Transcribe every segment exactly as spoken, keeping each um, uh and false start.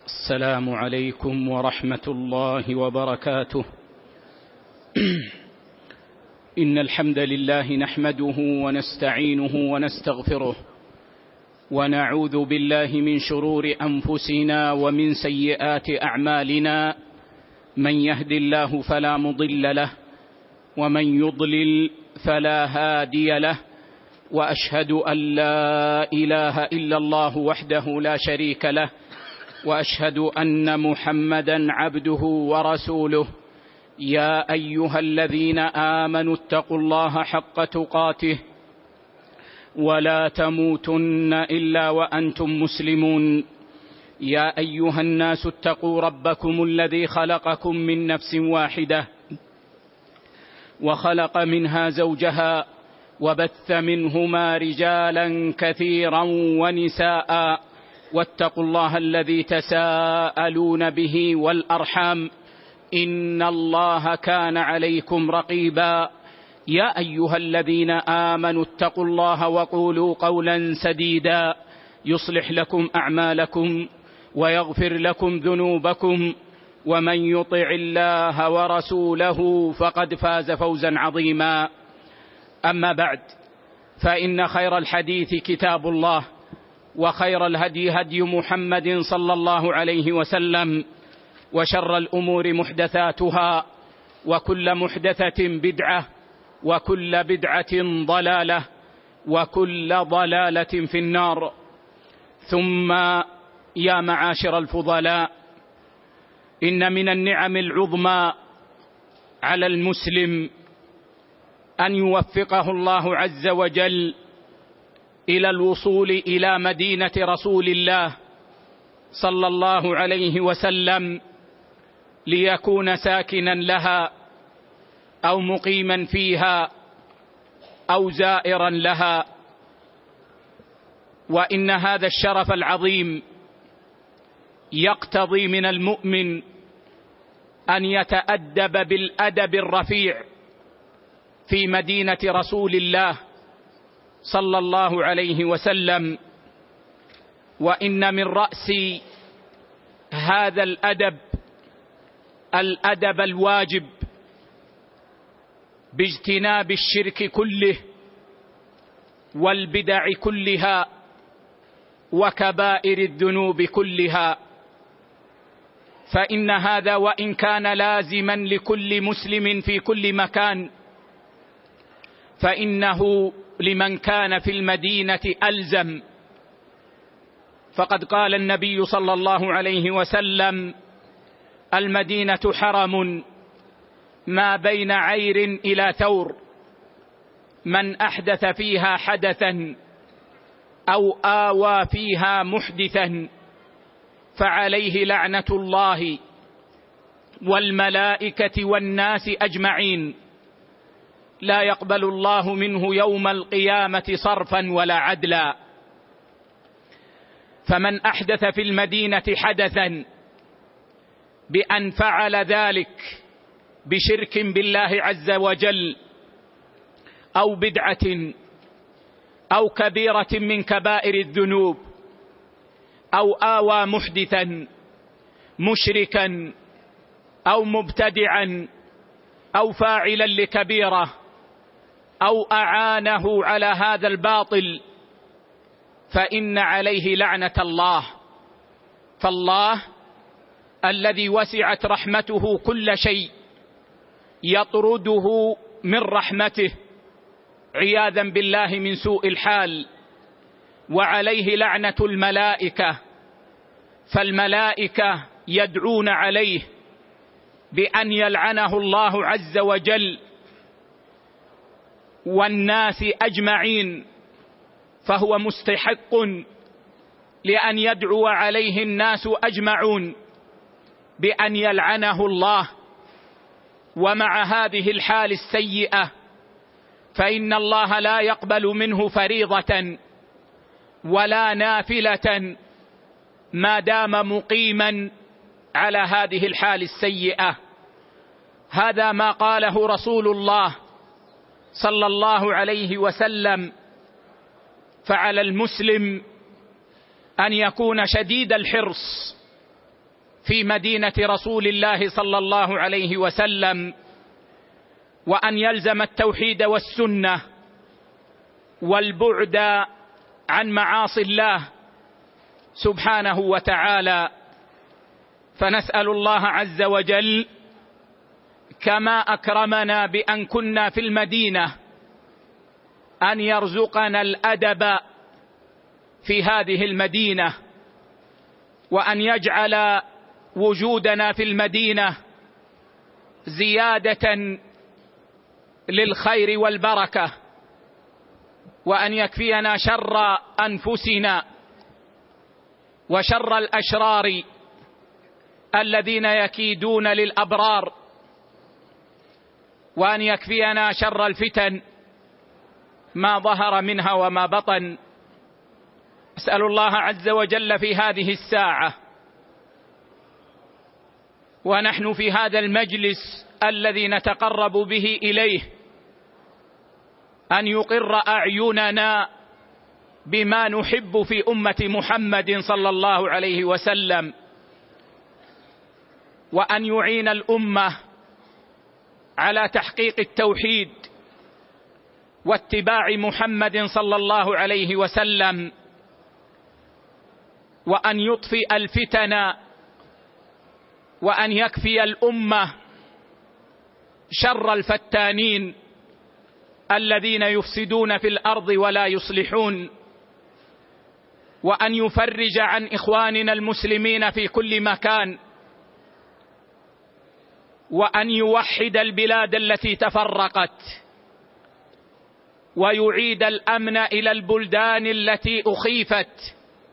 السلام عليكم ورحمة الله وبركاته. إن الحمد لله نحمده ونستعينه ونستغفره، ونعوذ بالله من شرور أنفسنا ومن سيئات أعمالنا. من يهد الله فلا مضل له، ومن يضلل فلا هادي له، وأشهد أن لا إله إلا الله وحده لا شريك له، وأشهد أن محمدًا عبده ورسوله. يا أيها الذين آمنوا اتقوا الله حق تقاته ولا تموتن إلا وأنتم مسلمون. يا أيها الناس اتقوا ربكم الذي خلقكم من نفس واحدة، وخلق منها زوجها، وبث منهما رجالا كثيرا ونساء. واتقوا الله الذي تساءلون به والأرحام، إن الله كان عليكم رقيبا. يا أيها الذين آمنوا اتقوا الله وقولوا قولا سديدا يصلح لكم أعمالكم ويغفر لكم ذنوبكم، ومن يطع الله ورسوله فقد فاز فوزا عظيما. أما بعد، فإن خير الحديث كتاب الله، وخير الهدي هدي محمد صلى الله عليه وسلم، وشر الأمور محدثاتها، وكل محدثة بدعة، وكل بدعة ضلالة، وكل ضلالة في النار. ثم يا معاشر الفضلاء، إن من النعم العظمى على المسلم أن يوفقه الله عز وجل إلى الوصول إلى مدينة رسول الله صلى الله عليه وسلم، ليكون ساكنا لها أو مقيما فيها أو زائرا لها. وإن هذا الشرف العظيم يقتضي من المؤمن أن يتأدب بالأدب الرفيع في مدينة رسول الله صلى الله عليه وسلم. وإن من رأس هذا الأدب الأدب الواجب باجتناب الشرك كله والبدع كلها وكبائر الذنوب كلها. فإن هذا وإن كان لازما لكل مسلم في كل مكان، فإنه لمن كان في المدينة ألزم. فقد قال النبي صلى الله عليه وسلم: المدينة حرم ما بين عير إلى ثور، من أحدث فيها حدثا أو آوى فيها محدثا فعليه لعنة الله والملائكة والناس أجمعين، لا يقبل الله منه يوم القيامة صرفا ولا عدلا. فمن أحدث في المدينة حدثا بأن فعل ذلك بشرك بالله عز وجل أو بدعة أو كبيرة من كبائر الذنوب، أو آوى محدثا مشركا أو مبتدعا أو فاعلا لكبيرة أو أعانه على هذا الباطل، فإن عليه لعنة الله. فالله الذي وسعت رحمته كل شيء يطرده من رحمته عياذا بالله من سوء الحال، وعليه لعنة الملائكة. فالملائكة يدعون عليه بأن يلعنه الله عز وجل والناس أجمعين، فهو مستحق لأن يدعو عليه الناس أجمعون بأن يلعنه الله. ومع هذه الحال السيئة فإن الله لا يقبل منه فريضة ولا نافلة ما دام مقيما على هذه الحال السيئة. هذا ما قاله رسول الله صلى الله عليه وسلم. فعلى المسلم أن يكون شديد الحرص في مدينة رسول الله صلى الله عليه وسلم، وأن يلزم التوحيد والسنة والبعد عن معاصي الله سبحانه وتعالى. فنسأل الله عز وجل كما أكرمنا بأن كنا في المدينة أن يرزقنا الأدب في هذه المدينة، وأن يجعل وجودنا في المدينة زيادة للخير والبركة، وأن يكفينا شر أنفسنا وشر الأشرار الذين يكيدون للأبرار، وأن يكفينا شر الفتن ما ظهر منها وما بطن. أسأل الله عز وجل في هذه الساعة ونحن في هذا المجلس الذي نتقرب به إليه أن يقر أعيننا بما نحب في أمة محمد صلى الله عليه وسلم، وأن يعين الأمة على تحقيق التوحيد واتباع محمد صلى الله عليه وسلم، وأن يطفئ الفتن، وأن يكفي الأمة شر الفتانين الذين يفسدون في الأرض ولا يصلحون، وأن يفرج عن إخواننا المسلمين في كل مكان، وأن يوحد البلاد التي تفرقت، ويعيد الأمن إلى البلدان التي أخيفت،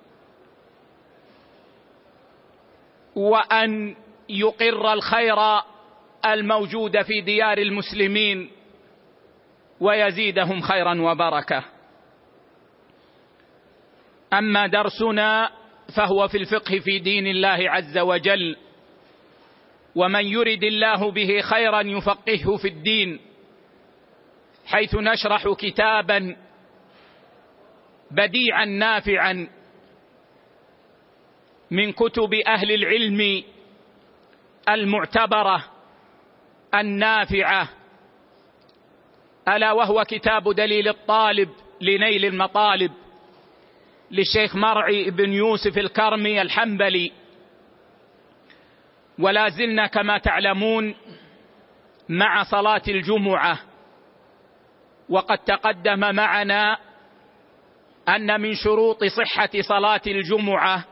وأن يقر الخير الموجود في ديار المسلمين ويزيدهم خيرا وبركة. أما درسنا فهو في الفقه في دين الله عز وجل، ومن يرد الله به خيرا يفقهه في الدين، حيث نشرح كتابا بديعا نافعا من كتب أهل العلم المعتبرة النافعة، ألا وهو كتاب دليل الطالب لنيل المطالب للشيخ مرعي بن يوسف الكرمي الحنبلي. ولا زلنا كما تعلمون مع صلاة الجمعة، وقد تقدم معنا أن من شروط صحة صلاة الجمعة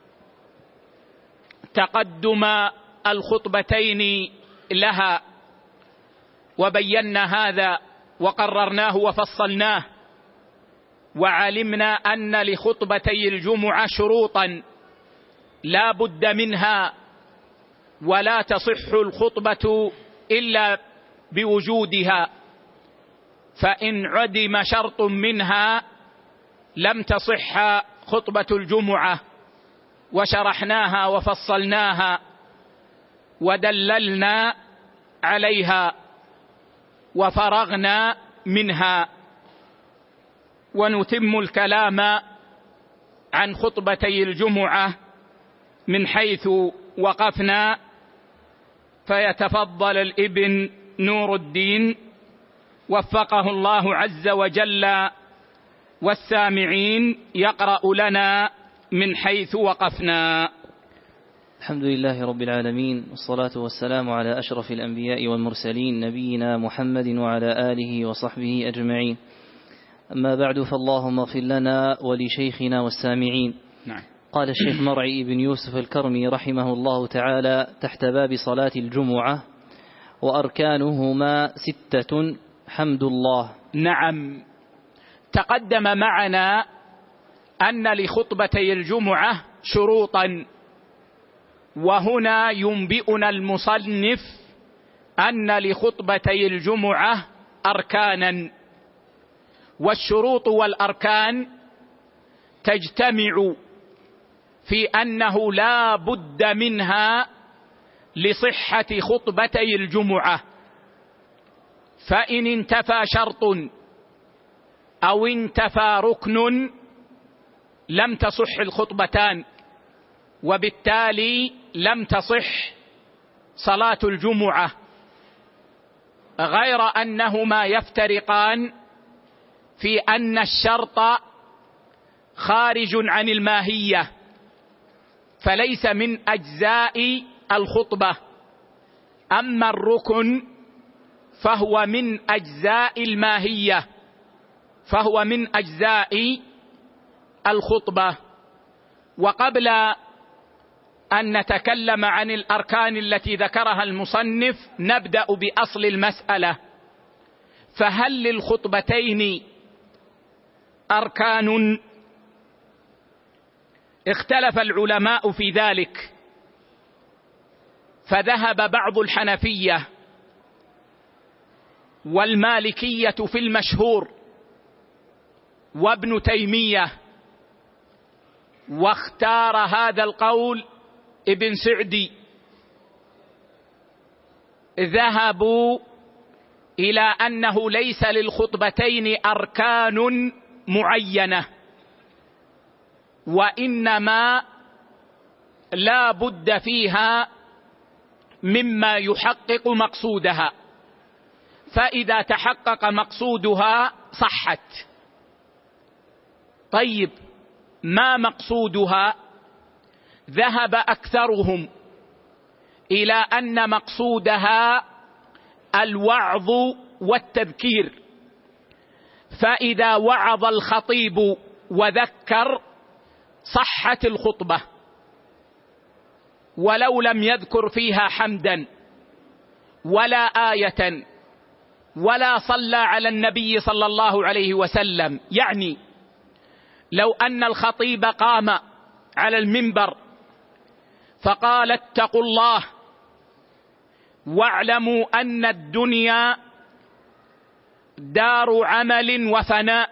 تقدم الخطبتين لها، وبينا هذا وقررناه وفصلناه، وعلمنا أن لخطبتي الجمعة شروطا لا بد منها، ولا تصح الخطبة إلا بوجودها، فإن عدم شرط منها لم تصح خطبة الجمعة. وشرحناها وفصلناها ودللنا عليها وفرغنا منها، ونتم الكلام عن خطبتي الجمعة من حيث وقفنا. فيتفضل الابن نور الدين وفقه الله عز وجل والسامعين يقرأ لنا من حيث وقفنا. الحمد لله رب العالمين، والصلاة والسلام على أشرف الأنبياء والمرسلين نبينا محمد وعلى آله وصحبه أجمعين. أما بعد، فاللهم اغفر لنا ولشيخنا والسامعين. نعم. قال الشيخ مرعي بن يوسف الكرمي رحمه الله تعالى تحت باب صلاة الجمعة: وأركانهما ستة حمد الله. نعم، تقدم معنا أن لخطبتي الجمعة شروطا، وهنا ينبئنا المصنف أن لخطبتي الجمعة أركانا، والشروط والأركان تجتمع في أنه لا بد منها لصحة خطبتي الجمعة، فإن انتفى شرط أو انتفى ركن لم تصح الخطبتان. وبالتالي لم تصح صلاة الجمعة، غير أنهما يفترقان في أن الشرط خارج عن الماهية فليس من أجزاء الخطبة، أما الركن فهو من أجزاء الماهية، فهو من أجزاء الخطبة. وقبل أن نتكلم عن الأركان التي ذكرها المصنف نبدأ بأصل المسألة، فهل للخطبتين أركان؟ اختلف العلماء في ذلك، فذهب بعض الحنفية والمالكية في المشهور وابن تيمية، واختار هذا القول ابن سعدي، ذهبوا إلى أنه ليس للخطبتين أركان معينة، وإنما لا بد فيها مما يحقق مقصودها، فإذا تحقق مقصودها صحت. طيب، ما مقصودها؟ ذهب أكثرهم إلى أن مقصودها الوعظ والتذكير، فإذا وعظ الخطيب وذكر صحت الخطبة ولو لم يذكر فيها حمدا ولا آية ولا صلى على النبي صلى الله عليه وسلم. يعني لو أن الخطيب قام على المنبر فقال اتقوا الله واعلموا أن الدنيا دار عمل وفناء،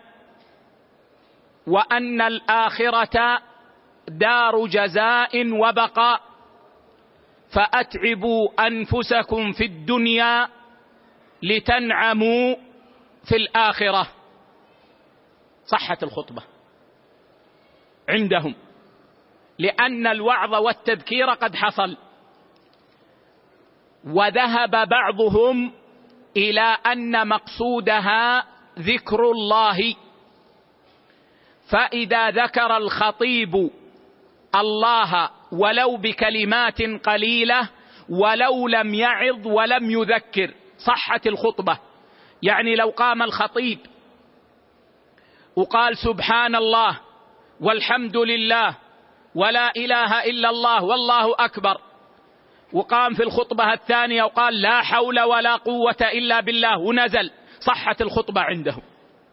وأن الآخرة دار جزاء وبقاء، فأتعبوا أنفسكم في الدنيا لتنعموا في الآخرة، صحت الخطبة عندهم، لأن الوعظ والتذكير قد حصل. وذهب بعضهم إلى أن مقصودها ذكر الله، فإذا ذكر الخطيب الله ولو بكلمات قليلة ولو لم يعظ ولم يذكر صحت الخطبة. يعني لو قام الخطيب وقال سبحان الله والحمد لله ولا إله إلا الله والله أكبر، وقام في الخطبة الثانية وقال لا حول ولا قوة إلا بالله ونزل، صحت الخطبة عندهم.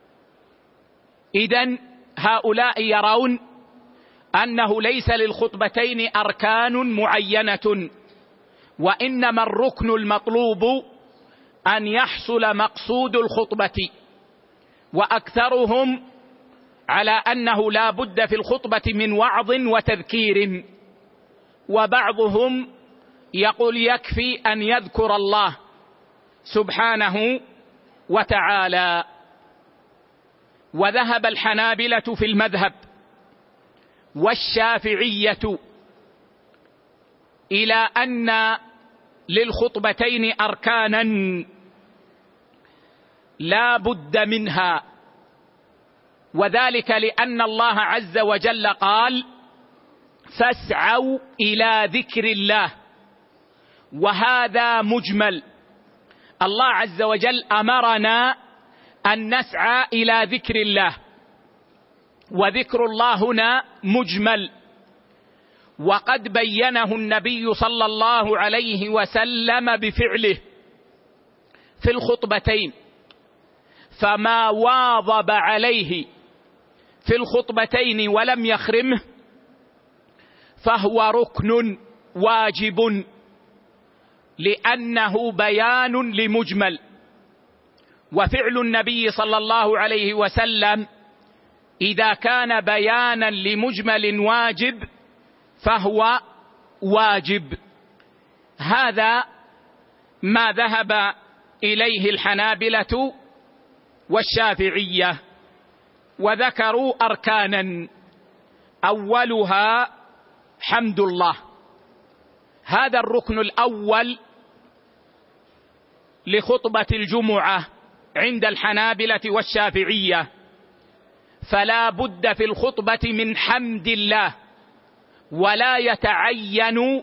إذن هؤلاء يرون أنه ليس للخطبتين أركان معينة، وإنما الركن المطلوب أن يحصل مقصود الخطبة، وأكثرهم على أنه لا بد في الخطبة من وعظ وتذكير، وبعضهم يقول يكفي أن يذكر الله سبحانه وتعالى. وذهب الحنابلة في المذهب والشافعية إلى أن للخطبتين أركانا لا بد منها، وذلك لأن الله عز وجل قال فاسعوا إلى ذكر الله، وهذا مجمل. الله عز وجل أمرنا أن نسعى إلى ذكر الله، وذكر الله هنا مجمل، وقد بينه النبي صلى الله عليه وسلم بفعله في الخطبتين، فما واظب عليه في الخطبتين ولم يخرمه فهو ركن واجب، لأنه بيان لمجمل. وفعل النبي صلى الله عليه وسلم إذا كان بيانا لمجمل واجب فهو واجب. هذا ما ذهب إليه الحنابلة والشافعية، وذكروا أركانا، أولها حمد الله. هذا الركن الأول لخطبة الجمعة عند الحنابلة والشافعية، فلا بد في الخطبة من حمد الله، ولا يتعين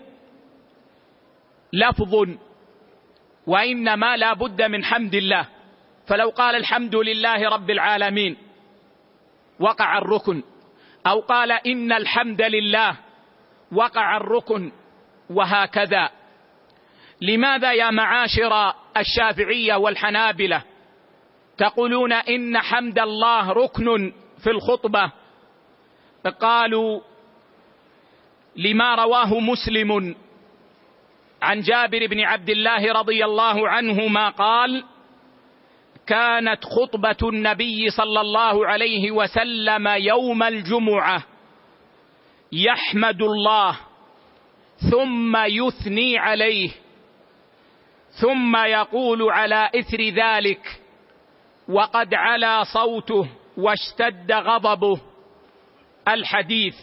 لفظ، وإنما لا بد من حمد الله. فلو قال الحمد لله رب العالمين وقع الركن، أو قال إن الحمد لله وقع الركن، وهكذا. لماذا يا معاشر الشافعية والحنابلة تقولون إن حمد الله ركن في الخطبة؟ قالوا لما رواه مسلم عن جابر بن عبد الله رضي الله عنهما قال: كانت خطبة النبي صلى الله عليه وسلم يوم الجمعة يحمد الله ثم يثني عليه، ثم يقول على إثر ذلك: وقد علا صوته واشتد غضبه. الحديث.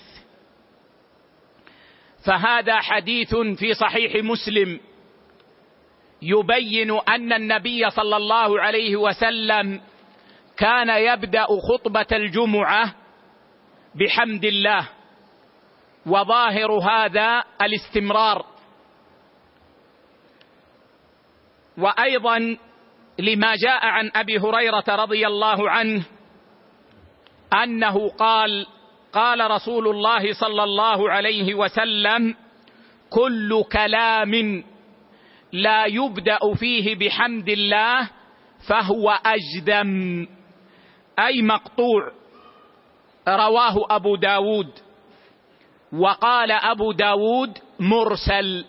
فهذا حديث في صحيح مسلم يبين أن النبي صلى الله عليه وسلم كان يبدأ خطبة الجمعة بحمد الله، وظاهر هذا الاستمرار. وأيضا لما جاء عن أبي هريرة رضي الله عنه أنه قال: قال رسول الله صلى الله عليه وسلم: كل كلام لا يبدأ فيه بحمد الله فهو أجذم، أي مقطوع. رواه أبو داود، وقال أبو داود مرسل،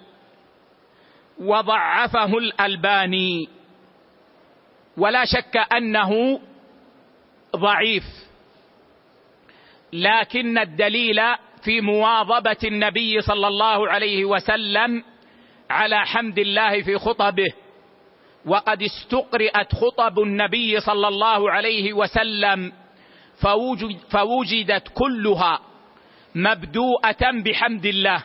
وضعفه الألباني، ولا شك أنه ضعيف، لكن الدليل في مواظبة النبي صلى الله عليه وسلم على حمد الله في خطبه. وقد استقرأت خطب النبي صلى الله عليه وسلم فوجد فوجدت كلها مبدوءة بحمد الله،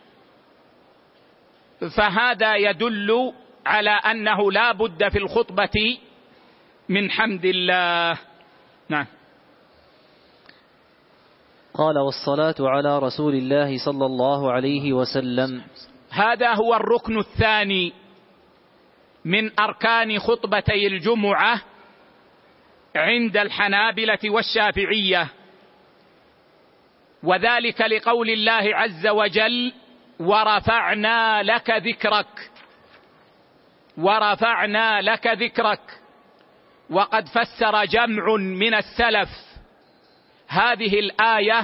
فهذا يدل على أنه لا بد في الخطبة من حمد الله. نعم. قال: والصلاة على رسول الله صلى الله عليه وسلم. هذا هو الركن الثاني من أركان خطبتي الجمعة عند الحنابلة والشافعية، وذلك لقول الله عز وجل: ورفعنا لك ذكرك. ورفعنا لك ذكرك. وقد فسر جمع من السلف هذه الآية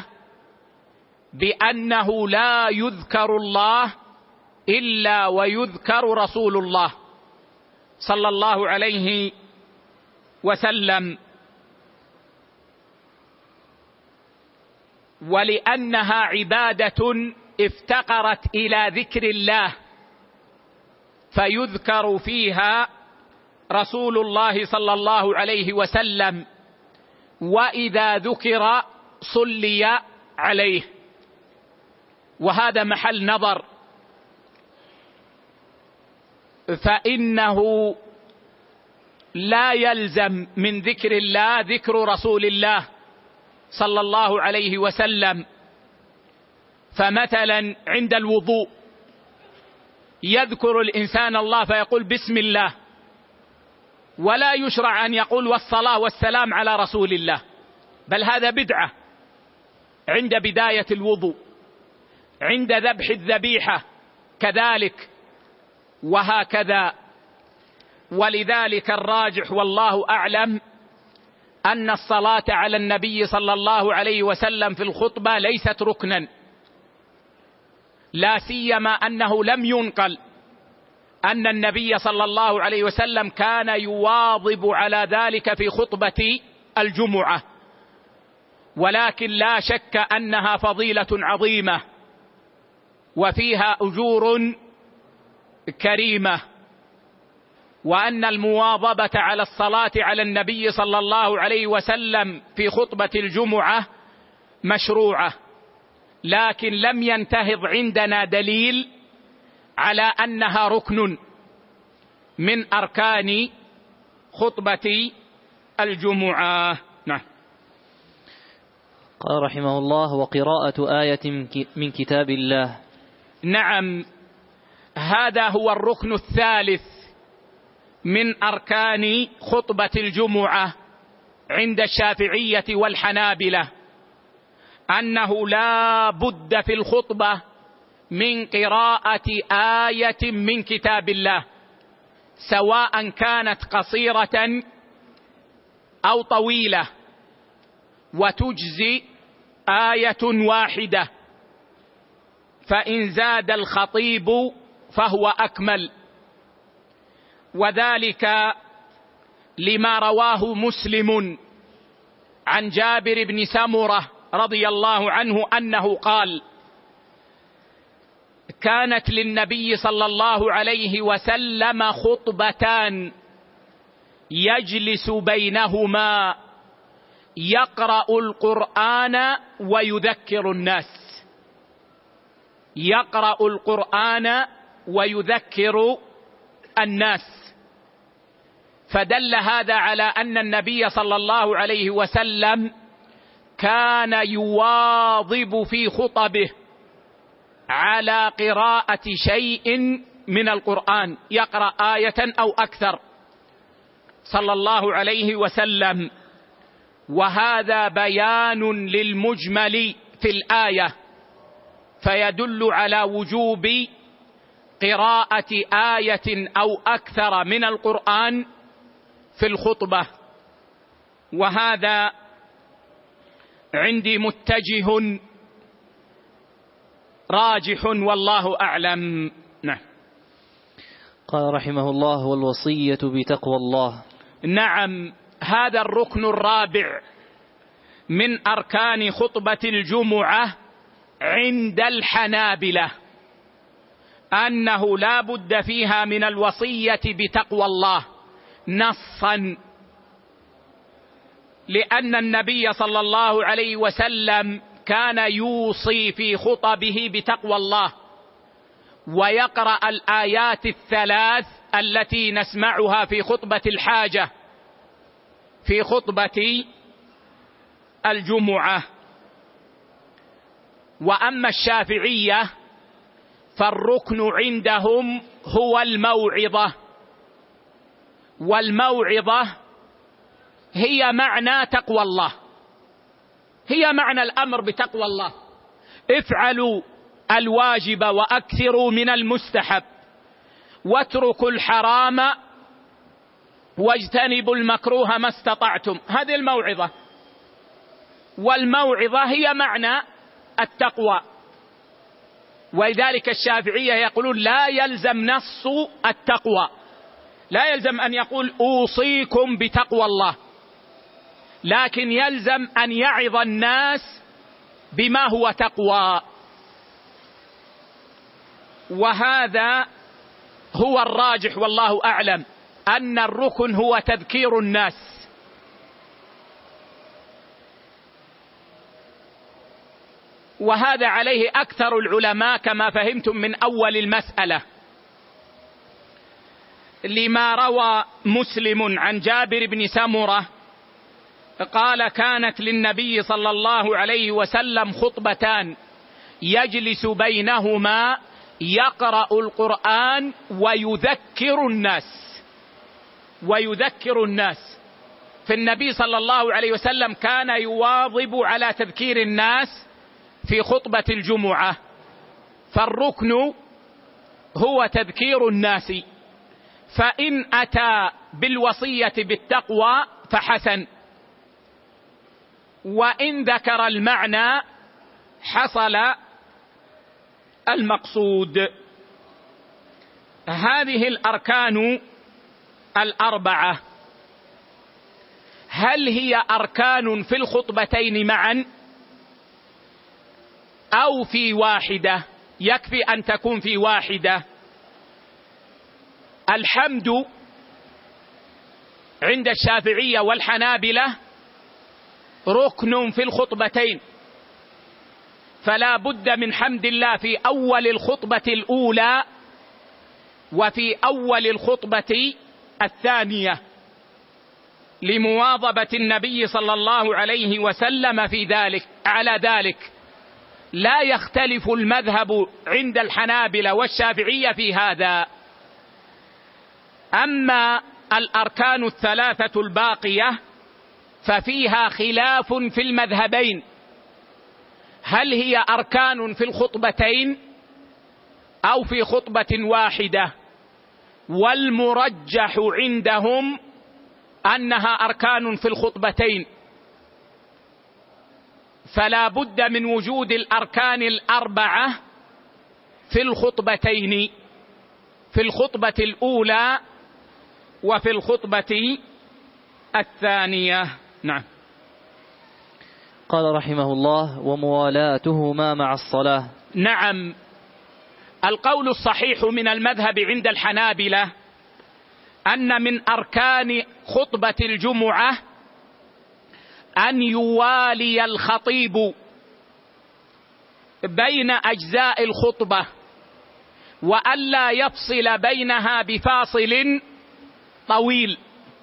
بأنه لا يذكر الله إلا ويذكر رسول الله صلى الله عليه وسلم، ولأنها عبادة افتقرت إلى ذكر الله فيذكر فيها رسول الله صلى الله عليه وسلم، وإذا ذكر صلي عليه. وهذا محل نظر، فإنه لا يلزم من ذكر الله ذكر رسول الله صلى الله عليه وسلم. فمثلا عند الوضوء يذكر الإنسان الله فيقول بسم الله، ولا يشرع أن يقول والصلاة والسلام على رسول الله، بل هذا بدعة عند بداية الوضوء. عند ذبح الذبيحة كذلك، وهكذا. ولذلك الراجح والله أعلم أن الصلاة على النبي صلى الله عليه وسلم في الخطبة ليست ركنا، لا سيما أنه لم ينقل أن النبي صلى الله عليه وسلم كان يواظب على ذلك في خطبة الجمعة، ولكن لا شك أنها فضيلة عظيمة وفيها أجور كريمة، وأن المواظبة على الصلاة على النبي صلى الله عليه وسلم في خطبة الجمعة مشروعة، لكن لم ينتهض عندنا دليل على أنها ركن من أركان خطبة الجمعة. نعم. قال رحمه الله: وقراءة آية من كتاب الله. نعم، هذا هو الركن الثالث من أركان خطبة الجمعة عند الشافعية والحنابلة، أنه لا بد في الخطبة من قراءة آية من كتاب الله، سواء كانت قصيرة أو طويلة، وتجزي آية واحدة، فإن زاد الخطيب فهو أكمل، وذلك لما رواه مسلم عن جابر بن سمرة رضي الله عنه أنه قال: كانت للنبي صلى الله عليه وسلم خطبتان يجلس بينهما يقرأ القرآن ويذكر الناس، يقرأ القرآن ويذكر الناس، فدل هذا على أن النبي صلى الله عليه وسلم كان يواظب في خطبه على قراءة شيء من القرآن، يقرأ آية أو أكثر صلى الله عليه وسلم، وهذا بيان للمجمل في الآية، فيدل على وجوب قراءة آية أو أكثر من القرآن في الخطبة، وهذا عندي متجه راجح والله أعلم. نعم. قال رحمه الله: والوصية بتقوى الله. نعم، هذا الركن الرابع من أركان خطبة الجمعة عند الحنابلة، أنه لا بد فيها من الوصية بتقوى الله نصا، لأن النبي صلى الله عليه وسلم كان يوصي في خطبه بتقوى الله، ويقرأ الآيات الثلاث التي نسمعها في خطبة الحاجة في خطبة الجمعة. وأما الشافعية فالركن عندهم هو الموعظة، والموعظة هي معنى تقوى الله، هي معنى الأمر بتقوى الله: افعلوا الواجب وأكثروا من المستحب واتركوا الحرام واجتنبوا المكروه ما استطعتم. هذه الموعظة، والموعظة هي معنى التقوى. ولذلك الشافعية يقولون لا يلزم نص التقوى، لا يلزم أن يقول أوصيكم بتقوى الله، لكن يلزم أن يعظ الناس بما هو تقوى، وهذا هو الراجح والله أعلم، أن الركن هو تذكير الناس. وهذا عليه أكثر العلماء كما فهمتم من أول المسألة، لما روى مسلم عن جابر بن سمرة قال: كانت للنبي صلى الله عليه وسلم خطبتان يجلس بينهما يقرأ القرآن ويذكر الناس، ويذكر الناس. فالنبي صلى الله عليه وسلم كان يواظب على تذكير الناس في خطبة الجمعة، فالركن هو تذكير الناس، فإن أتى بالوصية بالتقوى فحسن، وإن ذكر المعنى حصل المقصود. هذه الأركان الأربعة هل هي أركان في الخطبتين معا أو في واحدة؟ يكفي أن تكون في واحدة. الحمد عند الشافعية والحنابلة ركن في الخطبتين، فلا بد من حمد الله في أول الخطبة الأولى وفي أول الخطبة الثانية، لمواظبة النبي صلى الله عليه وسلم في ذلك على ذلك. لا يختلف المذهب عند الحنابلة والشافعية في هذا. أما الأركان الثلاثة الباقية ففيها خلاف في المذهبين، هل هي أركان في الخطبتين أو في خطبة واحدة؟ والمرجح عندهم أنها أركان في الخطبتين، فلا بد من وجود الأركان الأربعة في الخطبتين، في الخطبة الأولى وفي الخطبة الثانية. نعم. قال رحمه الله: وموالاتهما مع الصلاة. نعم، القول الصحيح من المذهب عند الحنابلة أن من أركان خطبة الجمعة أن يوالي الخطيب بين أجزاء الخطبة، وألا يفصل بينها بفاصل طويل،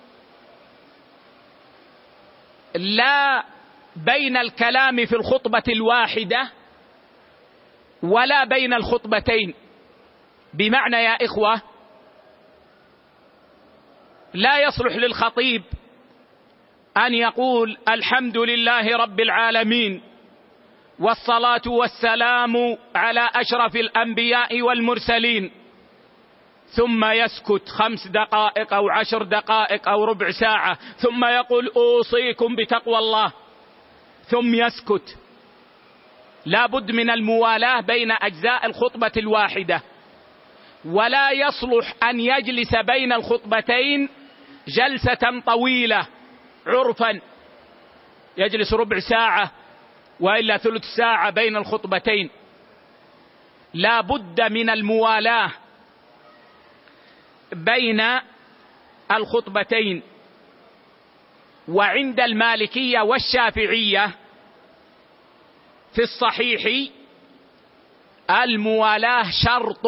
لا بين الكلام في الخطبة الواحدة ولا بين الخطبتين. بمعنى يا إخوة، لا يصلح للخطيب أن يقول الحمد لله رب العالمين والصلاة والسلام على أشرف الأنبياء والمرسلين، ثم يسكت خمس دقائق أو عشر دقائق أو ربع ساعة، ثم يقول أوصيكم بتقوى الله، ثم يسكت. لا بد من الموالاة بين أجزاء الخطبة الواحدة، ولا يصلح أن يجلس بين الخطبتين جلسة طويلة عرفا، يجلس ربع ساعة وإلا ثلث ساعة بين الخطبتين. لا بد من الموالاة بين الخطبتين. وعند المالكية والشافعية في الصحيح الموالاة شرط،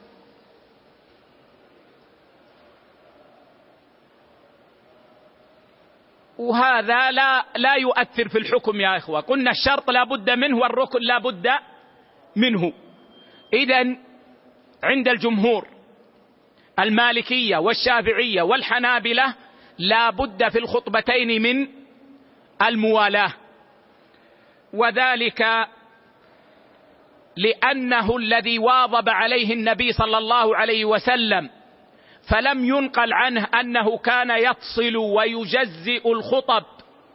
وهذا لا لا يؤثر في الحكم يا إخوة. قلنا الشرط لا بد منه والركن لا بد منه. إذن عند الجمهور المالكية والشافعية والحنابلة لا بد في الخطبتين من الموالاة، وذلك لأنه الذي واظب عليه النبي صلى الله عليه وسلم، فلم ينقل عنه أنه كان يفصل ويجزئ الخطب،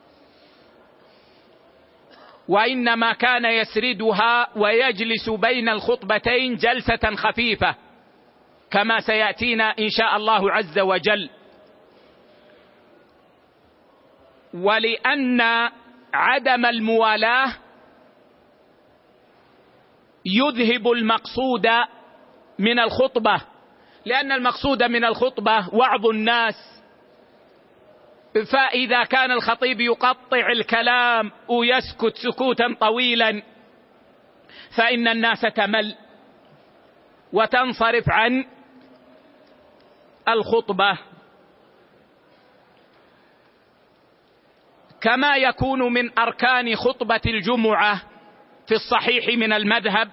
وإنما كان يسردها ويجلس بين الخطبتين جلسة خفيفة كما سيأتينا إن شاء الله عز وجل. ولأن عدم الموالاة يذهب المقصود من الخطبة، لأن المقصود من الخطبة وعظ الناس، فإذا كان الخطيب يقطع الكلام ويسكت سكوتا طويلا فإن الناس تمل وتنصرف عن الخطبة. كما يكون من أركان خطبة الجمعة في الصحيح من المذهب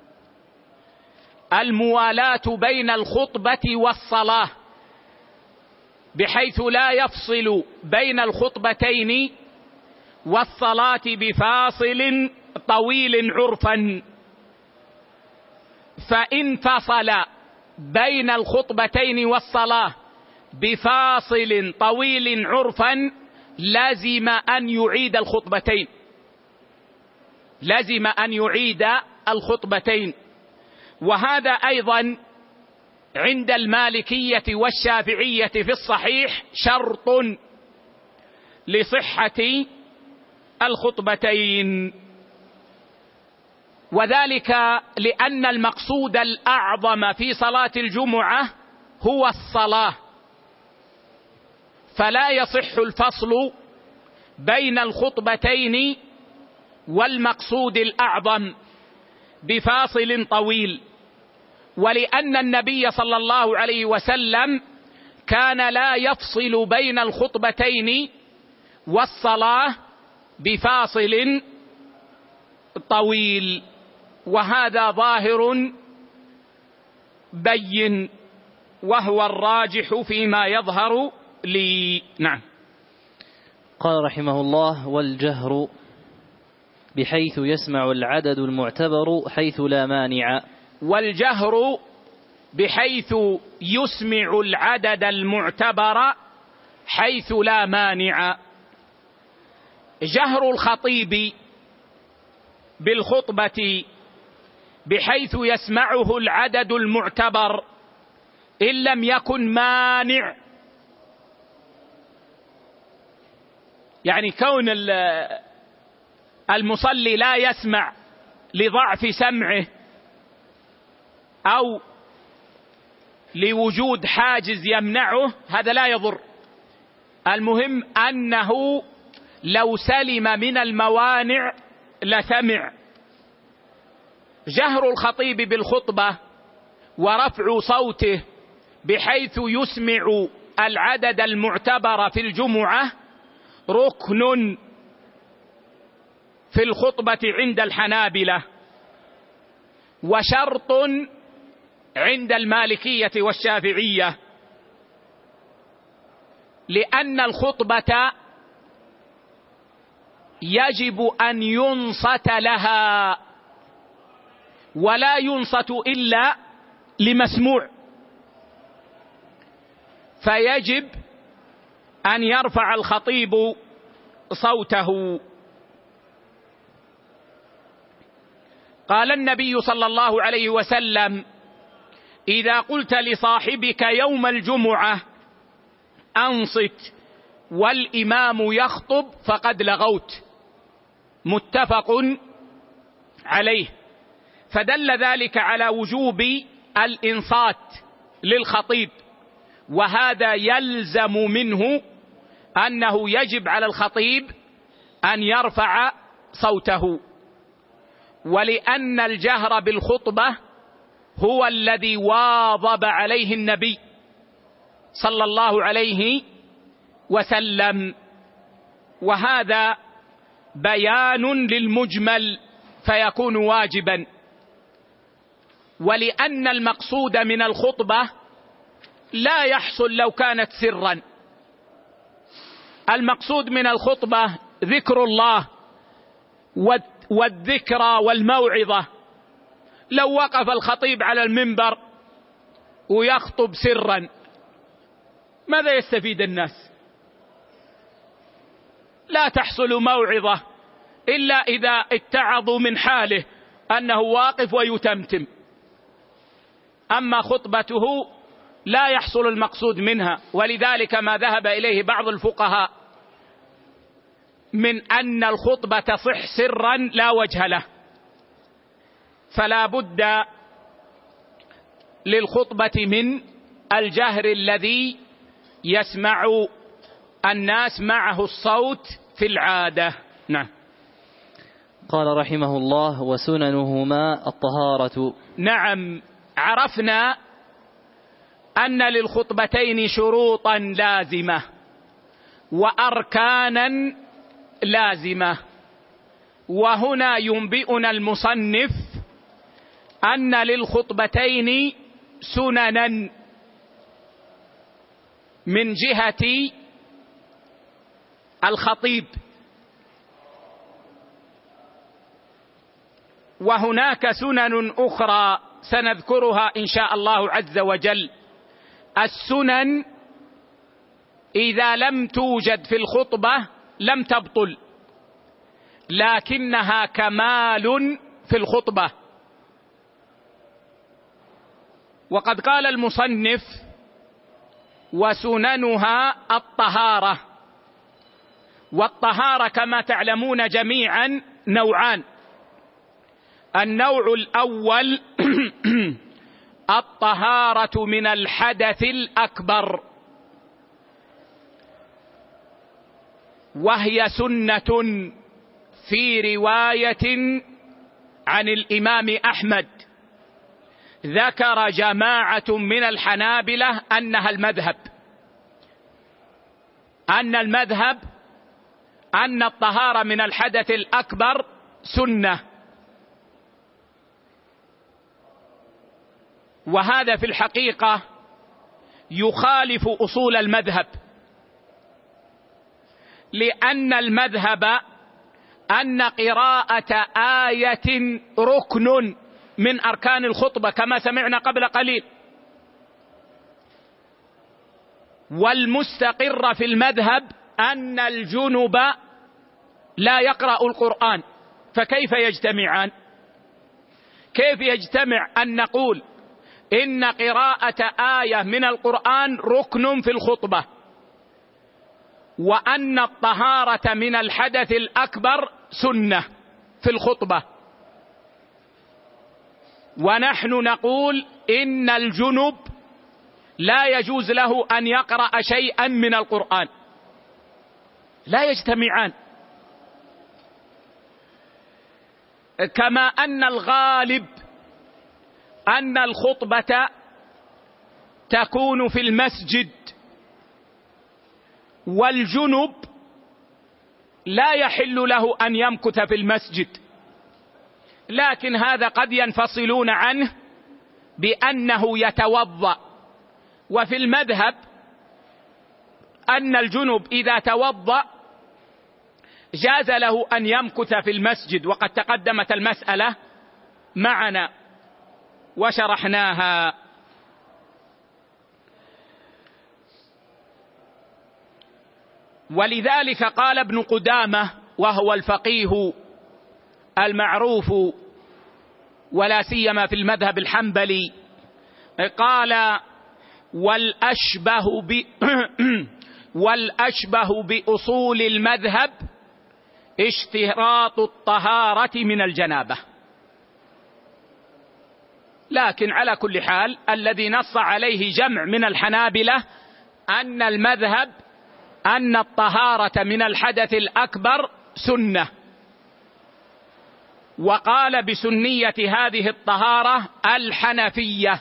الموالاة بين الخطبة والصلاة، بحيث لا يفصل بين الخطبتين والصلاة بفاصل طويل عرفا. فإن فصل بين الخطبتين والصلاة بفاصل طويل عرفا لازم أن يعيد الخطبتين، لازم أن يعيد الخطبتين. وهذا أيضا عند المالكية والشافعية في الصحيح شرط لصحة الخطبتين، وذلك لأن المقصود الأعظم في صلاة الجمعة هو الصلاة، فلا يصح الفصل بين الخطبتين والمقصود الأعظم بفاصل طويل، ولأن النبي صلى الله عليه وسلم كان لا يفصل بين الخطبتين والصلاة بفاصل طويل، وهذا ظاهر بين وهو الراجح فيما يظهر لي. نعم. قال رحمه الله: والجهر بحيث يسمع العدد المعتبر حيث لا مانع. والجهر بحيث يسمع العدد المعتبر حيث لا مانع. جهر الخطيب بالخطبة بحيث يسمعه العدد المعتبر إن لم يكن مانع، يعني كون المصلي لا يسمع لضعف سمعه أو لوجود حاجز يمنعه هذا لا يضر، المهم أنه لو سلم من الموانع لسمع. جهر الخطيب بالخطبة ورفع صوته بحيث يسمع العدد المعتبر في الجمعة ركن في الخطبة عند الحنابلة، وشرط عند المالكية والشافعية، لأن الخطبة يجب أن ينصت لها، ولا ينصت إلا لمسموع، فيجب أن يرفع الخطيب صوته. قال النبي صلى الله عليه وسلم: إذا قلت لصاحبك يوم الجمعة أنصت والإمام يخطب فقد لغوت. متفق عليه. فدل ذلك على وجوب الإنصات للخطيب، وهذا يلزم منه أنه يجب على الخطيب أن يرفع صوته، ولأن الجهر بالخطبة هو الذي واظب عليه النبي صلى الله عليه وسلم، وهذا بيان للمجمل فيكون واجبا. ولأن المقصود من الخطبة لا يحصل لو كانت سرا، المقصود من الخطبة ذكر الله والذكرى والموعظة. لو وقف الخطيب على المنبر ويخطب سرا ماذا يستفيد الناس؟ لا تحصل موعظة إلا إذا اتعظوا من حاله أنه واقف ويتمتم، أما خطبته لا يحصل المقصود منها. ولذلك ما ذهب إليه بعض الفقهاء من أن الخطبة تصح سرا لا وجه له، فلا بد للخطبة من الجهر الذي يسمع الناس معه الصوت في العادة. نعم. قال رحمه الله: وسننهما الطهارة. نعم، عرفنا أن للخطبتين شروطا لازمة وأركانا لازمة، وهنا ينبئنا المصنف أن للخطبتين سننا من جهة الخطيب، وهناك سنن أخرى سنذكرها إن شاء الله عز وجل. السنن إذا لم توجد في الخطبة لم تبطل، لكنها كمال في الخطبة. وقد قال المصنف: وسننها الطهارة. والطهارة كما تعلمون جميعا نوعان: النوع الأول الطهارة من الحدث الأكبر، وهي سنة في رواية عن الإمام أحمد ذكر جماعة من الحنابلة أنها المذهب، أن المذهب أن الطهارة من الحدث الأكبر سنة، وهذا في الحقيقة يخالف أصول المذهب، لأن المذهب أن قراءة آية ركن من أركان الخطبة كما سمعنا قبل قليل، والمستقر في المذهب أن الجنب لا يقرأ القرآن، فكيف يجتمعان؟ كيف يجتمع أن نقول إن قراءة آية من القرآن ركن في الخطبة، وأن الطهارة من الحدث الأكبر سنة في الخطبة، ونحن نقول إن الجنب لا يجوز له أن يقرأ شيئا من القرآن؟ لا يجتمعان. كما أن الغالب أن الخطبة تكون في المسجد، والجنب لا يحل له أن يمكث في المسجد، لكن هذا قد ينفصلون عنه بأنه يتوضأ. وفي المذهب أن الجنب إذا توضأ جاز له أن يمكث في المسجد، وقد تقدمت المسألة معنا وشرحناها. ولذلك قال ابن قدامة وهو الفقيه المعروف ولا سيما في المذهب الحنبلي، قال والأشبه ب والأشبه بأصول المذهب اشتراط الطهارة من الجنابة. لكن على كل حال الذي نص عليه جمع من الحنابلة أن المذهب أن الطهارة من الحدث الأكبر سنة، وقال بسنية هذه الطهارة الحنفية،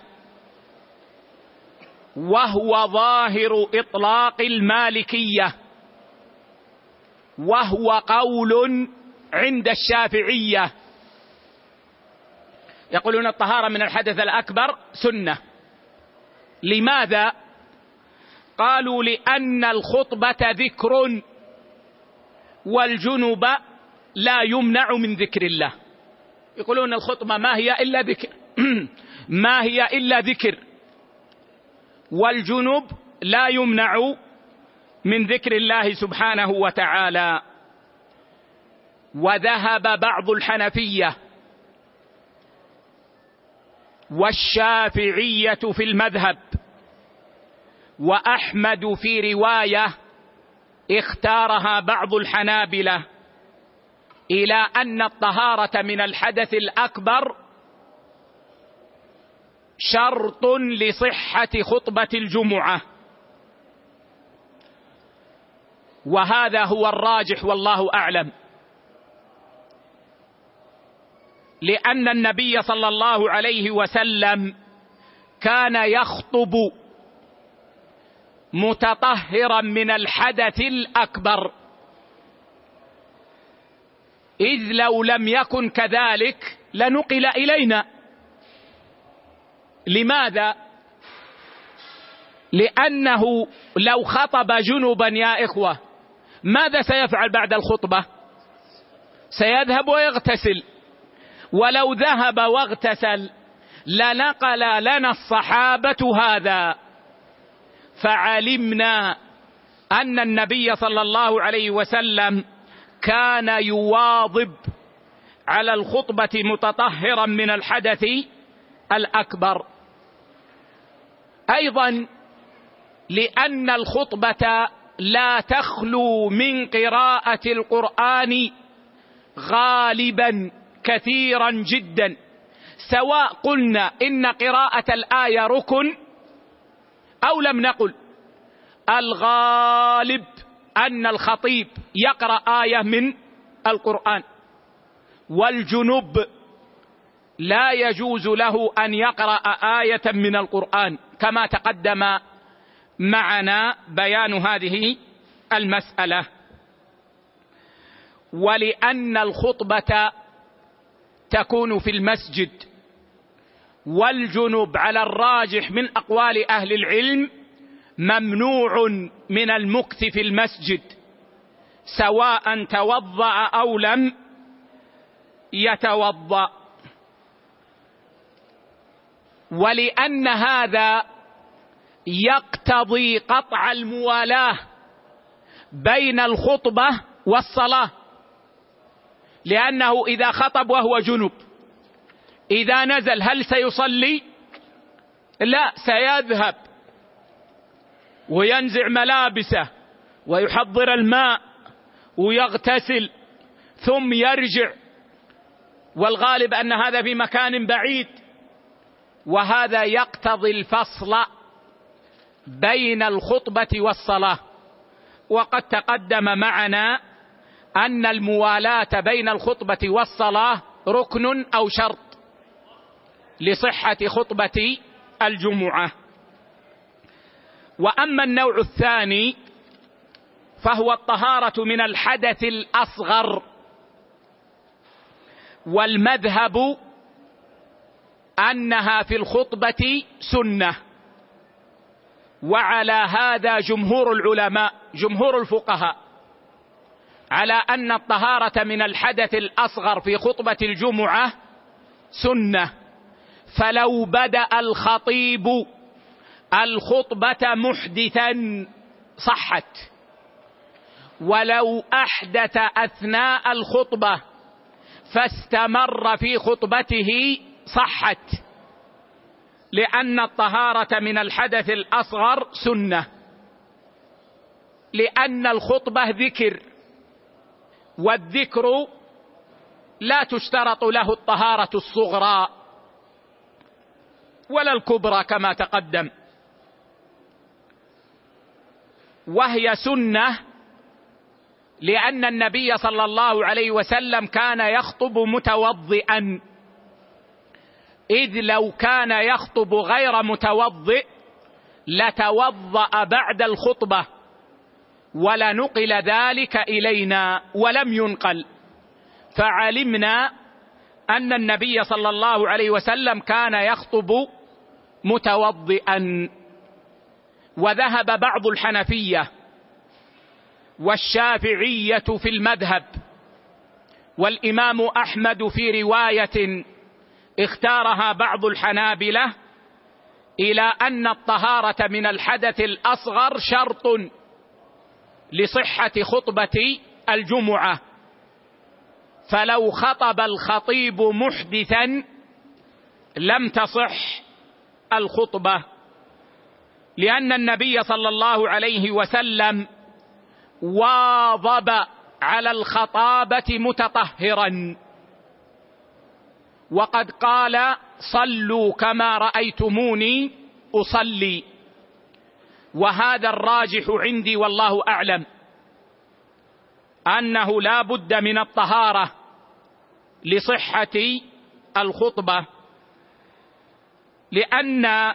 وهو ظاهر إطلاق المالكية، وهو قول عند الشافعية، يقولون الطهارة من الحدث الأكبر سنة. لماذا؟ قالوا لأن الخطبة ذكر، والجنب لا يمنع من ذكر الله. يقولون الخطبة ما هي إلا ذكر ما هي إلا ذكر، والجنب لا يمنع من ذكر الله سبحانه وتعالى. وذهب بعض الحنفية والشافعية في المذهب وأحمد في رواية اختارها بعض الحنابلة إلى أن الطهارة من الحدث الأكبر شرط لصحة خطبة الجمعة، وهذا هو الراجح والله أعلم، لأن النبي صلى الله عليه وسلم كان يخطب متطهرا من الحدث الأكبر، إذ لو لم يكن كذلك لنقل إلينا. لماذا؟ لأنه لو خطب جنبا يا إخوة ماذا سيفعل بعد الخطبة؟ سيذهب ويغتسل، ولو ذهب واغتسل لنقل لنا الصحابة هذا، فعلمنا أن النبي صلى الله عليه وسلم كان يواظب على الخطبة متطهرا من الحدث الأكبر. أيضا لأن الخطبة لا تخلو من قراءة القرآن غالبا كثيرا جدا، سواء قلنا إن قراءة الآية ركن أو لم نقل. الغالب أن الخطيب يقرأ آية من القرآن، والجنب لا يجوز له أن يقرأ آية من القرآن، كما تقدم معنا بيان هذه المسألة. ولأن الخطبة تكون في المسجد، والجنب على الراجح من أقوال أهل العلم ممنوع من المكث في المسجد، سواء توضأ أو لم يتوضأ. ولأن هذا يقتضي قطع الموالاة بين الخطبة والصلاة، لأنه إذا خطب وهو جنب إذا نزل هل سيصلي؟ لا، سيذهب وينزع ملابسه ويحضر الماء ويغتسل ثم يرجع، والغالب أن هذا في مكان بعيد، وهذا يقتضي الفصل بين الخطبة والصلاة. وقد تقدم معنا أن الموالاة بين الخطبة والصلاة ركن أو شرط لصحة خطبة الجمعة. وأما النوع الثاني فهو الطهارة من الحدث الأصغر، والمذهب أنها في الخطبة سنة، وعلى هذا جمهور العلماء جمهور الفقهاء على أن الطهارة من الحدث الأصغر في خطبة الجمعة سنة. فلو بدأ الخطيب الخطبة محدثا صحت، ولو أحدث أثناء الخطبة فاستمر في خطبته صحت، لأن الطهارة من الحدث الأصغر سنة، لأن الخطبة ذكر، والذكر لا تشترط له الطهارة الصغرى ولا الكبرى كما تقدم، وهي سنة لأن النبي صلى الله عليه وسلم كان يخطب متوضئا، إذ لو كان يخطب غير متوضئ لتوضأ بعد الخطبة، ولا نقل ذلك إلينا ولم ينقل، فعلمنا أن النبي صلى الله عليه وسلم كان يخطب متوضئا. وذهب بعض الحنفية والشافعية في المذهب، والإمام أحمد في رواية اختارها بعض الحنابلة، إلى أن الطهارة من الحدث الأصغر شرط لصحة خطبة الجمعة، فلو خطب الخطيب محدثا لم تصح الخطبة، لأن النبي صلى الله عليه وسلم واظب على الخطابة متطهرا، وقد قال: صلوا كما رأيتموني أصلي. وهذا الراجح عندي والله أعلم، أنه لا بد من الطهارة لصحة الخطبة، لأن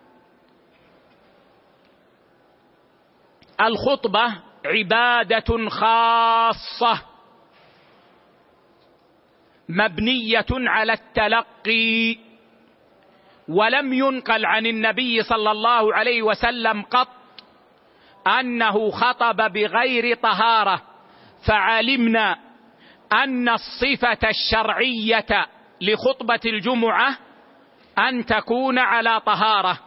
الخطبة عبادة خاصة مبنية على التلقي، ولم ينقل عن النبي صلى الله عليه وسلم قط أنه خطب بغير طهارة، فعلمنا أن الصفة الشرعية لخطبة الجمعة أن تكون على طهارة،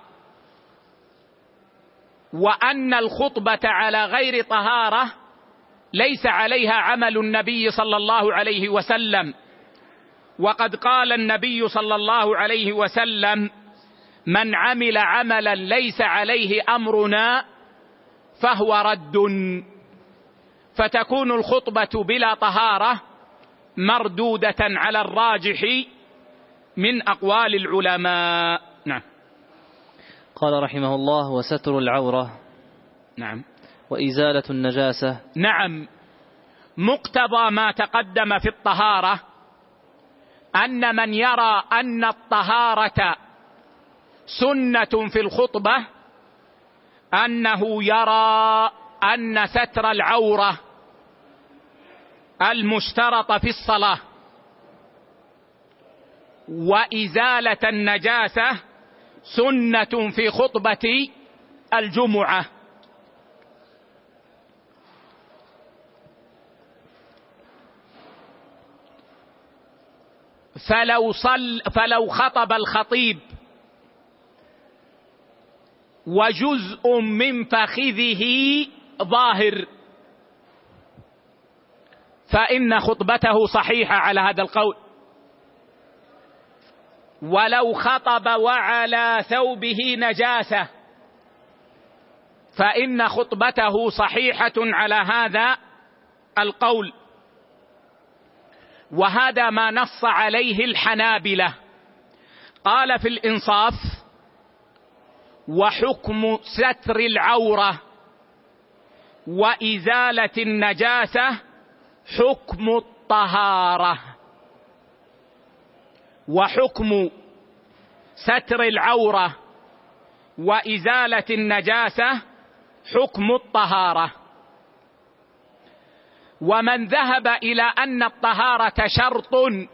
وأن الخطبة على غير طهارة ليس عليها عمل النبي صلى الله عليه وسلم. وقد قال النبي صلى الله عليه وسلم: من عمل عملا ليس عليه أمرنا فهو رد. فتكون الخطبة بلا طهارة مردودة على الراجح من أقوال العلماء. نعم. قال رحمه الله: وستر العورة. نعم. وإزالة النجاسة. نعم. مقتضى ما تقدم في الطهارة أن من يرى أن الطهارة سنة في الخطبة أنه يرى أن ستر العورة المشترط في الصلاة وإزالة النجاسة سنة في خطبة الجمعة. فلو صل فلو خطب الخطيب وجزء من فخذه ظاهر فإن خطبته صحيحة على هذا القول، ولو خطب وعلى ثوبه نجاسة فإن خطبته صحيحة على هذا القول، وهذا ما نص عليه الحنابلة. قال في الإنصاف: وحكم ستر العورة وإزالة النجاسة حكم الطهارة. وحكم ستر العورة وإزالة النجاسة حكم الطهارة. ومن ذهب إلى أن الطهارة شرط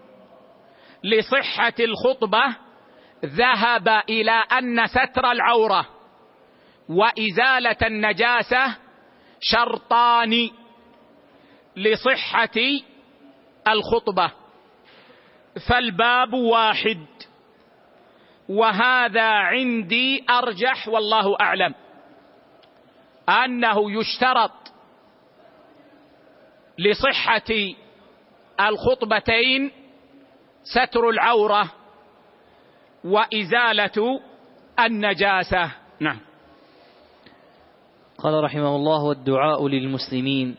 لصحة الخطبة ذهب إلى أن ستر العورة وإزالة النجاسة شرطان لصحة الخطبة، فالباب واحد، وهذا عندي أرجح والله أعلم، أنه يشترط لصحة الخطبتين ستر العورة وإزالة النجاسة. نعم. قال رحمه الله: والدعاء للمسلمين.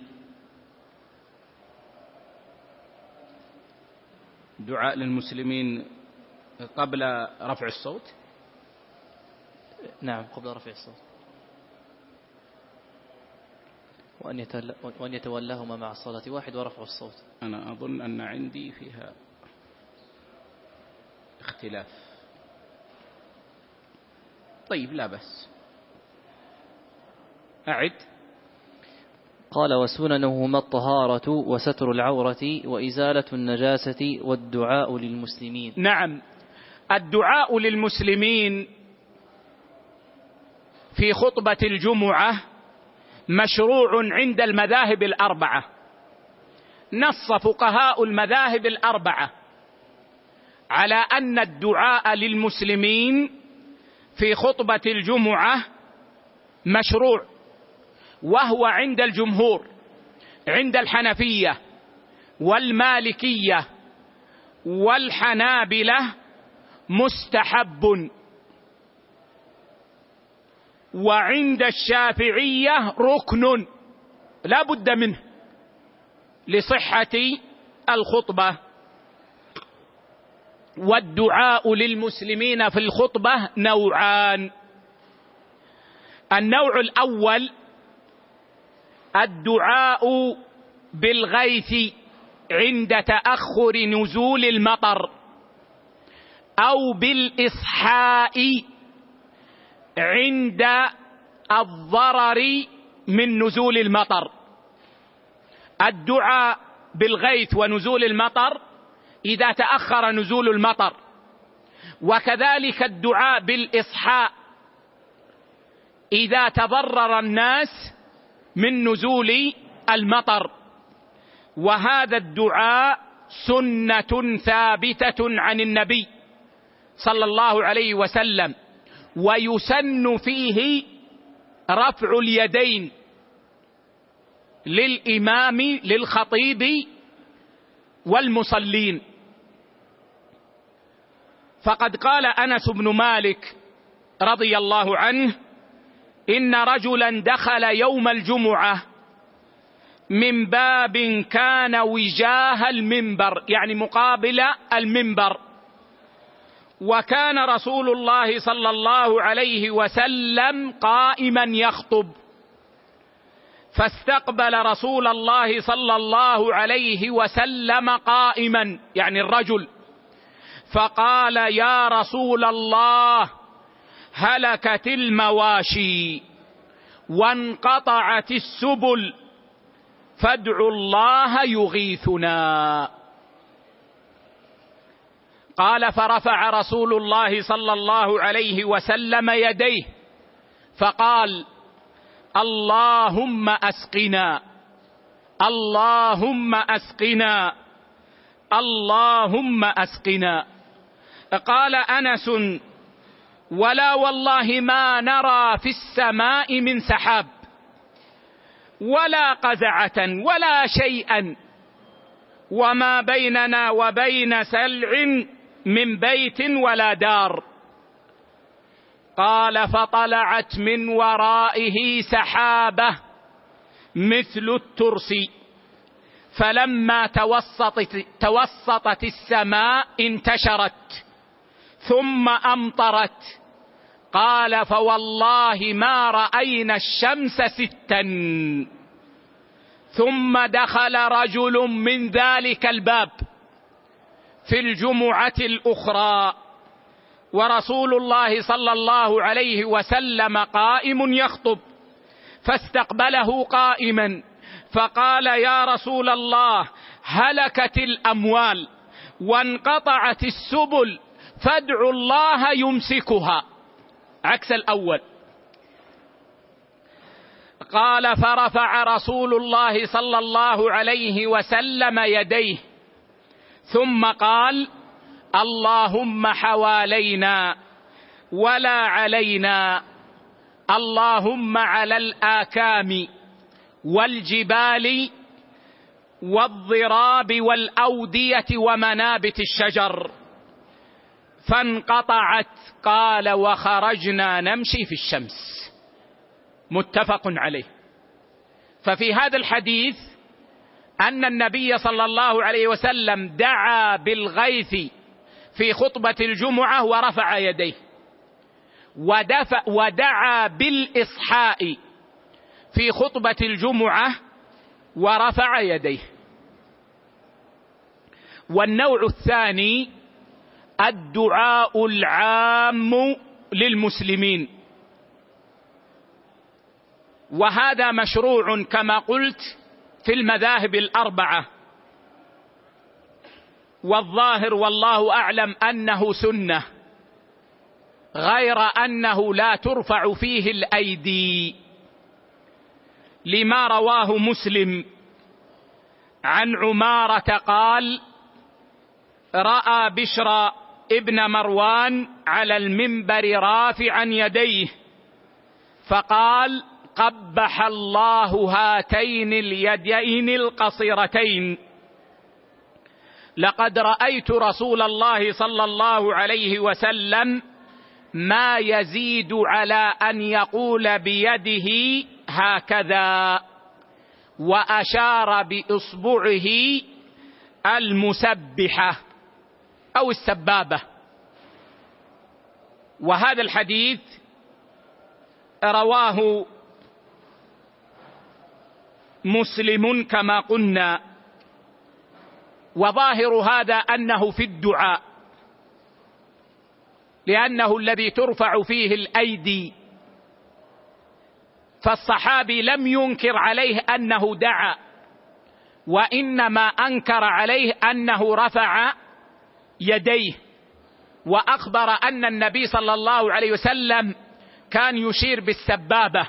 دعاء للمسلمين قبل رفع الصوت؟ نعم، قبل رفع الصوت. وأن يتولاهما مع الصلاة واحد ورفع الصوت. أنا أظن أن عندي فيها اختلاف. طيب لا بس أعد. قال: وسننهما الطهارة وستر العورة وإزالة النجاسة والدعاء للمسلمين. نعم، الدعاء للمسلمين في خطبة الجمعة مشروع عند المذاهب الأربعة. نص فقهاء المذاهب الأربعة على أن الدعاء للمسلمين في خطبة الجمعة مشروع، وهو عند الجمهور، عند الحنفية والمالكية والحنابلة مستحب، وعند الشافعية ركن لا بد منه لصحة الخطبة. والدعاء للمسلمين في الخطبة نوعان: النوع الأول الدعاء بالغيث عند تأخر نزول المطر، أو بالإصحاء عند الضرر من نزول المطر. الدعاء بالغيث ونزول المطر إذا تأخر نزول المطر، وكذلك الدعاء بالإصحاء إذا تضرر الناس من نزول المطر. وهذا الدعاء سنة ثابتة عن النبي صلى الله عليه وسلم، ويسن فيه رفع اليدين للإمام للخطيب والمصلين. فقد قال أنس بن مالك رضي الله عنه: إن رجلا دخل يوم الجمعة من باب كان وجاه المنبر، يعني مقابل المنبر، وكان رسول الله صلى الله عليه وسلم قائما يخطب، فاستقبل رسول الله صلى الله عليه وسلم قائما، يعني الرجل فقال: يا رسول الله، هلكت المواشي وانقطعت السبل، فادعوا الله يغيثنا. قال: فرفع رسول الله صلى الله عليه وسلم يديه فقال: اللهم أسقنا، اللهم أسقنا، اللهم أسقنا. قال أنس: ولا والله ما نرى في السماء من سحاب ولا قزعة ولا شيئا، وما بيننا وبين سلع من بيت ولا دار. قال: فطلعت من ورائه سحابة مثل الترس، فلما توسطت, توسطت السماء انتشرت ثم أمطرت. قال: فوالله ما رأينا الشمس ستا. ثم دخل رجل من ذلك الباب في الجمعة الأخرى ورسول الله صلى الله عليه وسلم قائم يخطب، فاستقبله قائما فقال: يا رسول الله، هلكت الأموال وانقطعت السبل، فادعوا الله يمسكها، عكس الأول. قال: فرفع رسول الله صلى الله عليه وسلم يديه ثم قال: اللهم حوالينا ولا علينا، اللهم على الآكام والجبال والضراب والأودية ومنابت الشجر. فانقطعت. قال: وخرجنا نمشي في الشمس. متفق عليه. ففي هذا الحديث أن النبي صلى الله عليه وسلم دعا بالغيث في خطبة الجمعة ورفع يديه، ودفع ودعا بالإصحاء في خطبة الجمعة ورفع يديه. والنوع الثاني الدعاء العام للمسلمين، وهذا مشروع كما قلت في المذاهب الأربعة، والظاهر والله أعلم أنه سنة، غير أنه لا ترفع فيه الأيدي، لما رواه مسلم عن عمارة قال: رأى بشر ابن مروان على المنبر رافعا يديه فقال: قبح الله هاتين اليدين القصيرتين، لقد رأيت رسول الله صلى الله عليه وسلم ما يزيد على أن يقول بيده هكذا، وأشار بإصبعه المسبحة أو السبابة. وهذا الحديث رواه مسلم كما قلنا، وظاهر هذا أنه في الدعاء، لأنه الذي ترفع فيه الأيدي، فالصحابي لم ينكر عليه أنه دعا، وإنما أنكر عليه أنه رفع يديه، وأخبر أن النبي صلى الله عليه وسلم كان يشير بالسبابة،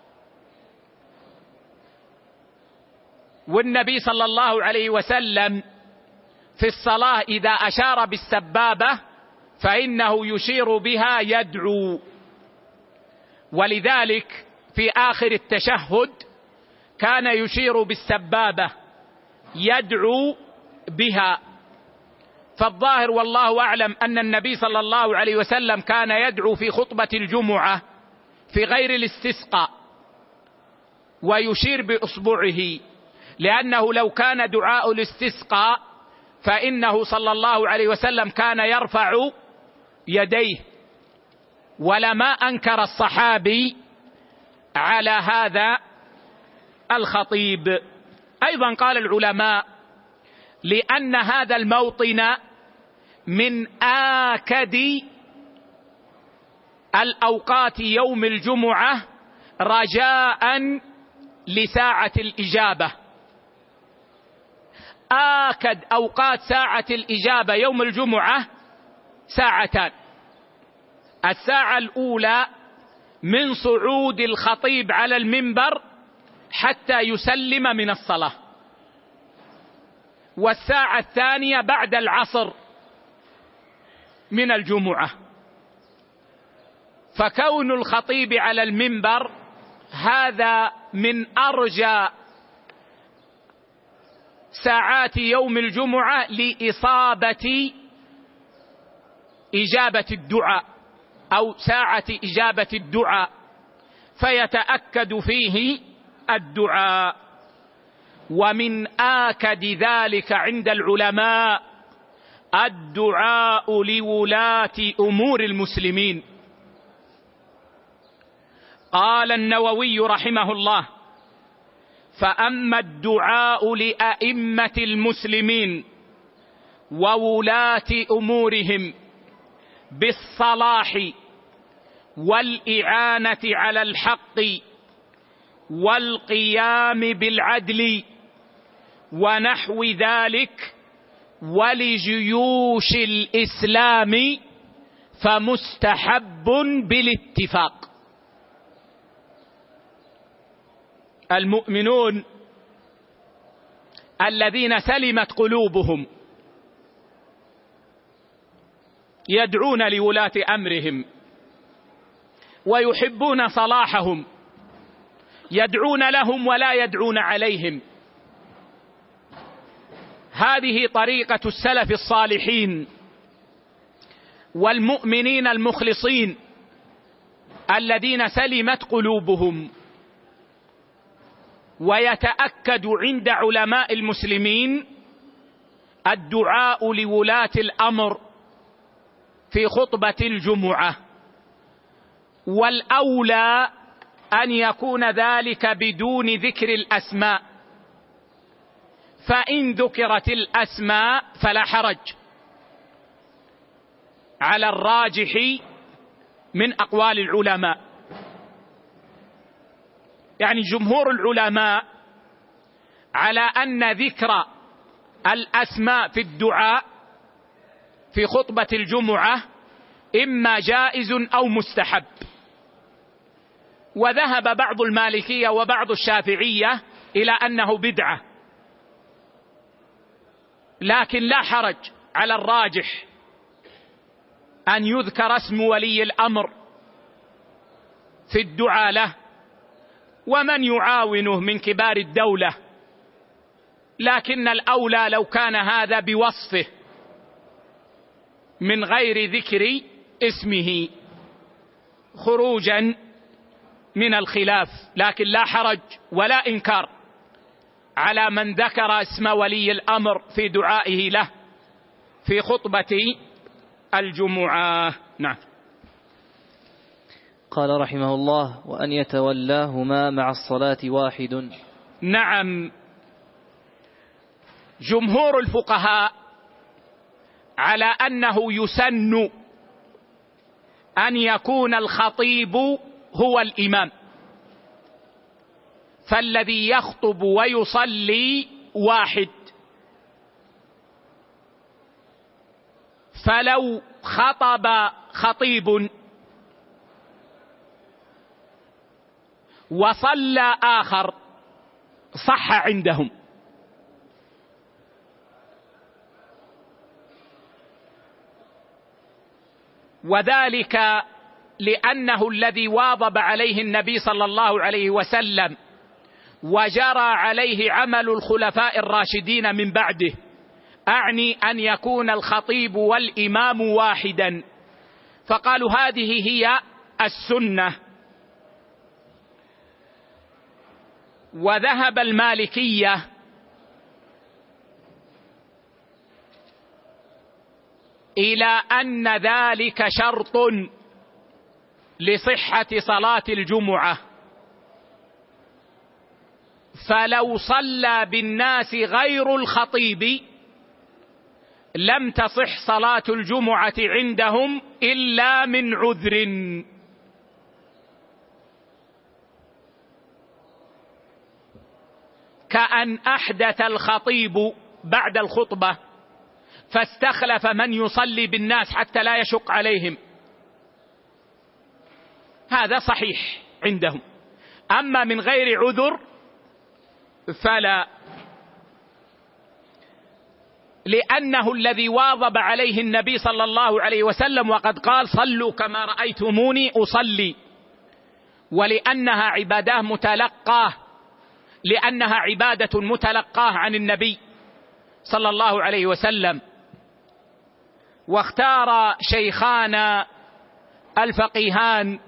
والنبي صلى الله عليه وسلم في الصلاة إذا أشار بالسبابة فإنه يشير بها يدعو، ولذلك في آخر التشهد كان يشير بالسبابة يدعو بها. فالظاهر والله أعلم أن النبي صلى الله عليه وسلم كان يدعو في خطبة الجمعة في غير الاستسقاء ويشير بإصبعه، لأنه لو كان دعاء الاستسقاء فإنه صلى الله عليه وسلم كان يرفع يديه، ولما أنكر الصحابي على هذا الخطيب. أيضا قال العلماء: لأن هذا الموطن من آكد الأوقات يوم الجمعة رجاء لساعة الإجابة. آكد أوقات ساعة الإجابة يوم الجمعة ساعتان: الساعة الأولى من صعود الخطيب على المنبر حتى يسلم من الصلاة، والساعة الثانية بعد العصر من الجمعة. فكون الخطيب على المنبر هذا من أرجى ساعات يوم الجمعة لإصابة إجابة الدعاء أو ساعة إجابة الدعاء، فيتأكد فيه الدعاء. ومن آكد ذلك عند العلماء الدعاء لولاة أمور المسلمين. قال النووي رحمه الله: فأما الدعاء لأئمة المسلمين وولاة أمورهم بالصلاح والإعانة على الحق والقيام بالعدل ونحو ذلك ولجيوش الإسلام فمستحب بالاتفاق. المؤمنون الذين سلمت قلوبهم يدعون لولاة أمرهم ويحبون صلاحهم، يدعون لهم ولا يدعون عليهم. هذه طريقة السلف الصالحين والمؤمنين المخلصين الذين سلمت قلوبهم. ويتأكد عند علماء المسلمين الدعاء لولاة الأمر في خطبة الجمعة، والأولى أن يكون ذلك بدون ذكر الأسماء، فإن ذكرت الأسماء فلا حرج على الراجح من أقوال العلماء. يعني جمهور العلماء على أن ذكر الأسماء في الدعاء في خطبة الجمعة إما جائز أو مستحب. وذهب بعض المالكية وبعض الشافعية إلى أنه بدعة، لكن لا حرج على الراجح أن يذكر اسم ولي الأمر في الدعاء له ومن يعاونه من كبار الدولة، لكن الأولى لو كان هذا بوصفه من غير ذكر اسمه خروجا من الخلاف. لكن لا حرج ولا إنكار على من ذكر اسم ولي الأمر في دعائه له في خطبة الجمعة. نعم. قال رحمه الله: وأن يتولاهما مع الصلاة واحد. نعم، جمهور الفقهاء على أنه يسن أن يكون الخطيب هو الإمام، فالذي يخطب ويصلي واحد. فلو خطب خطيب وصلى آخر صح عندهم، وذلك لأنه الذي واظب عليه النبي صلى الله عليه وسلم وجرى عليه عمل الخلفاء الراشدين من بعده، أعني أن يكون الخطيب والإمام واحدا، فقالوا هذه هي السنة. وذهب المالكية إلى أن ذلك شرط لصحة صلاة الجمعة، فلو صلى بالناس غير الخطيب لم تصح صلاة الجمعة عندهم إلا من عذر. كأن أحدث الخطيب بعد الخطبة فاستخلف من يصلي بالناس حتى لا يشق عليهم، هذا صحيح عندهم. أما من غير عذر فلا، لأنه الذي واظب عليه النبي صلى الله عليه وسلم وقد قال صلوا كما رأيتموني أصلي، ولأنها عبادة متلقاه، لأنها عبادة متلقاه عن النبي صلى الله عليه وسلم. واختار شيخانا الفقيهان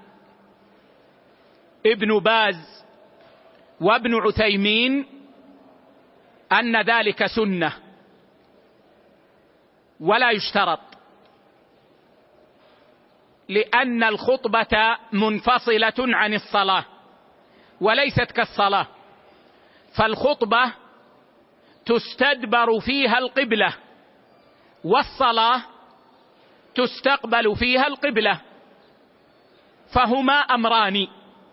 ابن باز وابن عثيمين أن ذلك سنة ولا يشترط، لأن الخطبة منفصلة عن الصلاة وليست كالصلاة، فالخطبة تستدبر فيها القبلة والصلاة تستقبل فيها القبلة، فهما أمران.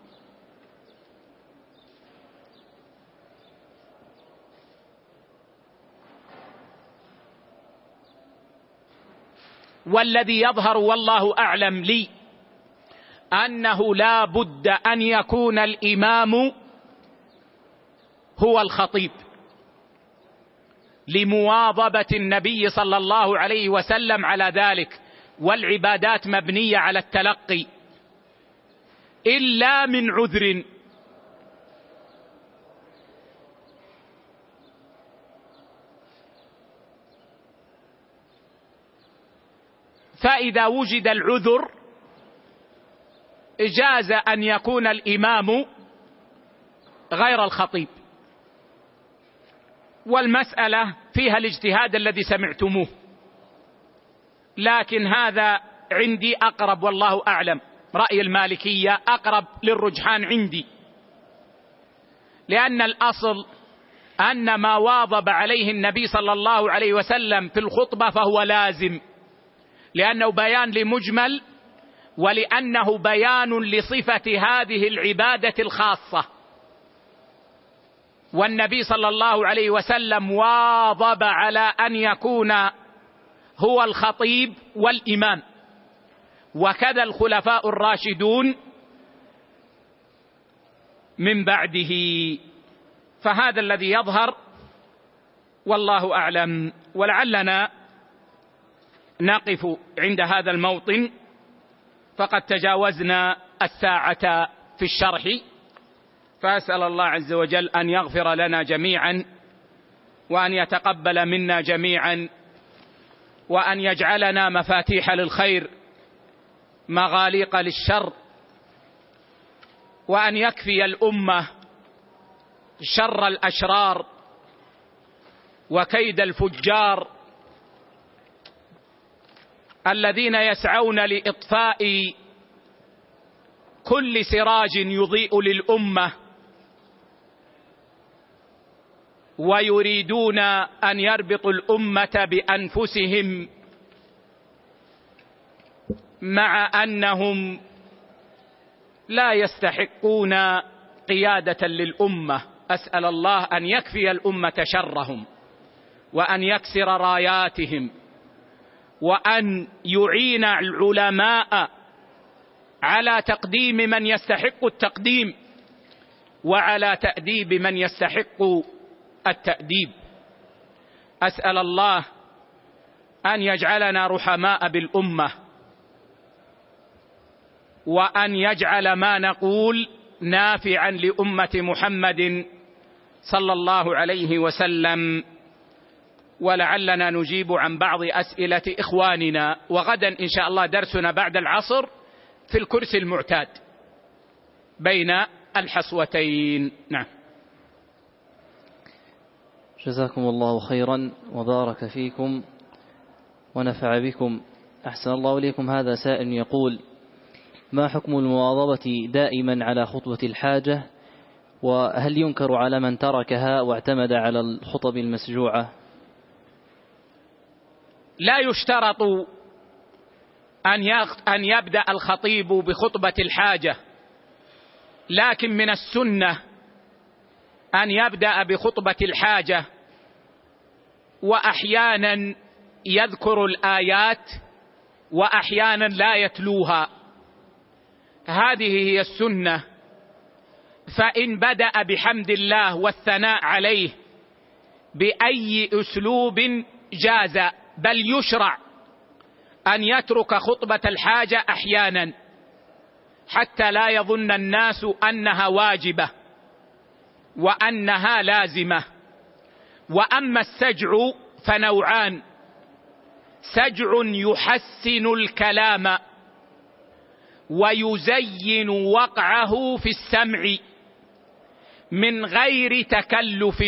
والذي يظهر والله أعلم لي أنه لا بد أن يكون الإمام هو الخطيب، لمواظبة النبي صلى الله عليه وسلم على ذلك، والعبادات مبنية على التلقي إلا من عذر. فإذا وجد العذر جاز أن يكون الإمام غير الخطيب، والمسألة فيها الاجتهاد الذي سمعتموه، لكن هذا عندي أقرب والله أعلم، رأي المالكية أقرب للرجحان عندي، لأن الأصل أن ما واظب عليه النبي صلى الله عليه وسلم في الخطبة فهو لازم، لأنه بيان لمجمل، ولأنه بيان لصفة هذه العبادة الخاصة، والنبي صلى الله عليه وسلم واظب على أن يكون هو الخطيب والإمام، وكذا الخلفاء الراشدون من بعده. فهذا الذي يظهر والله أعلم. ولعلنا نقف عند هذا الموطن، فقد تجاوزنا الساعة في الشرح، فأسأل الله عز وجل أن يغفر لنا جميعا، وأن يتقبل منا جميعا، وأن يجعلنا مفاتيح للخير مغاليق للشر، وأن يكفي الأمة شر الأشرار وكيد الفجار الذين يسعون لإطفاء كل سراج يضيء للأمة، ويريدون أن يربطوا الأمة بأنفسهم، مع أنهم لا يستحقون قيادة للأمة. أسأل الله أن يكفي الأمة شرهم، وأن يكسر راياتهم، وأن يعين العلماء على تقديم من يستحق التقديم، وعلى تأديب من يستحق التأديب. أسأل الله أن يجعلنا رحماء بالأمة، وأن يجعل ما نقول نافعا لأمة محمد صلى الله عليه وسلم. ولعلنا نجيب عن بعض أسئلة إخواننا، وغدا إن شاء الله درسنا بعد العصر في الكرسي المعتاد بين الحصوتين. نعم. جزاكم الله خيرا وبارك فيكم ونفع بكم. أحسن الله إليكم. هذا سائل يقول: ما حكم المواظبة دائما على خطبة الحاجة، وهل ينكر على من تركها واعتمد على الخطب المسجوعة؟ لا يشترط أن يبدأ الخطيب بخطبة الحاجة، لكن من السنة أن يبدأ بخطبة الحاجة، وأحيانا يذكر الآيات وأحيانا لا يتلوها، هذه هي السنة. فإن بدأ بحمد الله والثناء عليه بأي أسلوب جاز، بل يشرع أن يترك خطبة الحاجة أحيانا حتى لا يظن الناس أنها واجبة وأنها لازمة. وأما السجع فنوعان: سجع يحسن الكلام ويزين وقعه في السمع من غير تكلف،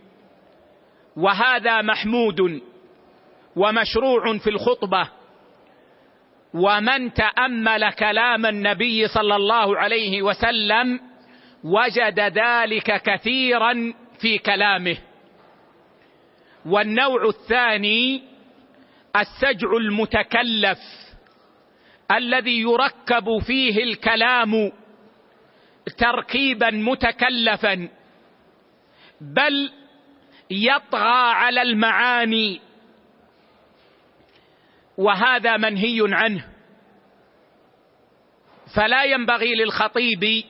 وهذا محمود ومشروع في الخطبة. ومن تأمل كلام النبي صلى الله عليه وسلم وجد ذلك كثيرا في كلامه. والنوع الثاني السجع المتكلف الذي يركب فيه الكلام تركيبا متكلفا، بل يطغى على المعاني، وهذا منهي عنه. فلا ينبغي للخطيب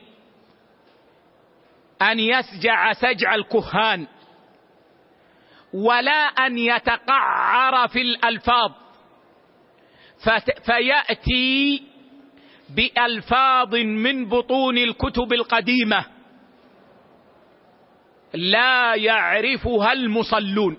أن يسجع سجع الكهان، ولا أن يتقعر في الألفاظ فيأتي بألفاظ من بطون الكتب القديمة لا يعرفها المصلون،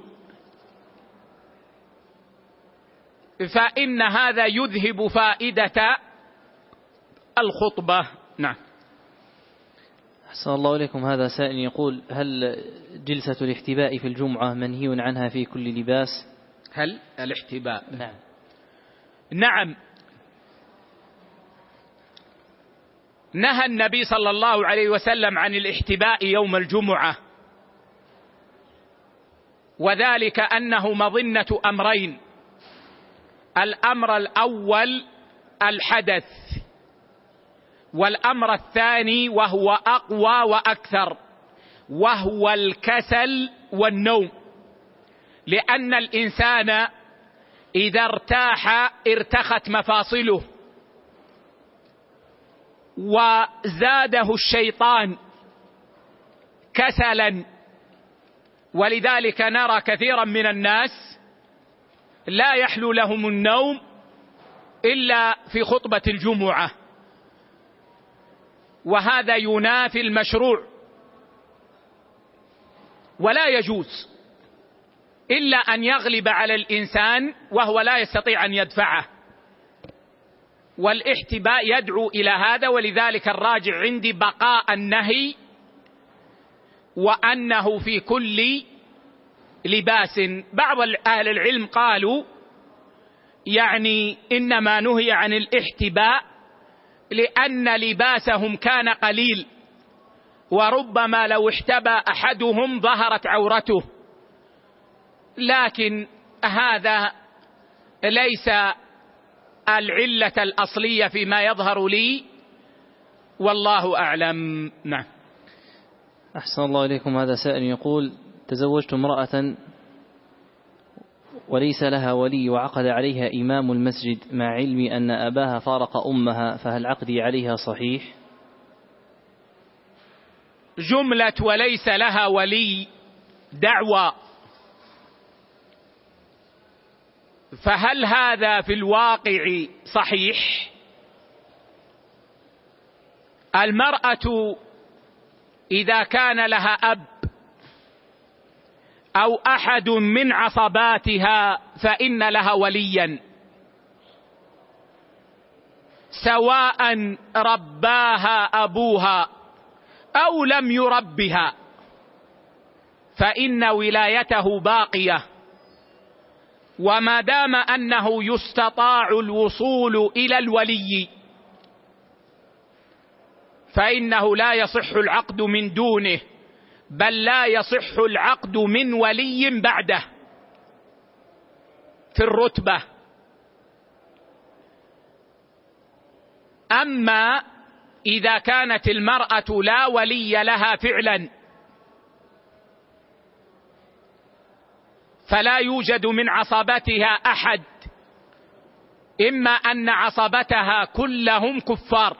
فإن هذا يذهب فائدة الخطبة. نعم. أحسن الله إليكم. هذا سائل يقول: هل جلسة الاحتباء في الجمعة منهي عنها في كل لباس؟ هل الاحتباء؟ نعم. نعم، نهى النبي صلى الله عليه وسلم عن الاحتباء يوم الجمعة، وذلك أنه مظنة أمرين: الأمر الأول الحدث، والأمر الثاني وهو أقوى وأكثر وهو الكسل والنوم، لأن الإنسان إذا ارتاح ارتخت مفاصله وزاده الشيطان كسلا. ولذلك نرى كثيرا من الناس لا يحلو لهم النوم إلا في خطبة الجمعة، وهذا ينافي المشروع، ولا يجوز إلا أن يغلب على الإنسان وهو لا يستطيع أن يدفعه، والاحتباء يدعو إلى هذا. ولذلك الراجع عندي بقاء النهي، وأنه في كل لباس. بعض أهل العلم قالوا يعني إنما نهي عن الاحتباء لأن لباسهم كان قليل، وربما لو احتبى أحدهم ظهرت عورته، لكن هذا ليس العلة الأصلية فيما يظهر لي، والله أعلم. نعم. أحسن الله إليكم. هذا سائل يقول: تزوجت امرأة وليس لها ولي وعقد عليها إمام المسجد مع علمي أن أباها فارق أمها، فهل عقدي عليها صحيح؟ جملة وليس لها ولي دعوى، فهل هذا في الواقع صحيح؟ المرأة إذا كان لها أب أو أحد من عصباتها فإن لها وليا، سواء رباها أبوها أو لم يربها، فإن ولايته باقية. وما دام أنه يستطاع الوصول إلى الولي فإنه لا يصح العقد من دونه، بل لا يصح العقد من ولي بعده. في الرتبة. أما إذا كانت المرأة لا ولي لها فعلا فلا يوجد من عصبتها أحد، إما أن عصبتها كلهم كفار،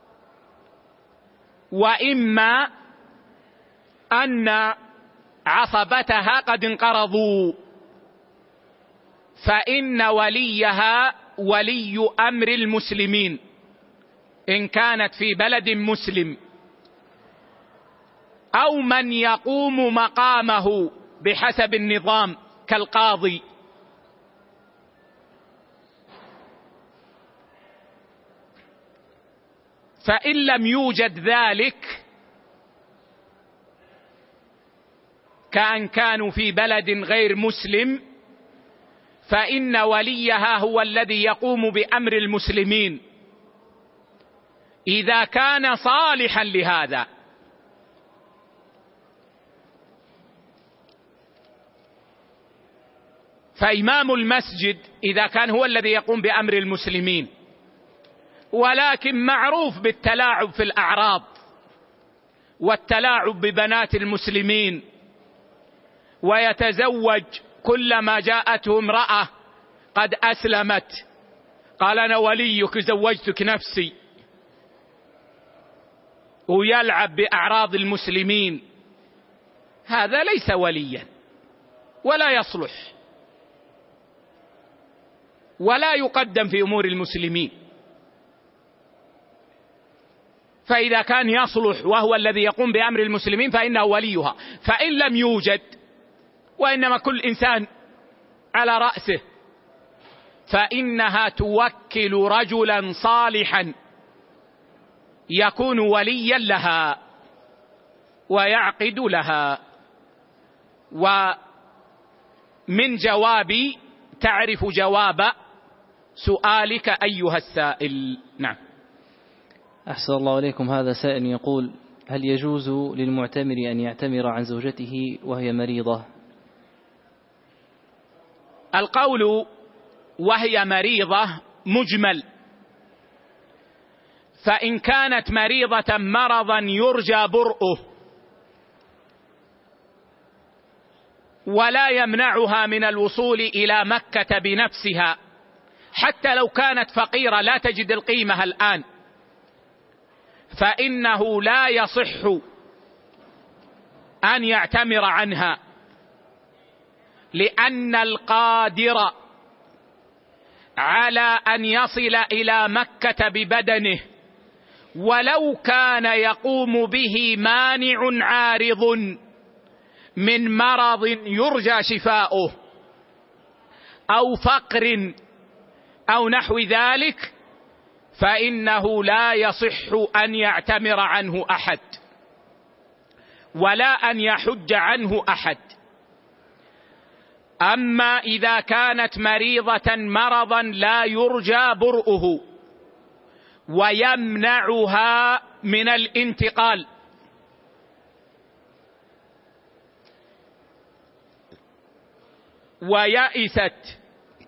وإما أن عصبتها قد انقرضوا، فإن وليها ولي أمر المسلمين إن كانت في بلد مسلم، أو من يقوم مقامه بحسب النظام كالقاضي. فإن لم يوجد ذلك، كأن كانوا في بلد غير مسلم، فإن وليها هو الذي يقوم بأمر المسلمين إذا كان صالحا لهذا. فإمام المسجد إذا كان هو الذي يقوم بأمر المسلمين، ولكن معروف بالتلاعب في الأعراض والتلاعب ببنات المسلمين، ويتزوج كلما جاءته امرأة قد أسلمت قال أنا وليك زوجتك نفسي، ويلعب بأعراض المسلمين، هذا ليس وليا ولا يصلح ولا يقدم في أمور المسلمين. فإذا كان يصلح وهو الذي يقوم بأمر المسلمين فإنه وليها. فإن لم يوجد، وإنما كل إنسان على رأسه، فإنها توكل رجلا صالحا يكون وليا لها ويعقد لها. ومن جوابي تعرف جواب سؤالك أيها السائل. نعم. أحسن الله إليكم. هذا سائل يقول: هل يجوز للمعتمر أن يعتمر عن زوجته وهي مريضة؟ القول وهي مريضة مجمل، فإن كانت مريضة مرضا يرجى برؤه ولا يمنعها من الوصول إلى مكة بنفسها، حتى لو كانت فقيرة لا تجد القيمة الآن، فإنه لا يصح أن يعتمر عنها، لأن القادر على أن يصل إلى مكة ببدنه ولو كان يقوم به مانع عارض من مرض يرجى شفاؤه أو فقر أو نحو ذلك، فإنه لا يصح أن يعتمر عنه أحد ولا أن يحج عنه أحد. أما إذا كانت مريضة مرضا لا يرجى برؤه ويمنعها من الانتقال، ويئست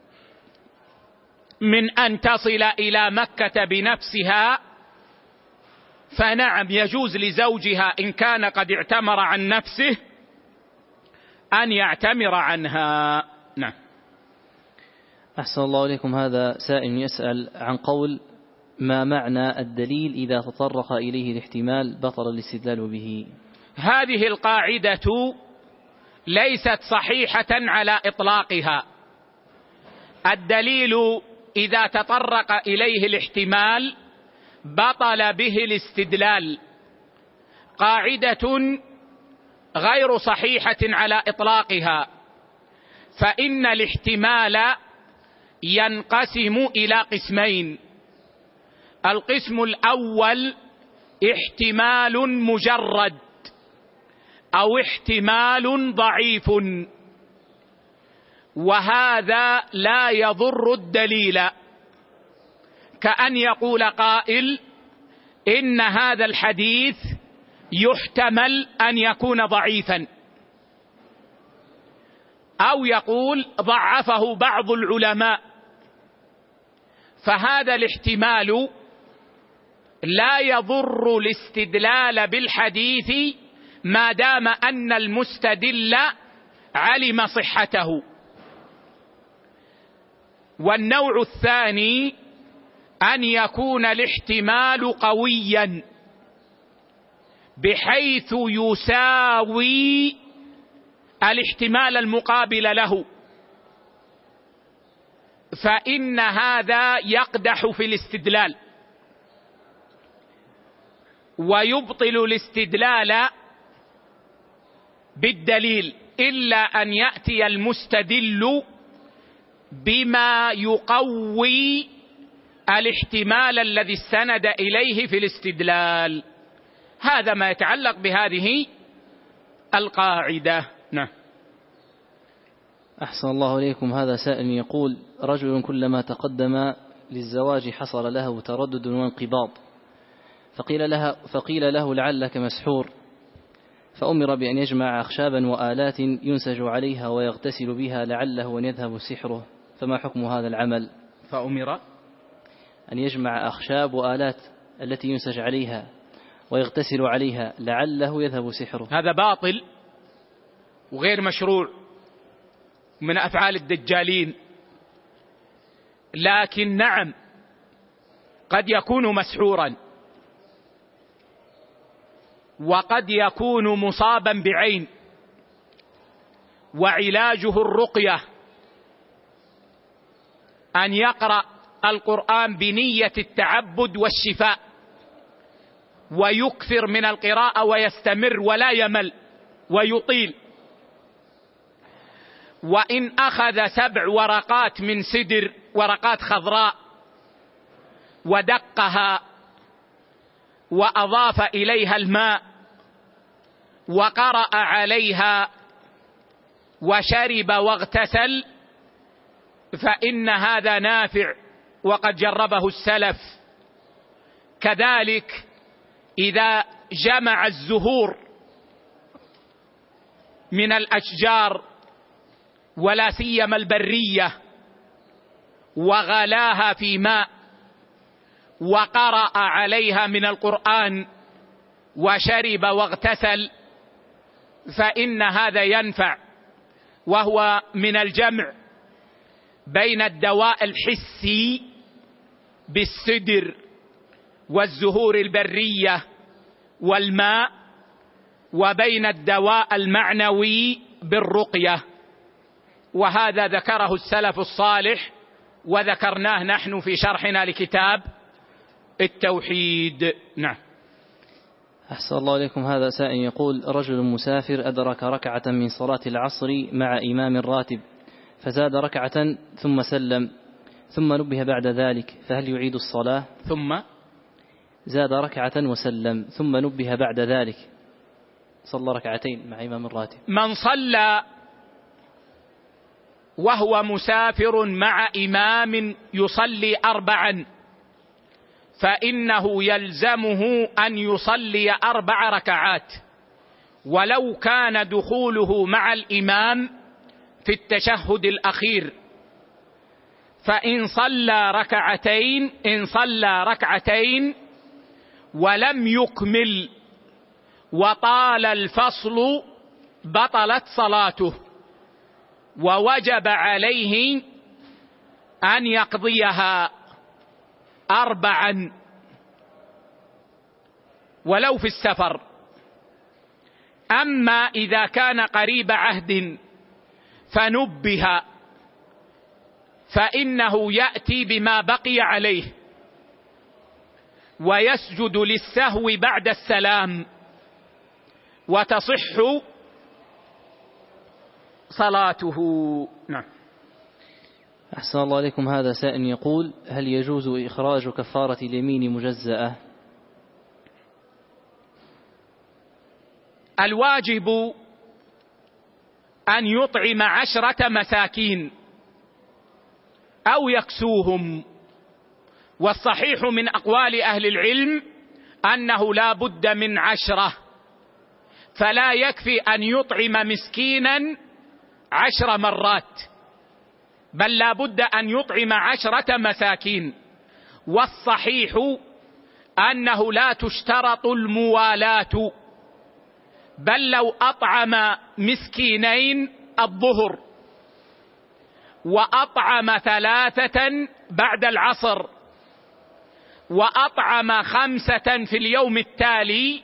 من أن تصل إلى مكة بنفسها، فنعم يجوز لزوجها إن كان قد اعتمر عن نفسه أن يعتمر عنها. نعم. أحسن الله إليكم. هذا سائل يسأل عن قول: ما معنى الدليل إذا تطرق إليه الاحتمال بطل الاستدلال به؟ هذه القاعدة ليست صحيحة على إطلاقها. الدليل إذا تطرق إليه الاحتمال بطل به الاستدلال، قاعدة غير صحيحة على إطلاقها، فإن الاحتمال ينقسم إلى قسمين: القسم الأول احتمال مجرد أو احتمال ضعيف، وهذا لا يضر الدليل، كأن يقول قائل: إن هذا الحديث يحتمل أن يكون ضعيفا، أو يقول ضعفه بعض العلماء، فهذا الاحتمال لا يضر الاستدلال بالحديث ما دام أن المستدل علم صحته. والنوع الثاني أن يكون الاحتمال قويا بحيث يساوي الاحتمال المقابل له، فإن هذا يقدح في الاستدلال ويبطل الاستدلال بالدليل، إلا أن يأتي المستدل بما يقوي الاحتمال الذي استند إليه في الاستدلال. هذا ما يتعلق بهذه القاعدة. نعم. أحسن الله إليكم. هذا سائل يقول: رجل كلما تقدم للزواج حصل له تردد وانقباض، فقيل, لها فقيل له لعلك مسحور، فأمر بأن يجمع أخشابا وآلات ينسج عليها ويغتسل بها لعله أن يذهب سحره، فما حكم هذا العمل؟ فأمر أن يجمع أخشاب وآلات التي ينسج عليها ويغتسل عليها لعله يذهب سحره. هذا باطل وغير مشروع من أفعال الدجالين، لكن نعم قد يكون مسحورا وقد يكون مصابا بعين، وعلاجه الرقية، أن يقرأ القرآن بنية التعبد والشفاء ويكثر من القراءة ويستمر ولا يمل ويطيل. وإن أخذ سبع ورقات من سدر، ورقات خضراء، ودقها وأضاف إليها الماء وقرأ عليها وشرب واغتسل، فإن هذا نافع وقد جربه السلف. كذلك إذا جمع الزهور من الأشجار ولا سيما البرية وغلاها في ماء وقرأ عليها من القرآن وشرب واغتسل، فإن هذا ينفع، وهو من الجمع بين الدواء الحسي بالسدر والزهور البرية والماء، وبين الدواء المعنوي بالرقية. وهذا ذكره السلف الصالح وذكرناه نحن في شرحنا لكتاب التوحيد. نعم. أحسن الله إليكم. هذا سائل يقول: رجل مسافر أدرك ركعة من صلاة العصر مع إمام راتب، فزاد ركعة ثم سلم، ثم نبه بعد ذلك، فهل يعيد الصلاة؟ ثم زاد ركعة وسلم ثم نبه بعد ذلك، صلى ركعتين مع إمام الراتب. من صلى وهو مسافر مع إمام يصلي أربعا، فإنه يلزمه أن يصلي أربع ركعات، ولو كان دخوله مع الإمام في التشهد الأخير. فإن صلى ركعتين إن صلى ركعتين ولم يكمل وطال الفصل بطلت صلاته، ووجب عليه أن يقضيها أربعا ولو في السفر. أما إذا كان قريب عهد فنبه، فإنه يأتي بما بقي عليه ويسجد للسهو بعد السلام وتصح صلاته. نعم. أحسن الله عليكم. هذا سائل يقول: هل يجوز إخراج كفارة اليمين مجزأة؟ الواجب أن يطعم عشرة مساكين أو يكسوهم، والصحيح من أقوال أهل العلم أنه لا بد من عشرة، فلا يكفي أن يطعم مسكينا عشر مرات، بل لا بد أن يطعم عشرة مساكين. والصحيح أنه لا تشترط الموالاة، بل لو أطعم مسكينين الظهر وأطعم ثلاثة بعد العصر وأطعم خمسة في اليوم التالي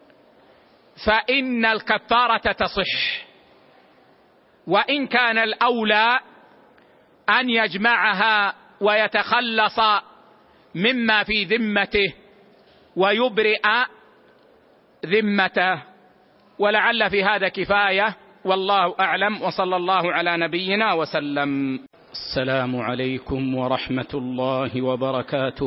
فإن الكفارة تصح، وإن كان الأولى أن يجمعها ويتخلص مما في ذمته ويبرئ ذمته. ولعل في هذا كفاية، والله أعلم، وصلى الله على نبينا وسلم. السلام عليكم ورحمة الله وبركاته.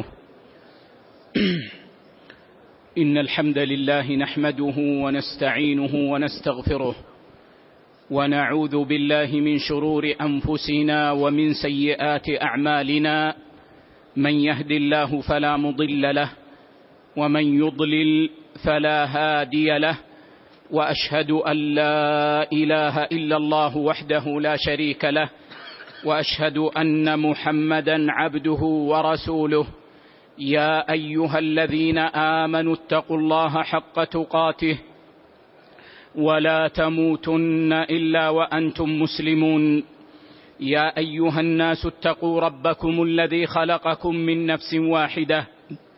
إن الحمد لله نحمده ونستعينه ونستغفره، ونعوذ بالله من شرور أنفسنا ومن سيئات أعمالنا، من يهد الله فلا مضل له ومن يضلل فلا هادي له، وأشهد أن لا إله إلا الله وحده لا شريك له، وأشهد أن محمدا عبده ورسوله. يا أيها الذين آمنوا اتقوا الله حق تقاته ولا تموتن إلا وأنتم مسلمون. يا أيها الناس اتقوا ربكم الذي خلقكم من نفس واحدة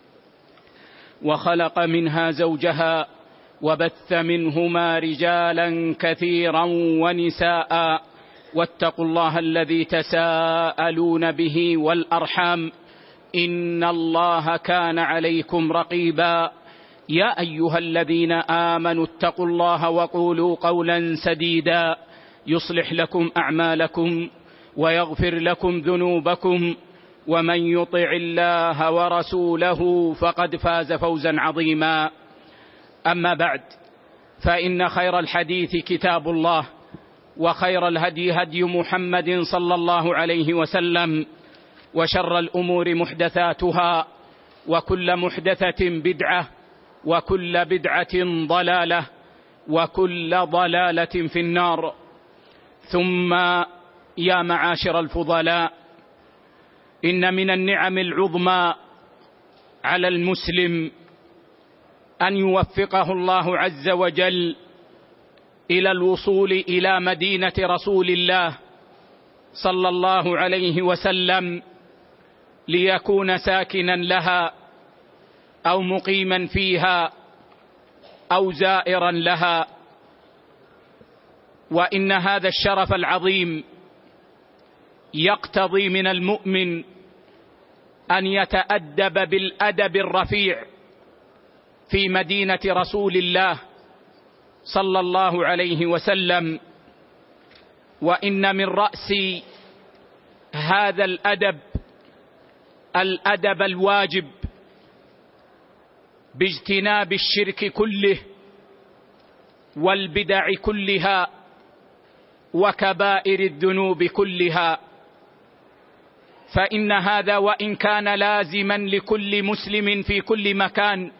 وخلق منها زوجها وبث منهما رجالا كثيرا ونساء، واتقوا الله الذي تساءلون به والأرحام، إن الله كان عليكم رقيبا. يا أيها الذين آمنوا اتقوا الله وقولوا قولا سديدا يصلح لكم أعمالكم ويغفر لكم ذنوبكم، ومن يطع الله ورسوله فقد فاز فوزا عظيما. أما بعد، فإن خير الحديث كتاب الله، وخير الهدي هدي محمد صلى الله عليه وسلم، وشر الأمور محدثاتها، وكل محدثة بدعة، وكل بدعة ضلالة، وكل ضلالة في النار. ثم يا معاشر الفضلاء، إن من النعم العظمى على المسلم أن يوفقه الله عز وجل إلى الوصول إلى مدينة رسول الله صلى الله عليه وسلم، ليكون ساكنا لها أو مقيما فيها أو زائرا لها. وإن هذا الشرف العظيم يقتضي من المؤمن أن يتأدب بالأدب الرفيع في مدينة رسول الله صلى الله عليه وسلم. وإن من رأس هذا الأدب الأدب الواجب باجتناب الشرك كله والبدع كلها وكبائر الذنوب كلها، فإن هذا وإن كان لازما لكل مسلم في كل مكان،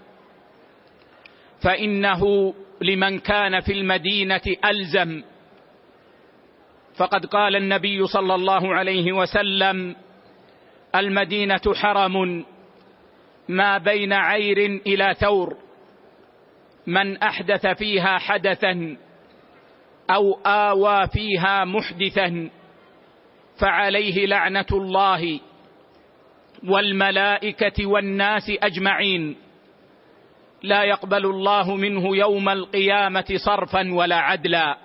فإنه لمن كان في المدينة ألزم. فقد قال النبي صلى الله عليه وسلم: المدينة حرم ما بين عير إلى ثور، من أحدث فيها حدثا أو آوى فيها محدثا فعليه لعنة الله والملائكة والناس أجمعين، لا يقبل الله منه يوم القيامة صرفا ولا عدلا.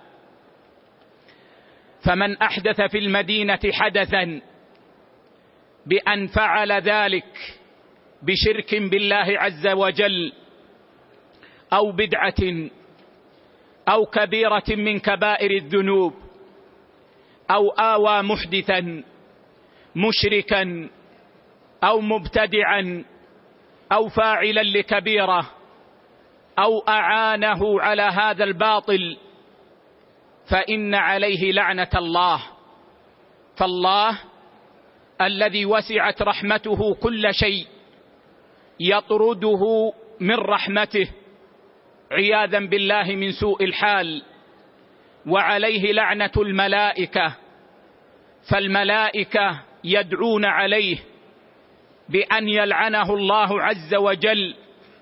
فمن أحدث في المدينة حدثا بأن فعل ذلك بشرك بالله عز وجل أو بدعة أو كبيرة من كبائر الذنوب، أو آوى محدثا مشركا أو مبتدعا أو فاعلا لكبيرة أو أعانه على هذا الباطل، فإن عليه لعنة الله. فالله الذي وسعت رحمته كل شيء يطرده من رحمته عياذا بالله من سوء الحال، وعليه لعنة الملائكة، فالملائكة يدعون عليه بأن يلعنه الله عز وجل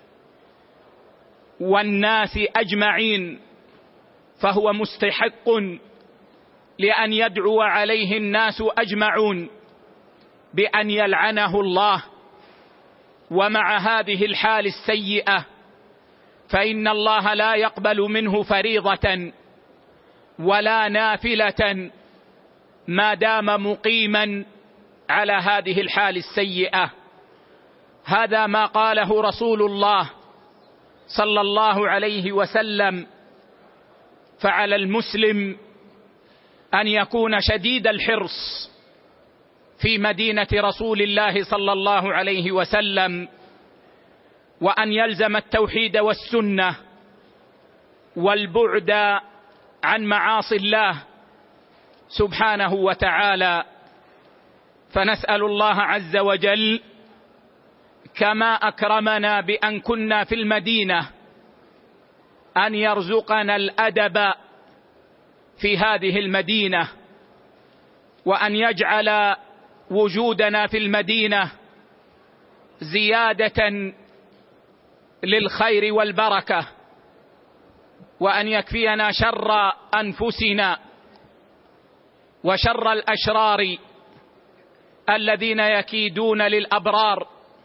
والناس أجمعين، فهو مستحق لأن يدعو عليه الناس أجمعون بأن يلعنه الله. ومع هذه الحال السيئة فإن الله لا يقبل منه فريضة ولا نافلة ما دام مقيما على هذه الحال السيئة. هذا ما قاله رسول الله صلى الله عليه وسلم. فعلى المسلم أن يكون شديد الحرص في مدينة رسول الله صلى الله عليه وسلم، وأن يلزم التوحيد والسنة والبعد عن معاصي الله سبحانه وتعالى. فنسأل الله عز وجل كما أكرمنا بأن كنا في المدينة أن يرزقنا الأدب في هذه المدينة، وأن يجعل وجودنا في المدينة زيادة للخير والبركة، وأن يكفينا شر أنفسنا وشر الأشرار الذين يكيدون للأبرار،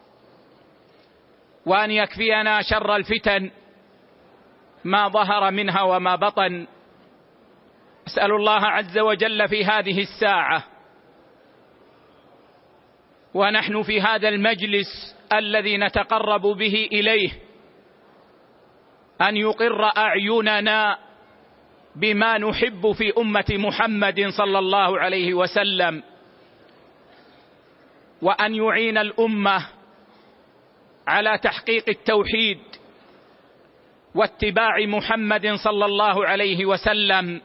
وأن يكفينا شر الفتن ما ظهر منها وما بطن. أسأل الله عز وجل في هذه الساعة ونحن في هذا المجلس الذي نتقرب به إليه أن يقر أعيننا بما نحب في أمة محمد صلى الله عليه وسلم، وأن يعين الأمة على تحقيق التوحيد واتباع محمد صلى الله عليه وسلم،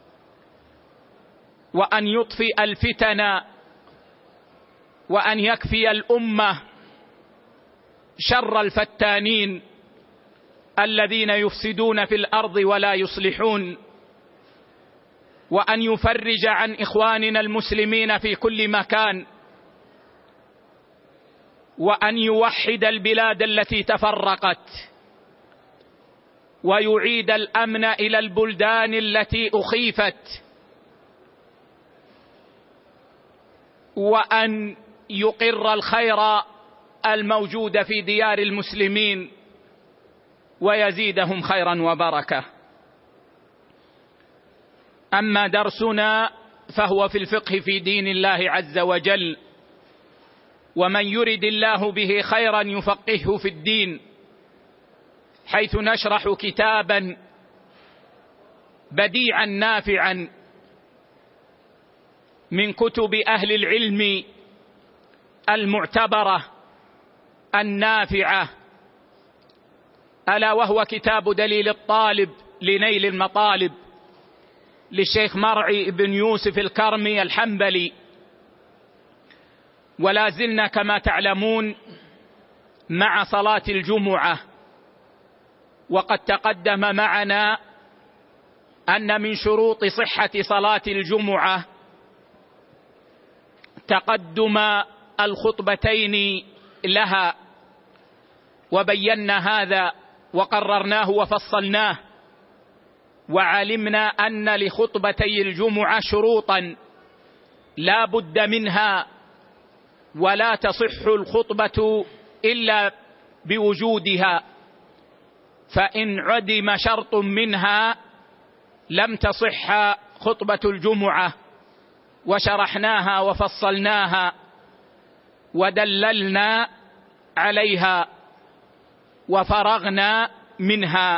وأن يطفئ الفتن، وأن يكفي الأمة شر الفتانين الذين يفسدون في الأرض ولا يصلحون، وأن يفرج عن إخواننا المسلمين في كل مكان، وأن يوحد البلاد التي تفرقت، ويعيد الأمن إلى البلدان التي أخيفت، وأن يقر الخير الموجود في ديار المسلمين ويزيدهم خيرا وبركة. أما درسنا فهو في الفقه في دين الله عز وجل، ومن يرد الله به خيرا يفقهه في الدين، حيث نشرح كتابا بديعا نافعا من كتب أهل العلم المعتبرة النافعة، ألا وهو كتاب دليل الطالب لنيل المطالب للشيخ مرعي بن يوسف الكرمي الحنبلي. ولا زلنا كما تعلمون مع صلاة الجمعة، وقد تقدم معنا أن من شروط صحة صلاة الجمعة تقدم الخطبتين لها، وبينا هذا وقررناه وفصلناه، وعلمنا أن لخطبتي الجمعة شروطا لا بد منها، ولا تصح الخطبة إلا بوجودها، فإن عدم شرط منها لم تصح خطبة الجمعة. وشرحناها وفصلناها ودللنا عليها وفرغنا منها،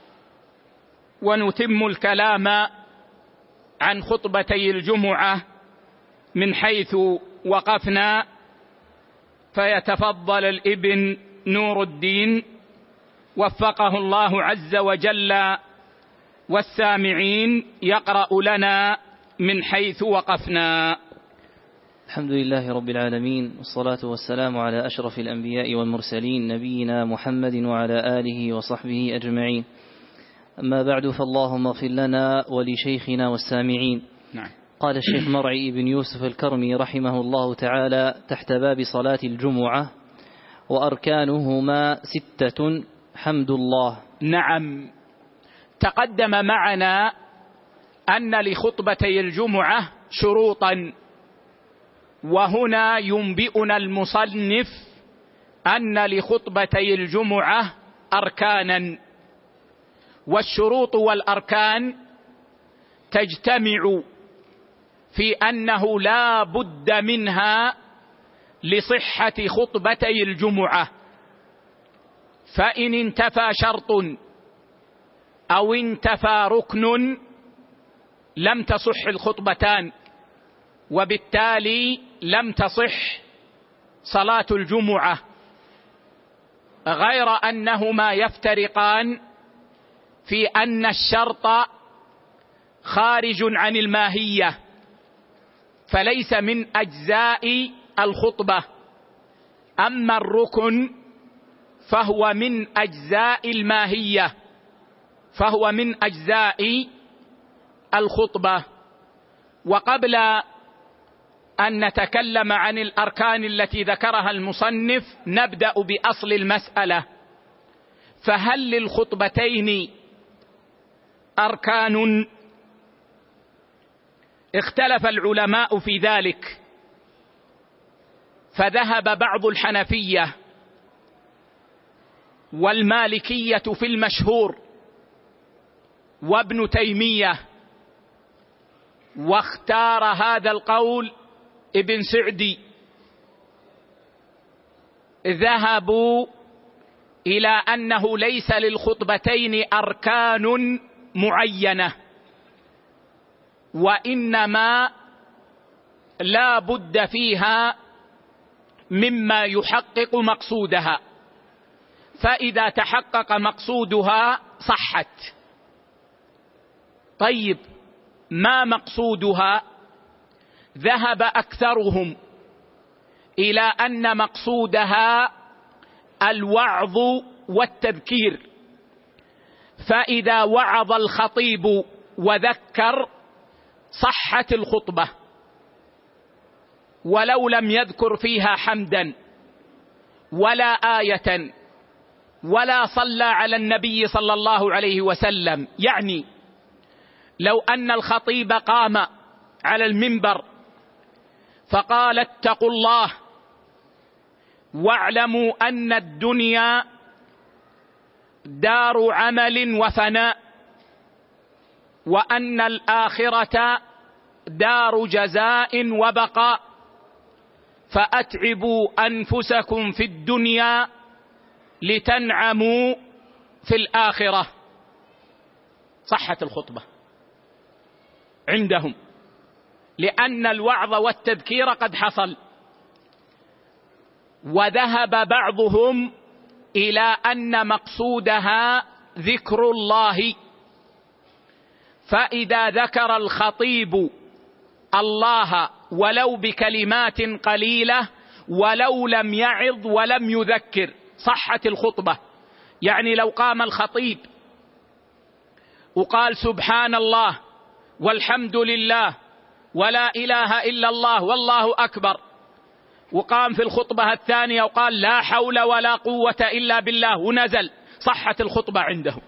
ونتم الكلام عن خطبتي الجمعة من حيث وقفنا. فيتفضل الابن نور الدين وفقه الله عز وجل والسامعين يقرأ لنا من حيث وقفنا. الحمد لله رب العالمين، والصلاة والسلام على أشرف الأنبياء والمرسلين نبينا محمد وعلى آله وصحبه أجمعين. أما بعد فاللهم اغفر لنا ولشيخنا والسامعين. نعم. قال الشيخ مرعي بن يوسف الكرمي رحمه الله تعالى تحت باب صلاة الجمعة: وأركانهما ستة حمد الله. نعم. تقدم معنا أن لخطبتي الجمعة شروطا، وهنا ينبئنا المصنف أن لخطبتي الجمعة أركانا، والشروط والأركان تجتمع في أنه لا بد منها لصحة خطبتي الجمعة، فإن انتفى شرط أو انتفى ركن لم تصح الخطبتان، وبالتالي لم تصح صلاة الجمعة، غير أنهما يفترقان في أن الشرط خارج عن الماهية فليس من أجزاء الخطبة، أما الركن فهو من أجزاء الماهية، فهو من أجزاء الخطبة. وقبل أن نتكلم عن الأركان التي ذكرها المصنف نبدأ بأصل المسألة: فهل للخطبتين أركان؟ اختلف العلماء في ذلك، فذهب بعض الحنفية والمالكية في المشهور وابن تيمية، واختار هذا القول ابن سعدي، ذهبوا إلى أنه ليس للخطبتين أركان معينة، وإنما لا بد فيها مما يحقق مقصودها، فإذا تحقق مقصودها صحت. طيب، ما مقصودها؟ ذهب أكثرهم إلى أن مقصودها الوعظ والتذكير، فإذا وعظ الخطيب وذكر صحت الخطبة، ولو لم يذكر فيها حمدا ولا آية ولا صلى على النبي صلى الله عليه وسلم. يعني لو أن الخطيب قام على المنبر فقال: اتقوا الله واعلموا أن الدنيا دار عمل وفناء، وأن الآخرة دار جزاء وبقاء، فأتعبوا أنفسكم في الدنيا لتنعموا في الآخرة، صحت الخطبة عندهم، لأن الوعظ والتذكير قد حصل. وذهب بعضهم إلى أن مقصودها ذكر الله، فإذا ذكر الخطيب الله ولو بكلمات قليلة ولو لم يعظ ولم يذكر صحت الخطبة. يعني لو قام الخطيب وقال سبحان الله والحمد لله ولا إله إلا الله والله أكبر، وقام في الخطبة الثانية وقال لا حول ولا قوة إلا بالله ونزل، صحت الخطبة عندهم.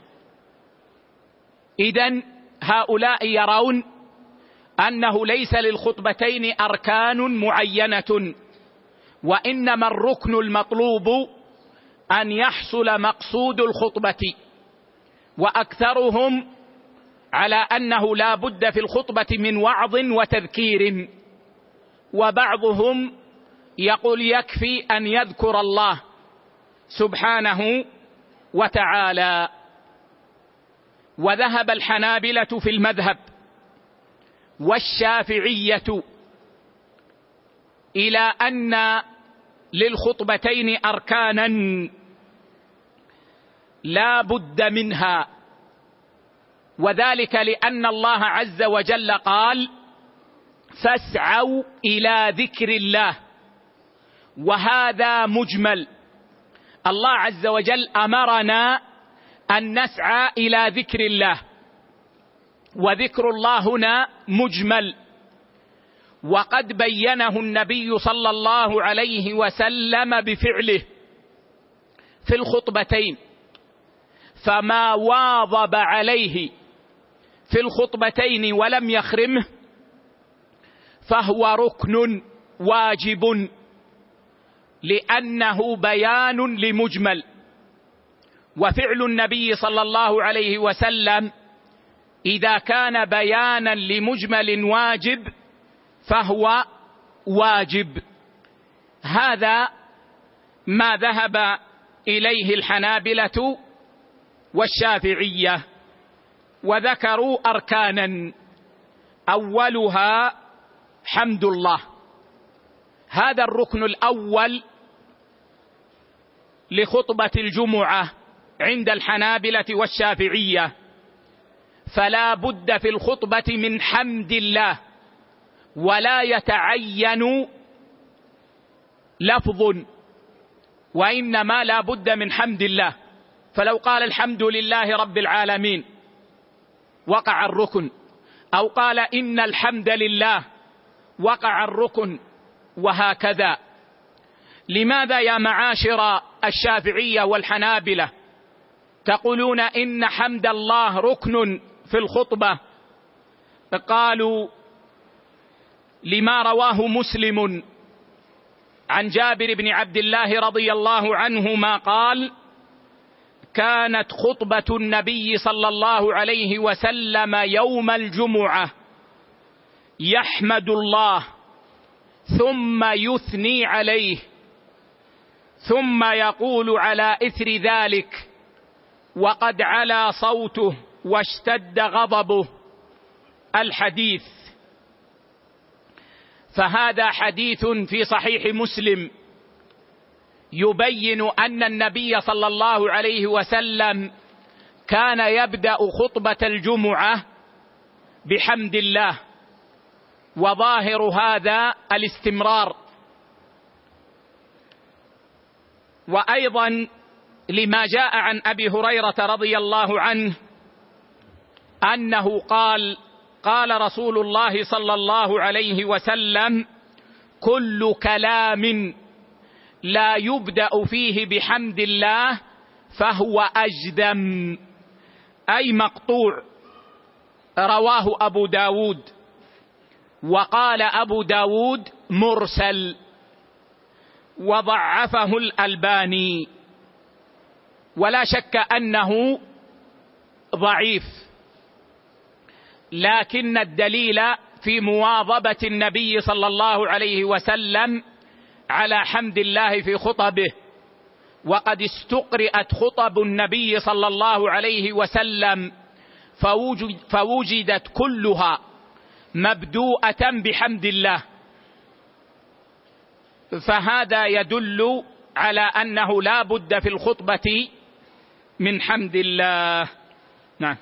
إذن هؤلاء يرون أنه ليس للخطبتين أركان معينة، وإنما الركن المطلوب أن يحصل مقصود الخطبة، وأكثرهم على أنه لا بد في الخطبة من وعظ وتذكير، وبعضهم يقول يكفي أن يذكر الله سبحانه وتعالى. وذهب الحنابلة في المذهب والشافعية إلى أن للخطبتين أركانا لا بد منها، وذلك لأن الله عز وجل قال فاسعوا إلى ذكر الله، وهذا مجمل. الله عز وجل أمرنا أن نسعى إلى ذكر الله، وذكر الله هنا مجمل، وقد بينه النبي صلى الله عليه وسلم بفعله في الخطبتين، فما واظب عليه في الخطبتين ولم يخرمه فهو ركن واجب، لأنه بيان لمجمل. وفعل النبي صلى الله عليه وسلم إذا كان بيانا لمجمل واجب فهو واجب. هذا ما ذهب إليه الحنابلة والشافعية، وذكروا أركانا، أولها حمد الله. هذا الركن الأول لخطبة الجمعة عند الحنابلة والشافعية، فلا بد في الخطبة من حمد الله، ولا يتعين لفظ، وإنما لا بد من حمد الله. فلو قال الحمد لله رب العالمين وقع الركن، أو قال إن الحمد لله وقع الركن، وهكذا. لماذا يا معاشر الشافعية والحنابلة تقولون إن حمد الله ركن في الخطبة؟ قالوا لما رواه مسلم عن جابر بن عبد الله رضي الله عنهما قال: كانت خطبة النبي صلى الله عليه وسلم يوم الجمعة يحمد الله ثم يثني عليه، ثم يقول على إثر ذلك وقد علا صوته واشتد غضبه، الحديث. فهذا حديث في صحيح مسلم يبين أن النبي صلى الله عليه وسلم كان يبدأ خطبة الجمعة بحمد الله، وظاهر هذا الاستمرار. وأيضا لما جاء عن أبي هريرة رضي الله عنه أنه قال: قال رسول الله صلى الله عليه وسلم: كل كلام لا يبدأ فيه بحمد الله فهو أجدم، أي مقطوع. رواه أبو داود، وقال أبو داود مرسل، وضعفه الألباني، ولا شك أنه ضعيف، لكن الدليل في مواظبة النبي صلى الله عليه وسلم على حمد الله في خطبه. وقد استقرأت خطب النبي صلى الله عليه وسلم فوجد فوجدت كلها مبدوءة بحمد الله، فهذا يدل على أنه لا بد في الخطبة من حمد الله. نعم.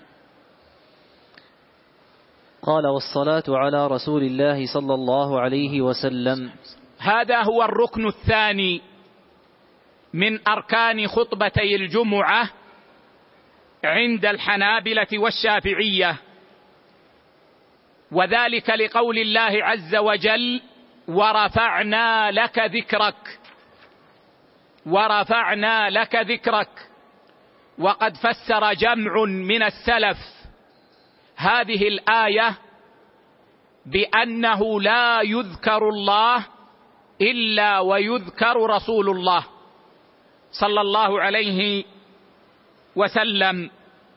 قال: والصلاة على رسول الله صلى الله عليه وسلم. هذا هو الركن الثاني من أركان خطبتي الجمعة عند الحنابلة والشافعية، وذلك لقول الله عز وجل: ورفعنا لك ذكرك. ورفعنا لك ذكرك. وقد فسر جمع من السلف هذه الآية بأنه لا يذكر الله إلا ويذكر رسول الله صلى الله عليه وسلم،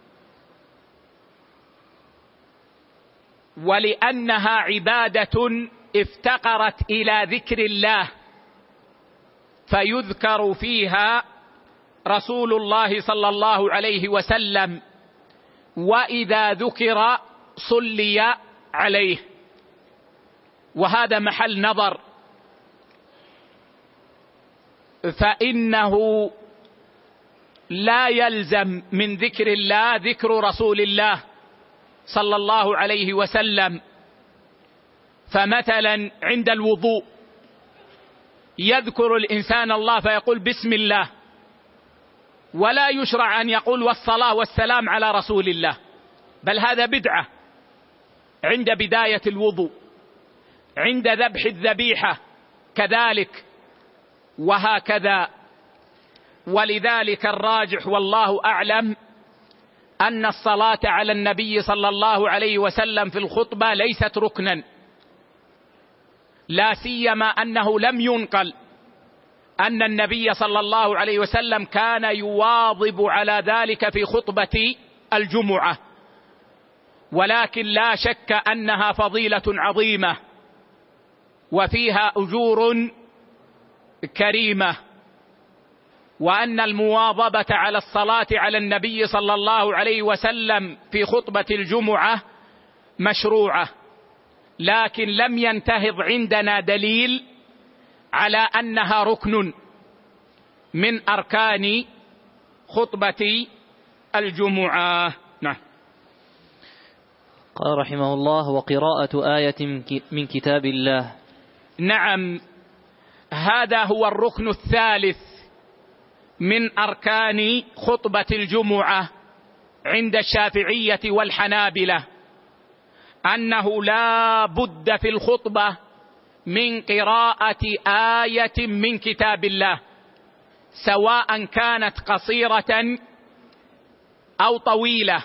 ولأنها عبادة افتقرت إلى ذكر الله فيذكر فيها رسول الله صلى الله عليه وسلم، وإذا ذكر صلي عليه. وهذا محل نظر، فإنه لا يلزم من ذكر الله ذكر رسول الله صلى الله عليه وسلم. فمثلا عند الوضوء يذكر الإنسان الله فيقول بسم الله، ولا يشرع أن يقول والصلاة والسلام على رسول الله، بل هذا بدعة عند بداية الوضوء، عند ذبح الذبيحة كذلك، وهكذا. ولذلك الراجح والله أعلم أن الصلاة على النبي صلى الله عليه وسلم في الخطبة ليست ركنا، لا سيما أنه لم ينقل أن النبي صلى الله عليه وسلم كان يواظب على ذلك في خطبة الجمعة، ولكن لا شك أنها فضيلة عظيمة وفيها أجور كريمة، وأن المواظبة على الصلاة على النبي صلى الله عليه وسلم في خطبة الجمعة مشروعة، لكن لم ينتهض عندنا دليل على أنها ركن من أركان خطبة الجمعة. نعم. قال رحمه الله: وقراءة آية من كتاب الله. نعم، هذا هو الركن الثالث من أركان خطبة الجمعة عند الشافعية والحنابلة، أنه لا بد في الخطبة من قراءة آية من كتاب الله، سواء كانت قصيرة أو طويلة،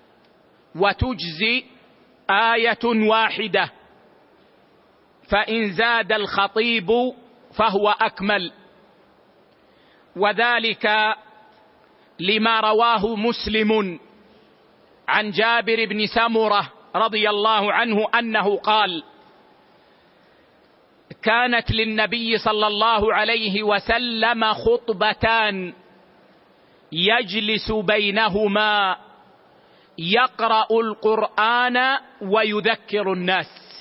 وتجزي آية واحدة، فإن زاد الخطيب فهو أكمل، وذلك لما رواه مسلم عن جابر بن سمرة رضي الله عنه أنه قال: كانت للنبي صلى الله عليه وسلم خطبتان يجلس بينهما يقرأ القرآن ويذكر الناس،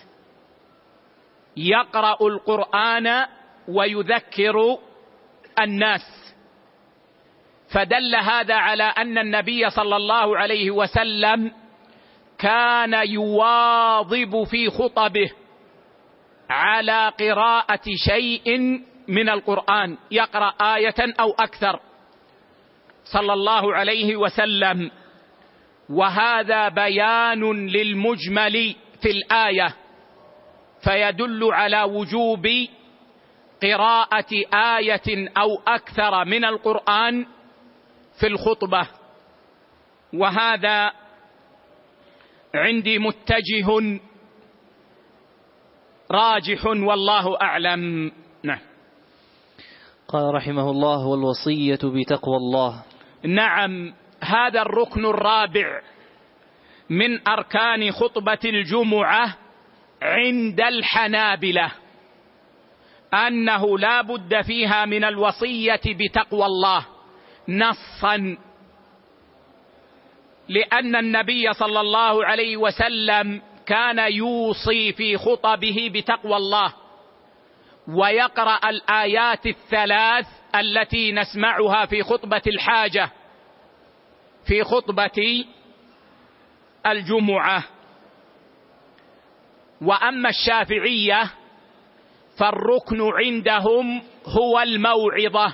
يقرأ القرآن ويذكر الناس، فدل هذا على أن النبي صلى الله عليه وسلم كان يواظب في خطبه على قراءة شيء من القرآن، يقرأ آية أو أكثر صلى الله عليه وسلم، وهذا بيان للمجمل في الآية، فيدل على وجوب قراءة آية أو أكثر من القرآن في الخطبة، وهذا عندي متجه راجح والله أعلم. نعم. قال رحمه الله: والوصية بتقوى الله. نعم، هذا الركن الرابع من أركان خطبة الجمعة عند الحنابلة، أنه لا بد فيها من الوصية بتقوى الله نصا، لأن النبي صلى الله عليه وسلم كان يوصي في خطبه بتقوى الله، ويقرأ الآيات الثلاث التي نسمعها في خطبة الحاجة في خطبة الجمعة. وأما الشافعية فالركن عندهم هو الموعظة،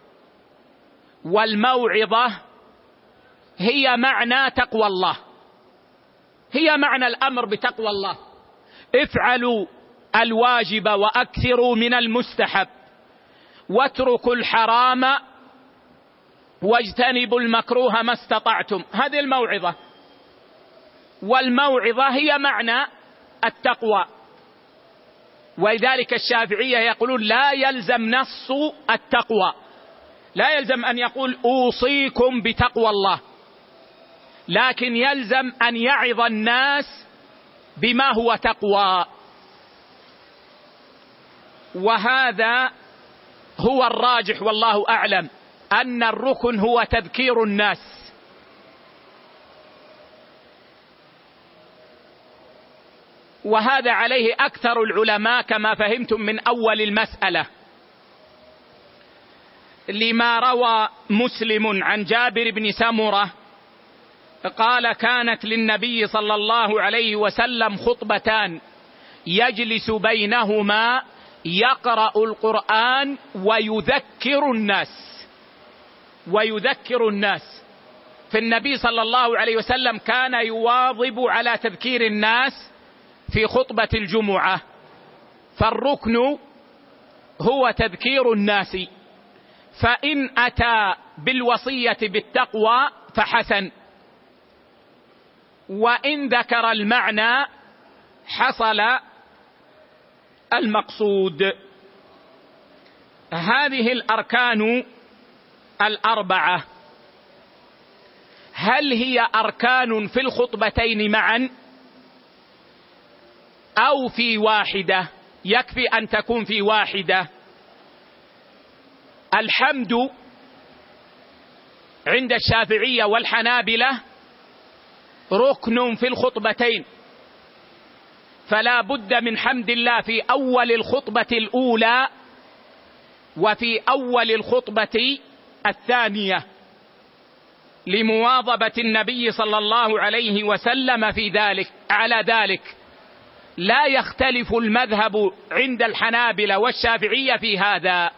والموعظة هي معنى تقوى الله، هي معنى الأمر بتقوى الله: افعلوا الواجب وأكثروا من المستحب واتركوا الحرام واجتنبوا المكروه ما استطعتم. هذه الموعظة، والموعظة هي معنى التقوى. ولذلك الشافعية يقولون لا يلزم نص التقوى، لا يلزم أن يقول أوصيكم بتقوى الله، لكن يلزم أن يعظ الناس بما هو تقوى، وهذا هو الراجح والله أعلم، أن الركن هو تذكير الناس. وهذا عليه أكثر العلماء كما فهمتم من أول المسألة، لما روى مسلم عن جابر بن سمرة قال: كانت للنبي صلى الله عليه وسلم خطبتان يجلس بينهما يقرأ القرآن ويذكر الناس، ويذكر الناس. فالنبي صلى الله عليه وسلم كان يواظب على تذكير الناس في خطبة الجمعة، فالركن هو تذكير الناس، فإن أتى بالوصية بالتقوى فحسن، وإن ذكر المعنى حصل المقصود. هذه الأركان الأربعة هل هي أركان في الخطبتين معا أو في واحدة؟ يكفي أن تكون في واحدة. الحمد عند الشافعية والحنابلة ركن في الخطبتين، فلا بد من حمد الله في أول الخطبة الأولى وفي أول الخطبة الثانية، لمواظبة النبي صلى الله عليه وسلم في ذلك على ذلك. لا يختلف المذهب عند الحنابلة والشافعية في هذا.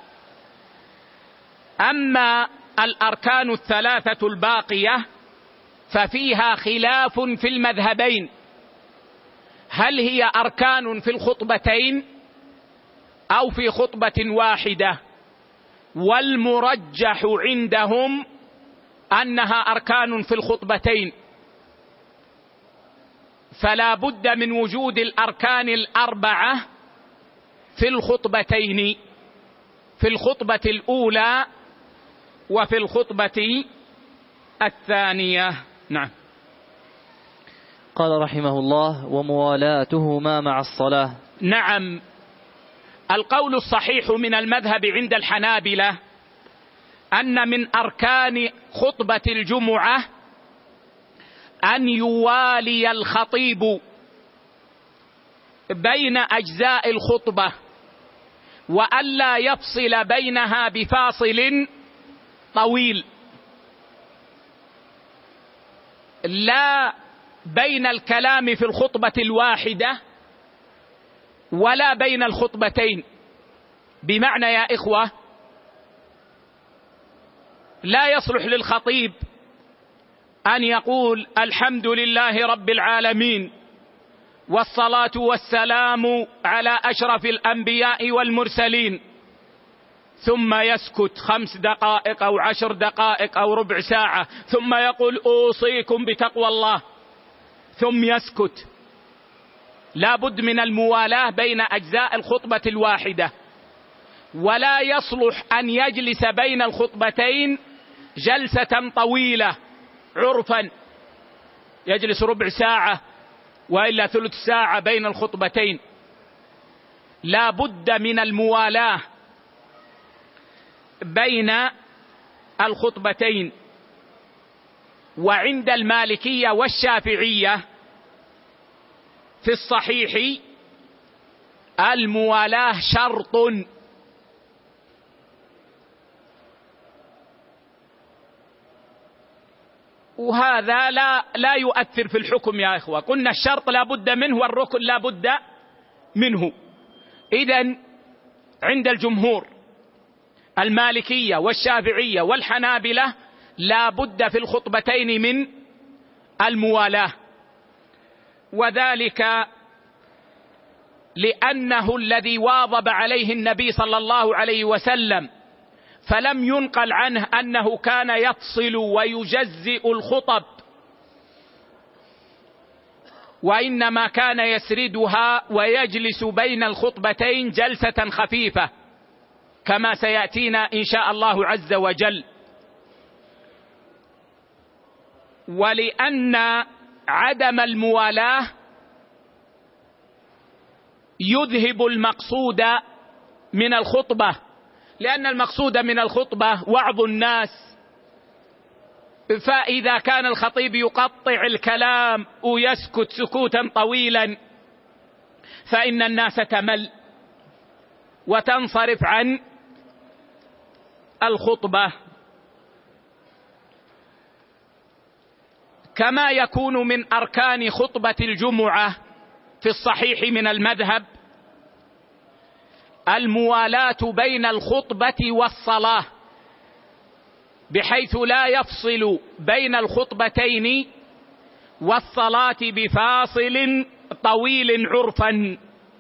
أما الأركان الثلاثة الباقية ففيها خلاف في المذهبين، هل هي أركان في الخطبتين أو في خطبة واحدة؟ والمرجح عندهم أنها أركان في الخطبتين، فلا بد من وجود الأركان الأربعة في الخطبتين، في الخطبة الأولى وفي الخطبة الثانية. نعم. قال رحمه الله: وموالاتهما مع الصلاة. نعم، القول الصحيح من المذهب عند الحنابلة أن من أركان خطبة الجمعة أن يوالي الخطيب بين أجزاء الخطبة، وألا يفصل بينها بفاصل طويل، لا بين الكلام في الخطبة الواحدة ولا بين الخطبتين. بمعنى يا إخوة، لا يصلح للخطيب أن يقول الحمد لله رب العالمين والصلاة والسلام على أشرف الأنبياء والمرسلين، ثم يسكت خمس دقائق أو عشر دقائق أو ربع ساعة، ثم يقول أوصيكم بتقوى الله، ثم يسكت. لا بد من الموالاة بين أجزاء الخطبة الواحدة، ولا يصلح أن يجلس بين الخطبتين جلسة طويلة عرفا، يجلس ربع ساعة وإلا ثلث ساعة بين الخطبتين. لا بد من الموالاة بين الخطبتين. وعند المالكية والشافعية في الصحيح الموالاة شرط، وهذا لا لا يؤثر في الحكم يا إخوة. قلنا الشرط لا بد منه والركن لا بد منه. إذن عند الجمهور المالكية والشافعية والحنابلة لا بد في الخطبتين من الموالاة، وذلك لأنه الذي واظب عليه النبي صلى الله عليه وسلم، فلم ينقل عنه أنه كان يفصل ويجزئ الخطب، وإنما كان يسردها ويجلس بين الخطبتين جلسة خفيفة كما سيأتينا إن شاء الله عز وجل. ولأن عدم الموالاة يذهب المقصود من الخطبة، لأن المقصود من الخطبة وعظ الناس، فإذا كان الخطيب يقطع الكلام ويسكت سكوتا طويلا فإن الناس تمل وتنصرف عن الخطبة. كما يكون من أركان خطبة الجمعة في الصحيح من المذهب الموالاة بين الخطبة والصلاة، بحيث لا يفصل بين الخطبتين والصلاة بفاصل طويل عرفا،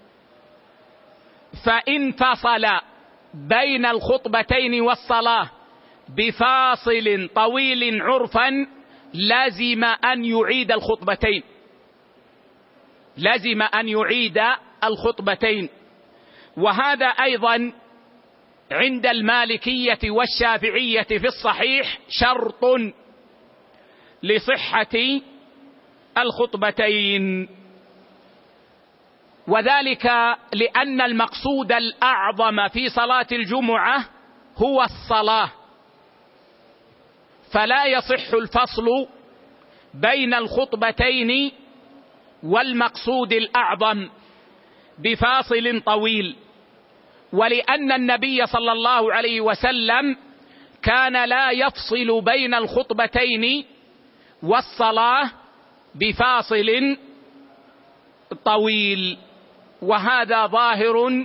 فإن فصل بين الخطبتين والصلاة بفاصل طويل عرفا لازم أن يعيد الخطبتين لازم أن يعيد الخطبتين وهذا أيضا عند المالكية والشافعية في الصحيح شرط لصحة الخطبتين، وذلك لأن المقصود الأعظم في صلاة الجمعة هو الصلاة، فلا يصح الفصل بين الخطبتين والمقصود الأعظم بفاصل طويل، ولأن النبي صلى الله عليه وسلم كان لا يفصل بين الخطبتين والصلاة بفاصل طويل، وهذا ظاهر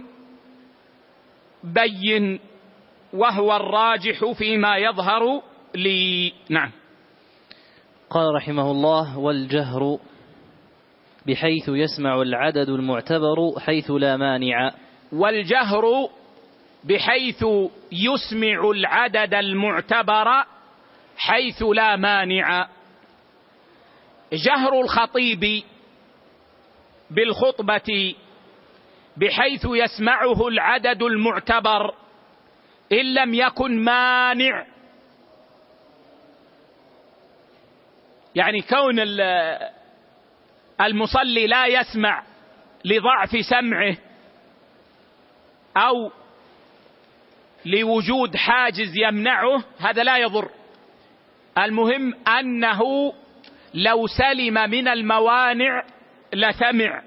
بين وهو الراجح فيما يظهر لي. نعم. قال رحمه الله: والجهر بحيث يسمع العدد المعتبر حيث لا مانع. والجهر بحيث يسمع العدد المعتبر حيث لا مانع. جهر الخطيب بالخطبة بحيث يسمعه العدد المعتبر إن لم يكن مانع، يعني كون المصلي لا يسمع لضعف سمعه أو لوجود حاجز يمنعه هذا لا يضر، المهم أنه لو سلم من الموانع لسمع.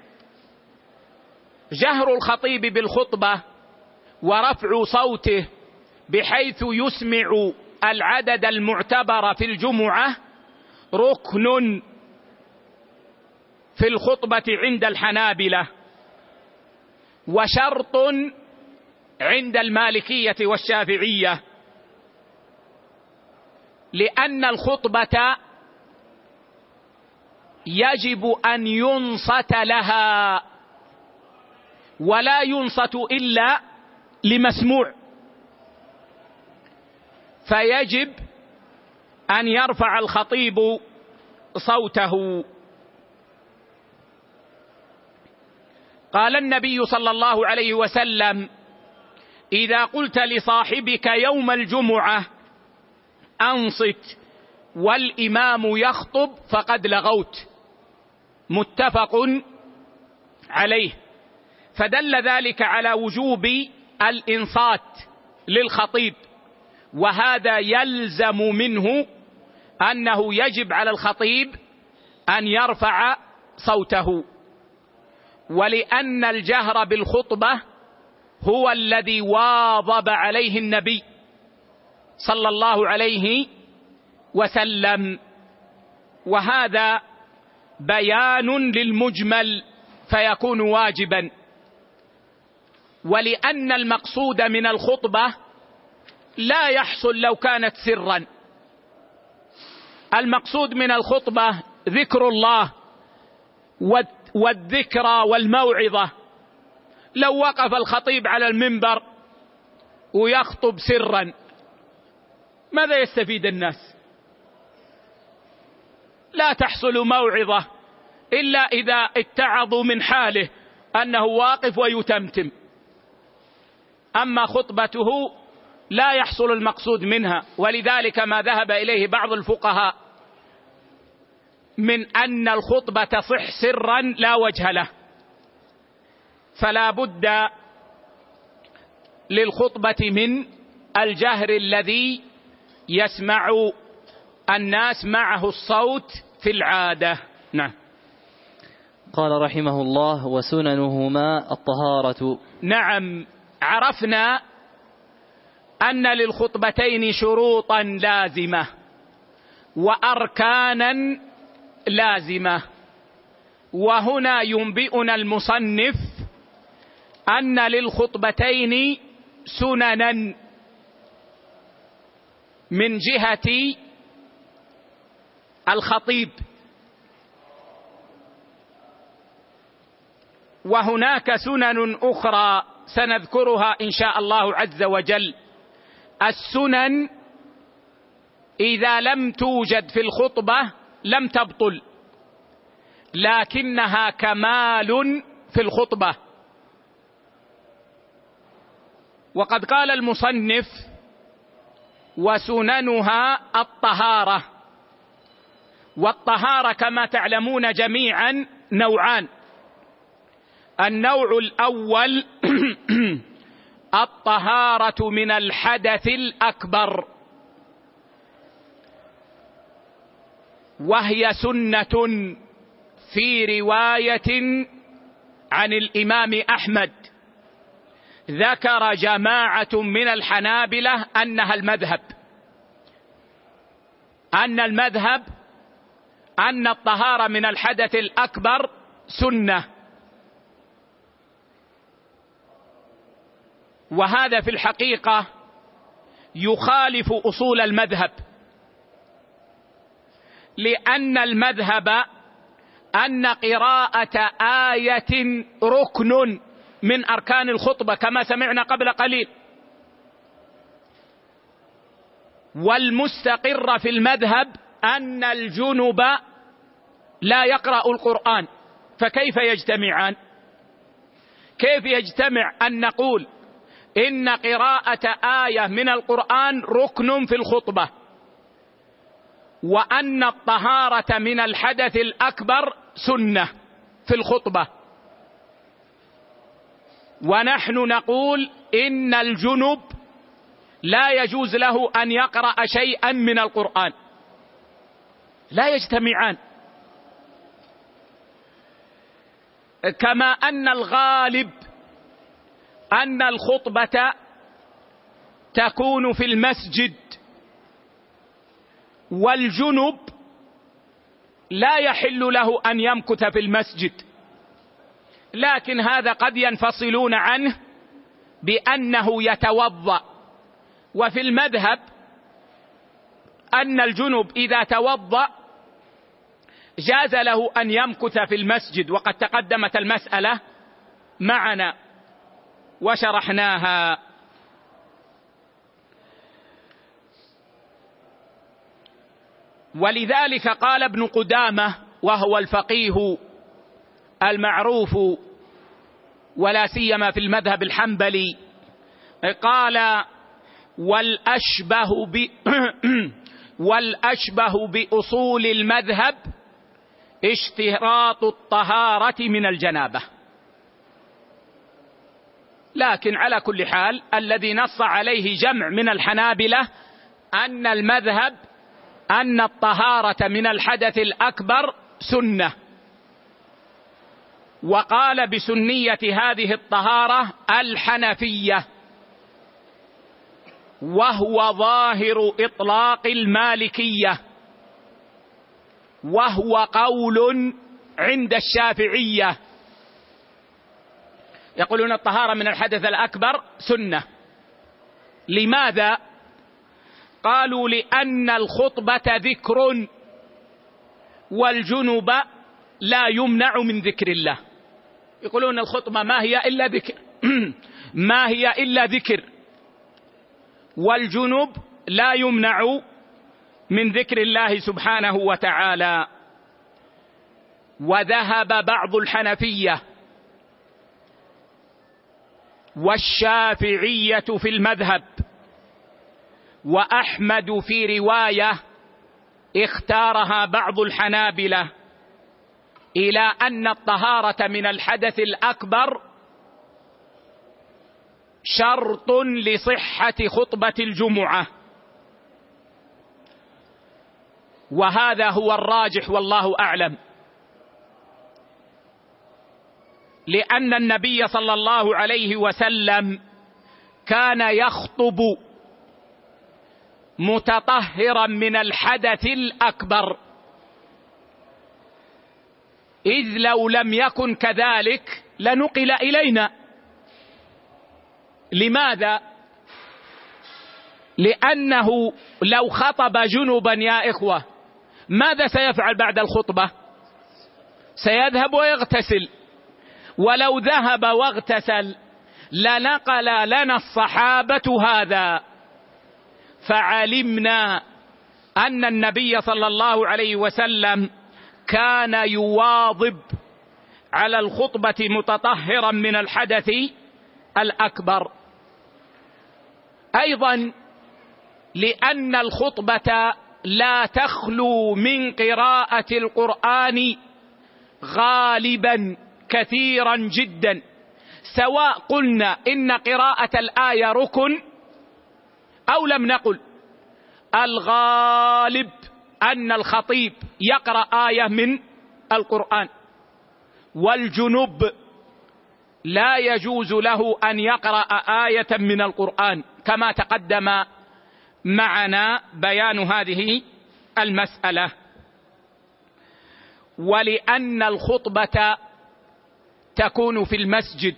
جهر الخطيب بالخطبة ورفع صوته بحيث يسمع العدد المعتبر في الجمعة ركن في الخطبة عند الحنابلة، وشرط عند المالكية والشافعية، لأن الخطبة يجب أن ينصت لها، ولا ينصت إلا لمسموع، فيجب أن يرفع الخطيب صوته. قال النبي صلى الله عليه وسلم: إذا قلت لصاحبك يوم الجمعة أنصت والإمام يخطب فقد لغوت، متفق عليه. فدل ذلك على وجوب الإنصات للخطيب، وهذا يلزم منه أنه يجب على الخطيب أن يرفع صوته، ولأن الجهر بالخطبة هو الذي واظب عليه النبي صلى الله عليه وسلم، وهذا بيان للمجمل فيكون واجبا. ولأن المقصود من الخطبة لا يحصل لو كانت سرا، المقصود من الخطبة ذكر الله والذكرى والموعظة. لو وقف الخطيب على المنبر ويخطب سرا ماذا يستفيد الناس؟ لا تحصل موعظة إلا إذا اتعظوا من حاله أنه واقف ويتمتم، أما خطبته لا يحصل المقصود منها. ولذلك ما ذهب إليه بعض الفقهاء من أن الخطبة تصح سرا لا وجه له، فلا بد للخطبة من الجهر الذي يسمع الناس معه الصوت في العادة. نعم. قال رحمه الله: وسننهما الطهارة. نعم، عرفنا أن للخطبتين شروطا لازمة وأركانا لازمة، وهنا ينبئنا المصنف أن للخطبتين سننا، من جهة الخطيب. وهناك سنن أخرى سنذكرها إن شاء الله عز وجل. السنن إذا لم توجد في الخطبة لم تبطل، لكنها كمال في الخطبة. وقد قال المصنف: وسننها الطهارة. والطهارة كما تعلمون جميعا نوعان. النوع الأول الطهارة من الحدث الأكبر، وهي سنة في رواية عن الإمام أحمد ذكر جماعة من الحنابلة أنها المذهب، أن المذهب أن الطهارة من الحدث الأكبر سنة. وهذا في الحقيقة يخالف أصول المذهب، لأن المذهب أن قراءة آية ركن من أركان الخطبة كما سمعنا قبل قليل. والمستقر في المذهب أن الجنب لا يقرأ القرآن، فكيف يجتمعان؟ كيف يجتمع أن نقول إن قراءة آية من القرآن ركن في الخطبة، وأن الطهارة من الحدث الأكبر سنة في الخطبة، ونحن نقول إن الجنب لا يجوز له أن يقرأ شيئا من القرآن؟ لا يجتمعان. كما أن الغالب أن الخطبة تكون في المسجد، والجنب لا يحل له أن يمكث في المسجد، لكن هذا قد ينفصلون عنه بأنه يتوضأ. وفي المذهب أن الجنب إذا توضأ جاز له أن يمكث في المسجد، وقد تقدمت المسألة معنا وشرحناها. ولذلك قال ابن قدامة وهو الفقيه المعروف ولا سيما في المذهب الحنبلي، قال: والأشبه ب والأشبه بأصول المذهب اشتراط الطهارة من الجنابة. لكن على كل حال الذي نص عليه جمع من الحنابلة أن المذهب أن الطهارة من الحدث الأكبر سنة، وقال بسنية هذه الطهارة الحنفية، وهو ظاهر إطلاق المالكية، وهو قول عند الشافعية. يقولون الطهارة من الحدث الأكبر سنة. لماذا؟ قالوا: لأن الخطبة ذكر، والجنب لا يمنع من ذكر الله. يقولون الخطبة ما هي إلا ذكر ما هي إلا ذكر، والجنب لا يمنع من ذكر الله سبحانه وتعالى. وذهب بعض الحنفية والشافعية في المذهب وأحمد في رواية اختارها بعض الحنابلة إلى أن الطهارة من الحدث الأكبر شرط لصحة خطبة الجمعة، وهذا هو الراجح والله أعلم، لأن النبي صلى الله عليه وسلم كان يخطب متطهرا من الحدث الأكبر، إذ لو لم يكن كذلك لنقل إلينا. لماذا؟ لأنه لو خطب جنبا يا إخوة ماذا سيفعل بعد الخطبة؟ سيذهب ويغتسل، ولو ذهب واغتسل لنقل لنا الصحابة هذا. فعلمنا أن النبي صلى الله عليه وسلم كان يواظب على الخطبة متطهرا من الحدث الأكبر. أيضا لأن الخطبة لا تخلو من قراءة القرآن غالبا كثيرا جدا، سواء قلنا إن قراءة الآية ركن أو لم نقل. الغالب أن الخطيب يقرأ آية من القرآن، والجنب لا يجوز له أن يقرأ آية من القرآن كما تقدم معنا بيان هذه المسألة. ولأن الخطبة تكون في المسجد،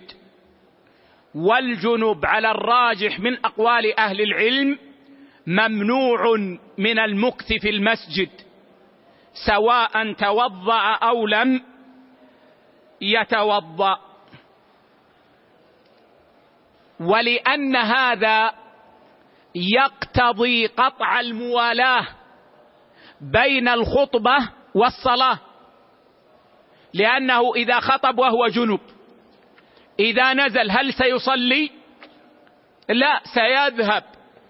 والجنب على الراجح من أقوال أهل العلم ممنوع من المكث في المسجد سواء توضأ أو لم يتوضأ. ولأن هذا يقتضي قطع الموالاة بين الخطبة والصلاة، لأنه إذا خطب وهو جنب إذا نزل هل سيصلي؟ لا، سيذهب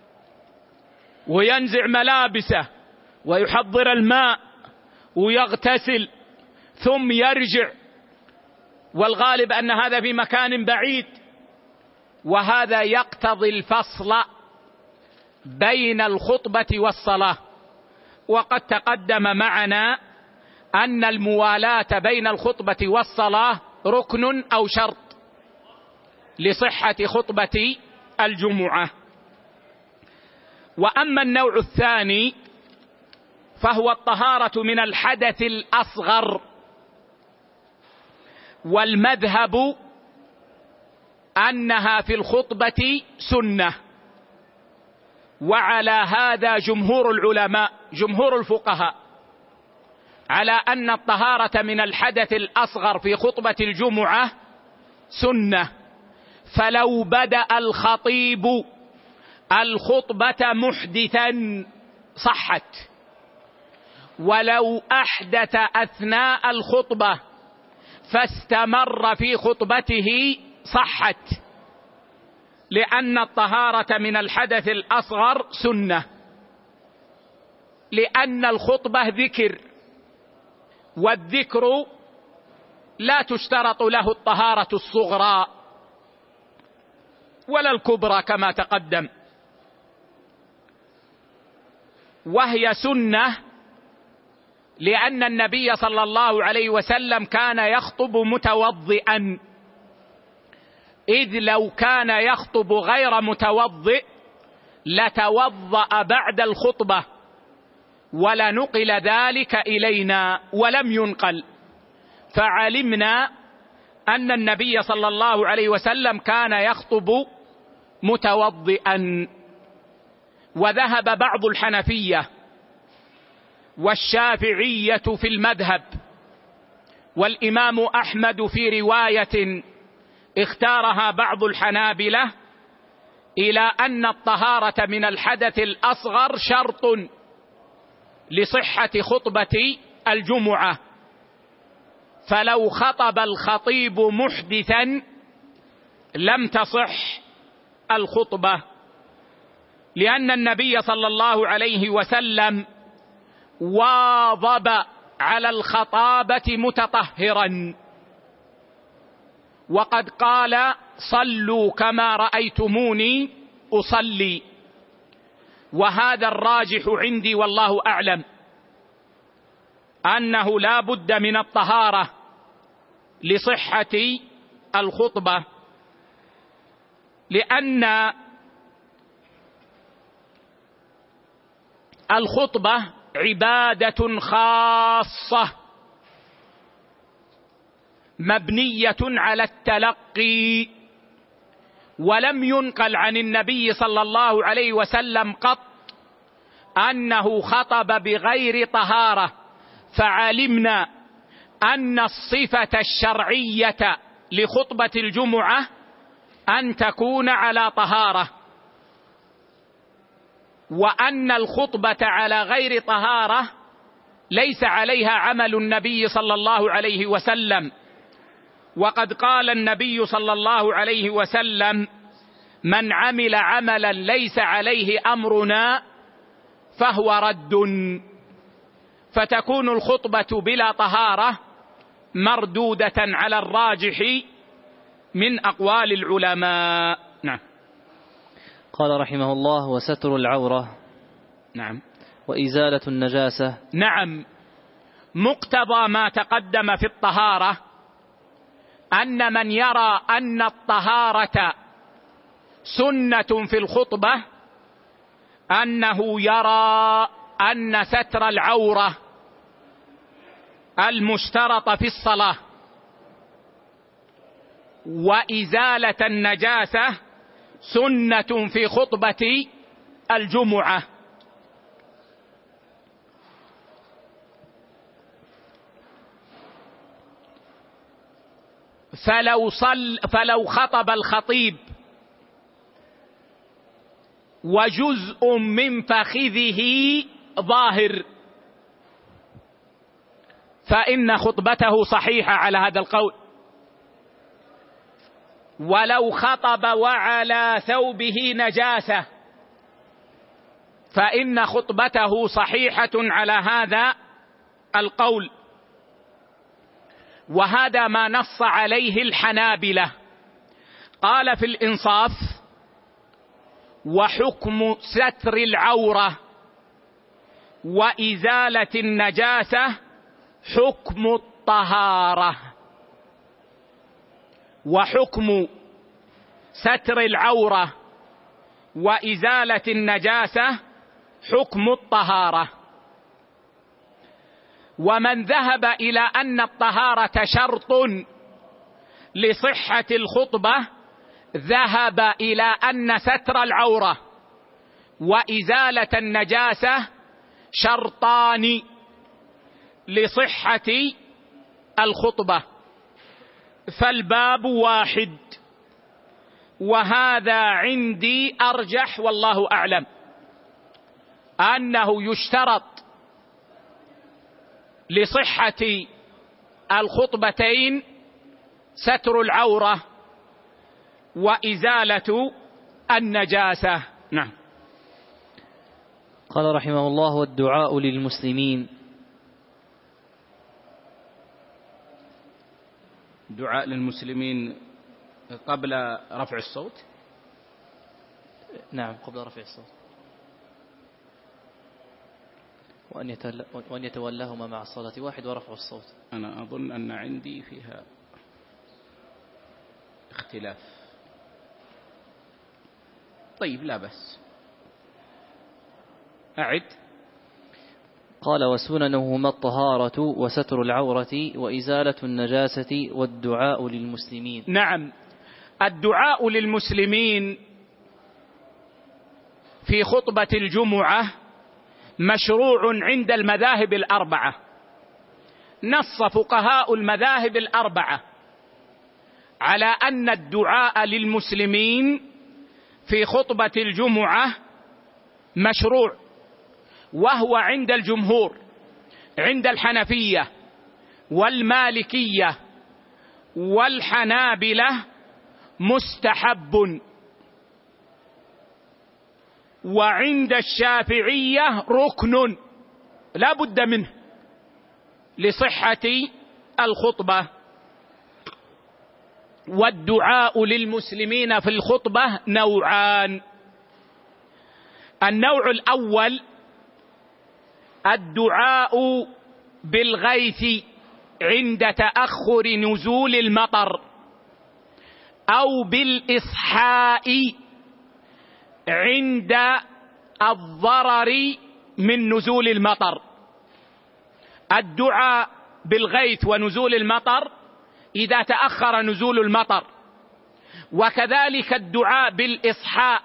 وينزع ملابسه ويحضر الماء ويغتسل ثم يرجع، والغالب أن هذا في مكان بعيد، وهذا يقتضي الفصل بين الخطبة والصلاة. وقد تقدم معنا أن الموالاة بين الخطبة والصلاة ركن أو شرط لصحة خطبة الجمعة. وأما النوع الثاني فهو الطهارة من الحدث الأصغر، والمذهب أنها في الخطبة سنة، وعلى هذا جمهور العلماء جمهور الفقهاء على أن الطهارة من الحدث الأصغر في خطبة الجمعة سنة. فلو بدأ الخطيب الخطبة محدثا صحت، ولو أحدث أثناء الخطبة فاستمر في خطبته صحت، لأن الطهارة من الحدث الأصغر سنة، لأن الخطبة ذكر، والذكر لا تشترط له الطهارة الصغرى ولا الكبرى كما تقدم، وهي سنة لأن النبي صلى الله عليه وسلم كان يخطب متوضئا، إذ لو كان يخطب غير متوضئ لتوضأ بعد الخطبة، ولا نقل ذلك إلينا ولم ينقل. فعلمنا أن النبي صلى الله عليه وسلم كان يخطب متوضئا. وذهب بعض الحنفية والشافعية في المذهب، والإمام أحمد في رواية اختارها بعض الحنابلة، إلى أن الطهارة من الحدث الأصغر شرط لصحة خطبة الجمعة، فلو خطب الخطيب محدثا لم تصح الخطبة، لأن النبي صلى الله عليه وسلم واظب على الخطابة متطهرا، وقد قال: صلوا كما رأيتموني أصلي. وهذا الراجح عندي والله أعلم، أنه لا بد من الطهارة لصحة الخطبة، لأن الخطبة عبادة خاصة مبنية على التلقي ولم ينقل عن النبي صلى الله عليه وسلم قط أنه خطب بغير طهارة، فعلمنا أن الصفة الشرعية لخطبة الجمعة أن تكون على طهارة، وأن الخطبة على غير طهارة ليس عليها عمل النبي صلى الله عليه وسلم. وقد قال النبي صلى الله عليه وسلم: من عمل عملا ليس عليه أمرنا فهو رد. فتكون الخطبة بلا طهارة مردودة على الراجح من أقوال العلماء. نعم. قال رحمه الله: وستر العورة. نعم. وإزالة النجاسة. نعم. مقتضى ما تقدم في الطهارة أن من يرى أن الطهارة سنة في الخطبة أنه يرى أن ستر العورة المشترط في الصلاة وإزالة النجاسة سنة في خطبة الجمعة. فلو صل فلو خطب الخطيب وجزء من فخذه ظاهر فإن خطبته صحيحة على هذا القول، ولو خطب وعلى ثوبه نجاسة فإن خطبته صحيحة على هذا القول. وهذا ما نص عليه الحنابلة. قال في الإنصاف: وحكم ستر العورة وإزالة النجاسة حكم الطهارة. وحكم ستر العورة وإزالة النجاسة حكم الطهارة. ومن ذهب إلى أن الطهارة شرط لصحة الخطبة ذهب إلى أن ستر العورة وإزالة النجاسة شرطان لصحة الخطبة، فالباب واحد. وهذا عندي أرجح والله أعلم، أنه يشترط لصحة الخطبتين ستر العورة وإزالة النجاسة. نعم. قال رحمه الله: والدعاء للمسلمين. دعاء للمسلمين قبل رفع الصوت؟ نعم، قبل رفع الصوت. وأن يتولاهما مع الصلاة واحد ورفع الصوت. أنا أظن أن عندي فيها اختلاف. طيب لا بس أعد. قال: وسننهما الطهارة وستر العورة وإزالة النجاسة والدعاء للمسلمين. نعم. الدعاء للمسلمين في خطبة الجمعة مشروع عند المذاهب الأربعة. نص فقهاء المذاهب الأربعة على أن الدعاء للمسلمين في خطبة الجمعة مشروع، وهو عند الجمهور، عند الحنفية والمالكية والحنابلة مستحب، وعند الشافعية ركن لا بد منه لصحة الخطبة. والدعاء للمسلمين في الخطبة نوعان: النوع الأول الدعاء بالغيث عند تأخر نزول المطر، أو بالإصحاء عند الضرر من نزول المطر. الدعاء بالغيث ونزول المطر إذا تأخر نزول المطر، وكذلك الدعاء بالإصحاء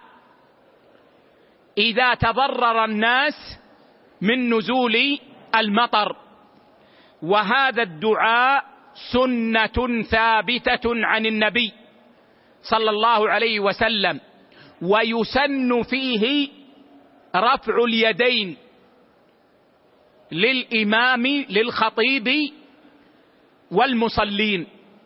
إذا تضرر الناس من نزول المطر، وهذا الدعاء سنة ثابتة عن النبي صلى الله عليه وسلم، ويسن فيه رفع اليدين للإمام للخطيب والمصلين.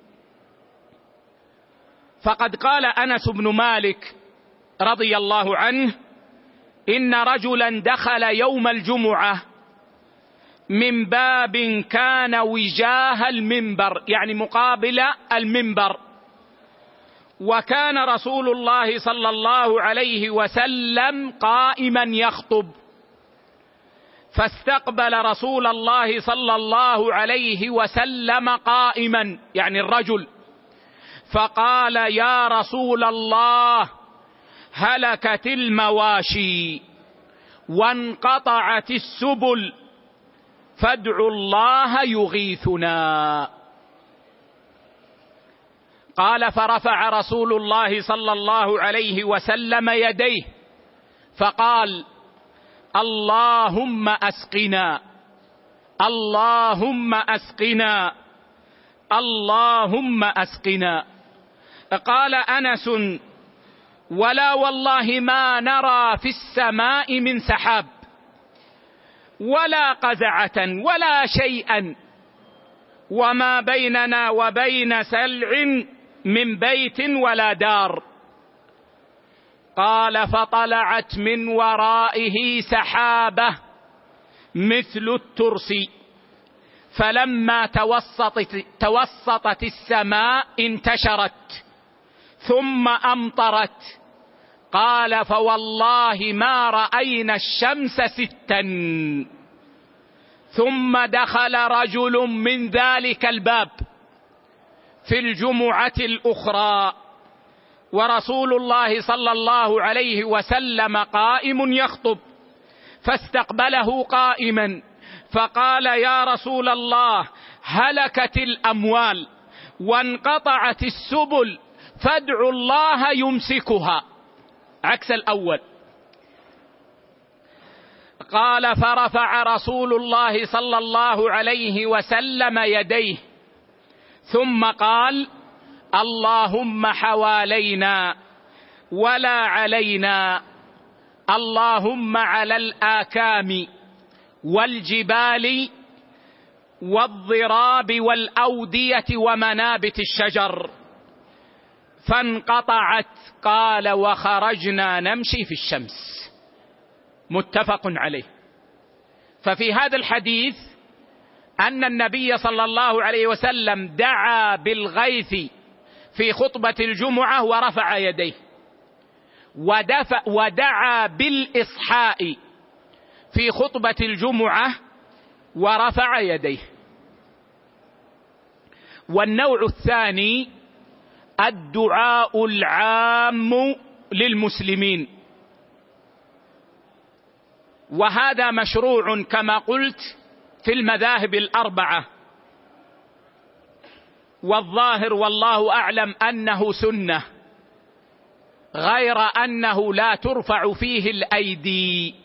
فقد قال أنس بن مالك رضي الله عنه: إن رجلا دخل يوم الجمعة من باب كان وجاه المنبر، يعني مقابل المنبر، وكان رسول الله صلى الله عليه وسلم قائما يخطب، فاستقبل رسول الله صلى الله عليه وسلم قائما، يعني الرجل، فقال: يا رسول الله، هلكت المواشي وانقطعت السبل فادعوا الله يغيثنا. قال: فرفع رسول الله صلى الله عليه وسلم يديه فقال: اللهم أسقنا، اللهم أسقنا، اللهم أسقنا. قال أنس: ولا والله ما نرى في السماء من سحاب ولا قزعة ولا شيئا، وما بيننا وبين سلع من بيت ولا دار. قال: فطلعت من ورائه سحابة مثل الترس، فلما توسطت, توسطت السماء انتشرت ثم أمطرت. قال: فوالله ما رأينا الشمس ستا. ثم دخل رجل من ذلك الباب في الجمعة الأخرى ورسول الله صلى الله عليه وسلم قائم يخطب، فاستقبله قائما فقال: يا رسول الله، هلكت الأموال وانقطعت السبل فادعوا الله يمسكها، عكس الأول. قال: فرفع رسول الله صلى الله عليه وسلم يديه ثم قال: اللهم حوالينا ولا علينا، اللهم على الآكام والجبال والضراب والأودية ومنابت الشجر. فانقطعت. قال: وخرجنا نمشي في الشمس. متفق عليه. ففي هذا الحديث أن النبي صلى الله عليه وسلم دعا بالغيث في خطبة الجمعة ورفع يديه، ودفع ودعا بالإصحاء في خطبة الجمعة ورفع يديه. والنوع الثاني الدعاء العام للمسلمين، وهذا مشروع كما قلت في المذاهب الأربعة، والظاهر والله أعلم أنه سنة، غير أنه لا ترفع فيه الأيدي،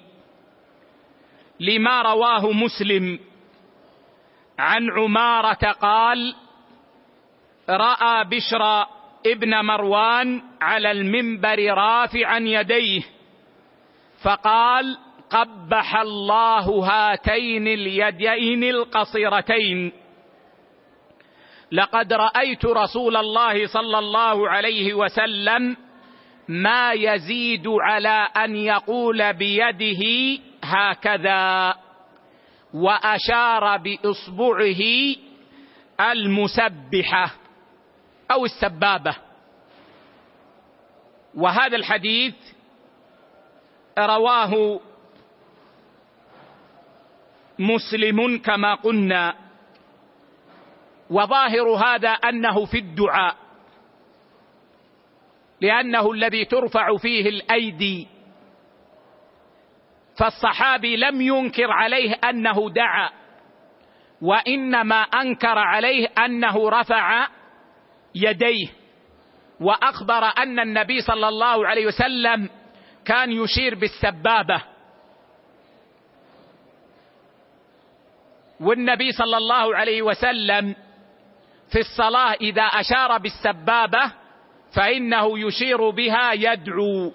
لما رواه مسلم عن عمارة قال: رأى بشر ابن مروان على المنبر رافعا يديه فقال: قبح الله هاتين اليدين القصيرتين، لقد رأيت رسول الله صلى الله عليه وسلم ما يزيد على أن يقول بيده هكذا، وأشار بإصبعه المسبحة أو السبابة. وهذا الحديث رواه مسلم كما قلنا، وظاهر هذا أنه في الدعاء، لأنه الذي ترفع فيه الأيدي، فالصحابي لم ينكر عليه أنه دعا، وإنما أنكر عليه أنه رفع يديه، وأخبر أن النبي صلى الله عليه وسلم كان يشير بالسبابة، والنبي صلى الله عليه وسلم في الصلاة إذا أشار بالسبابة فإنه يشير بها يدعو،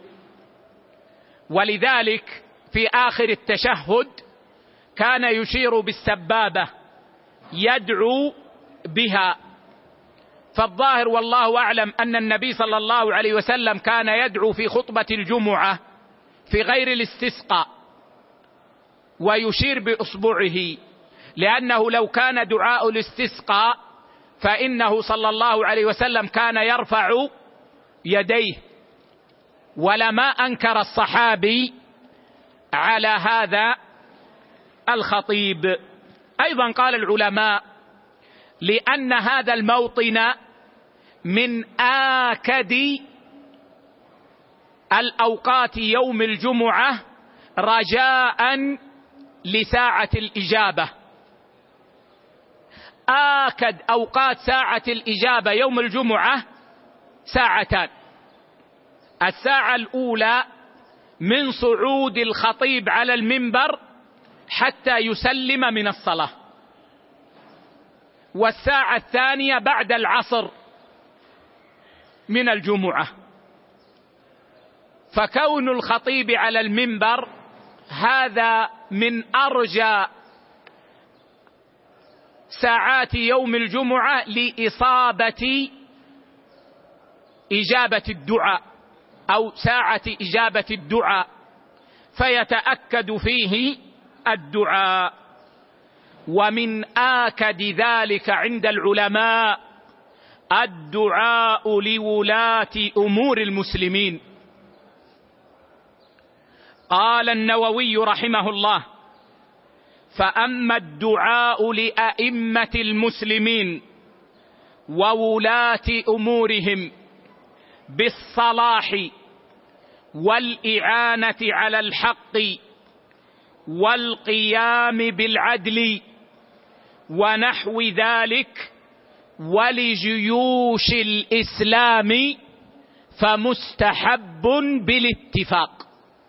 ولذلك في آخر التشهد كان يشير بالسبابة يدعو بها. فالظاهر والله أعلم أن النبي صلى الله عليه وسلم كان يدعو في خطبة الجمعة في غير الاستسقاء ويشير بإصبعه، لأنه لو كان دعاء الاستسقاء فإنه صلى الله عليه وسلم كان يرفع يديه، ولما أنكر الصحابي على هذا الخطيب. أيضا قال العلماء لأن هذا الموطن من آكد الأوقات يوم الجمعة رجاء لساعة الإجابة. آكد أوقات ساعة الإجابة يوم الجمعة ساعتان: الساعة الأولى من صعود الخطيب على المنبر حتى يسلم من الصلاة، والساعة الثانية بعد العصر من الجمعة. فكون الخطيب على المنبر هذا من أرجى ساعات يوم الجمعة لإصابة إجابة الدعاء أو ساعة إجابة الدعاء، فيتأكد فيه الدعاء. ومن آكد ذلك عند العلماء الدعاء لولاة أمور المسلمين. قال النووي رحمه الله: فأما الدعاء لأئمة المسلمين وولاة أمورهم بالصلاح والإعانة على الحق والقيام بالعدل ونحو ذلك ولجيوش الإسلام فمستحب بالاتفاق.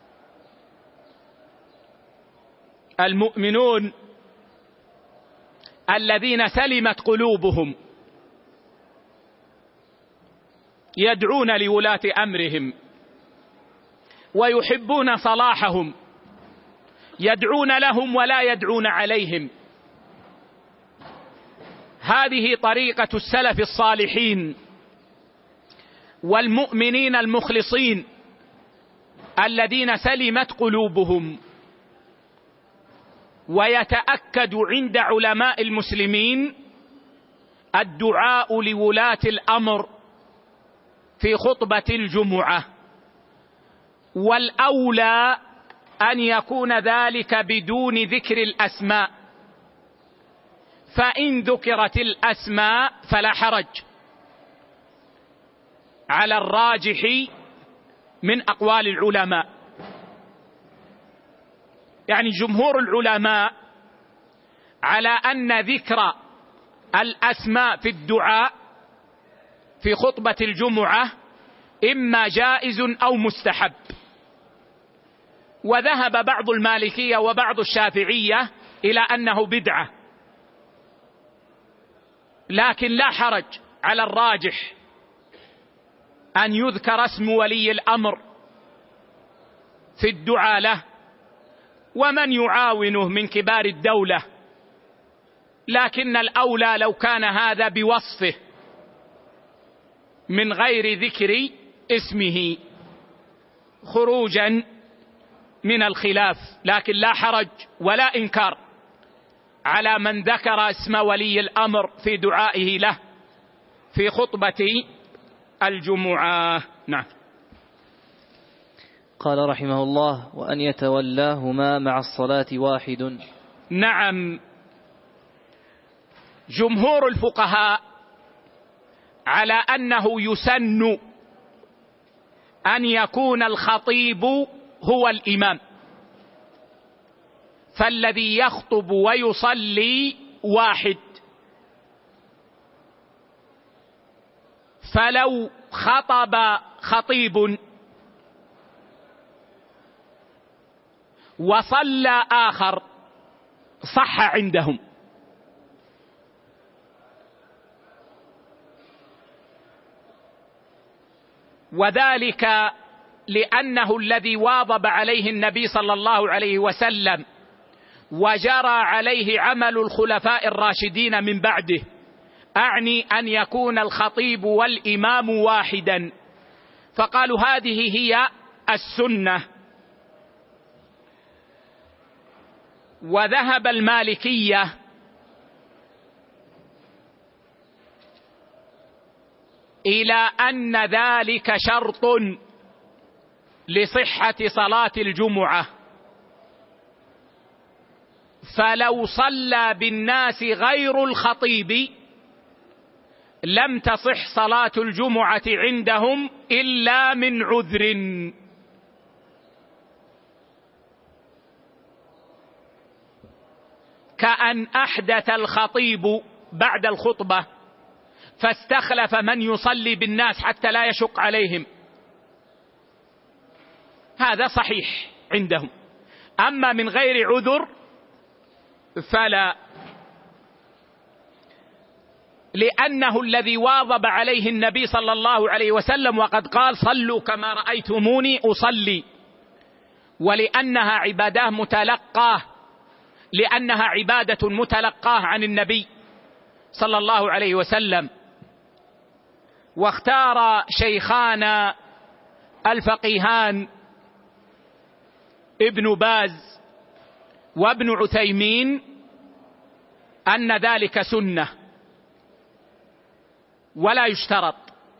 المؤمنون الذين سلمت قلوبهم يدعون لولاة أمرهم ويحبون صلاحهم، يدعون لهم ولا يدعون عليهم. هذه طريقة السلف الصالحين والمؤمنين المخلصين الذين سلمت قلوبهم. ويتأكد عند علماء المسلمين الدعاء لولاة الأمر في خطبة الجمعة، والأولى أن يكون ذلك بدون ذكر الأسماء، فإن ذكرت الأسماء فلا حرج على الراجح من أقوال العلماء. يعني جمهور العلماء على أن ذكر الأسماء في الدعاء في خطبة الجمعة إما جائز أو مستحب. وذهب بعض المالكية وبعض الشافعية إلى أنه بدعة، لكن لا حرج على الراجح أن يذكر اسم ولي الأمر في الدعاء له ومن يعاونه من كبار الدولة، لكن الأولى لو كان هذا بوصفه من غير ذكر اسمه خروجا من الخلاف. لكن لا حرج ولا إنكار على من ذكر اسم ولي الأمر في دعائه له في خطبة الجمعة. نعم. قال رحمه الله: وأن يتولاهما مع الصلاة واحد. نعم، جمهور الفقهاء على أنه يسن أن يكون الخطيب هو الإمام، فالذي يخطب ويصلي واحد، فلو خطب خطيب وصلى آخر صح عندهم، وذلك لأنه الذي واظب عليه النبي صلى الله عليه وسلم وجرى عليه عمل الخلفاء الراشدين من بعده، أعني أن يكون الخطيب والإمام واحدا، فقالوا هذه هي السنة. وذهب المالكية إلى أن ذلك شرط لصحة صلاة الجمعة، فلو صلى بالناس غير الخطيب لم تصح صلاة الجمعة عندهم إلا من عذر. كأن أحدث الخطيب بعد الخطبة فاستخلف من يصلي بالناس حتى لا يشق عليهم، هذا صحيح عندهم. أما من غير عذر فلا، لأنه الذي واظب عليه النبي صلى الله عليه وسلم وقد قال صلوا كما رأيتموني أصلي، ولأنها عبادة متلقاه، لأنها عبادة متلقاه عن النبي صلى الله عليه وسلم. واختار شيخانا الفقيهان ابن باز وابن عثيمين أن ذلك سنة ولا يشترط،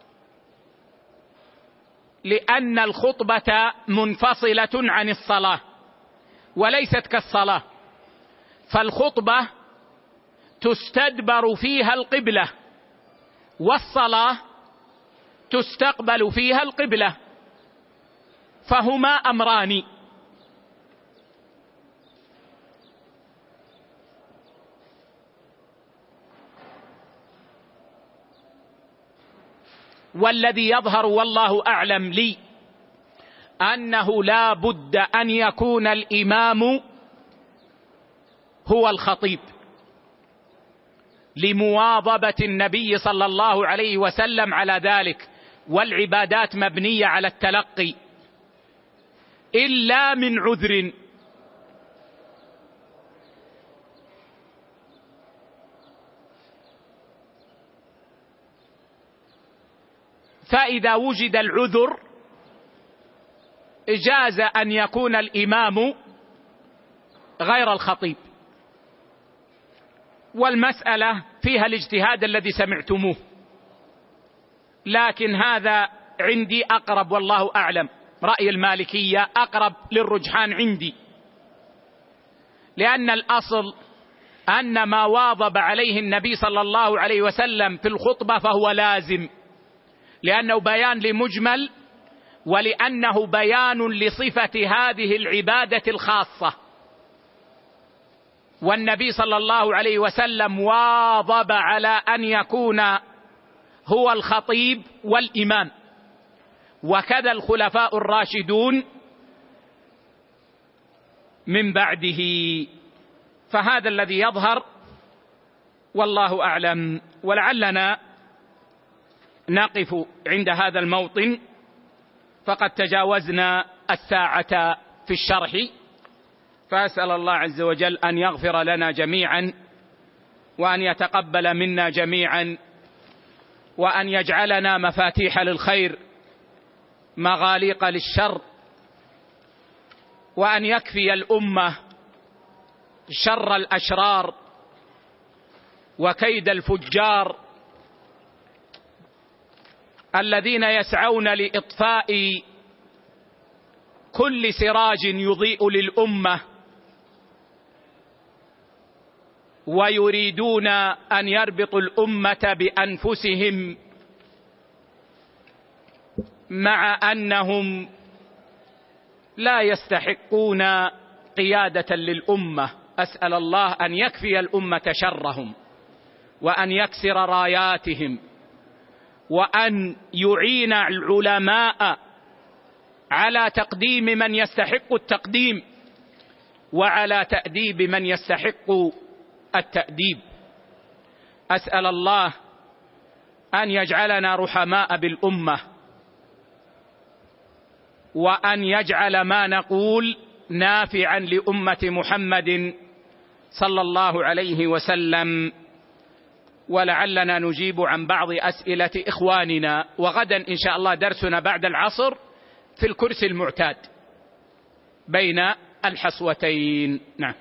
لأن الخطبة منفصلة عن الصلاة وليست كالصلاة، فالخطبة تستدبر فيها القبلة والصلاة تستقبل فيها القبلة، فهما أمران. والذي يظهر والله أعلم لي أنه لا بد أن يكون الإمام هو الخطيب، لمواظبة النبي صلى الله عليه وسلم على ذلك، والعبادات مبنية على التلقي إلا من عذر. فإذا وجد العذر جاز أن يكون الإمام غير الخطيب، والمسألة فيها الاجتهاد الذي سمعتموه، لكن هذا عندي أقرب والله أعلم، رأي المالكية أقرب للرجحان عندي، لأن الأصل أن ما واظب عليه النبي صلى الله عليه وسلم في الخطبة فهو لازم، لأنه بيان لمجمل، ولأنه بيان لصفة هذه العبادة الخاصة، والنبي صلى الله عليه وسلم واظب على أن يكون هو الخطيب والإمام، وكذا الخلفاء الراشدون من بعده. فهذا الذي يظهر والله أعلم. ولعلنا نقف عند هذا الموطن، فقد تجاوزنا الساعة في الشرح، فأسأل الله عز وجل أن يغفر لنا جميعا، وأن يتقبل منا جميعا، وأن يجعلنا مفاتيح للخير مغاليق للشر، وأن يكفي الأمة شر الأشرار وكيد الفجار الذين يسعون لإطفاء كل سراج يضيء للأمة، ويريدون أن يربطوا الأمة بأنفسهم، مع أنهم لا يستحقون قيادة للأمة. أسأل الله أن يكفي الأمة شرهم، وأن يكسر راياتهم، وأن يعين العلماء على تقديم من يستحق التقديم وعلى تأديب من يستحق التأديب. أسأل الله أن يجعلنا رحماء بالأمة، وأن يجعل ما نقول نافعا لأمة محمد صلى الله عليه وسلم. ولعلنا نجيب عن بعض أسئلة إخواننا، وغدا إن شاء الله درسنا بعد العصر في الكرسي المعتاد بين الحصوتين. نعم.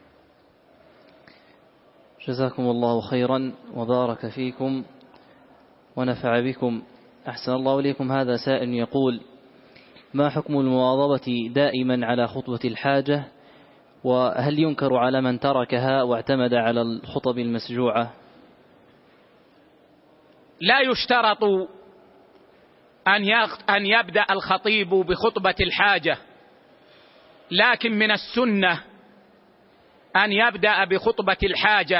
جزاكم الله خيرا وبارك فيكم ونفع بكم. أحسن الله إليكم. هذا سائل يقول: ما حكم المواظبة دائما على خطبة الحاجة، وهل ينكر على من تركها واعتمد على الخطب المسجوعة؟ لا يشترط أن يبدأ الخطيب بخطبة الحاجة، لكن من السنة أن يبدأ بخطبة الحاجة،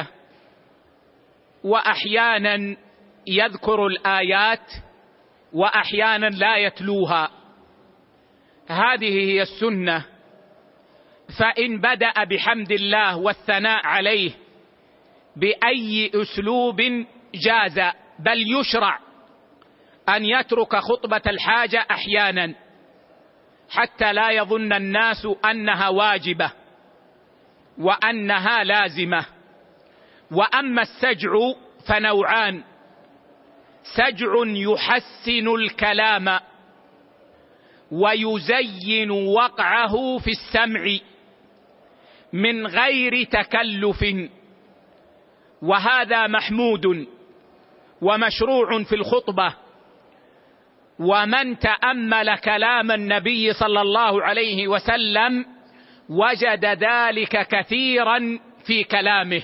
وأحيانا يذكر الآيات وأحيانا لا يتلوها. هذه هي السنة. فإن بدأ بحمد الله والثناء عليه بأي أسلوب جاز، بل يشرع أن يترك خطبة الحاجة أحيانا حتى لا يظن الناس أنها واجبة وأنها لازمة. وأما السجع فنوعان: سجع يحسن الكلام ويزين وقعه في السمع من غير تكلف، وهذا محمود ومشروع في الخطبة. ومن تأمل كلام النبي صلى الله عليه وسلم وجد ذلك كثيرا في كلامه.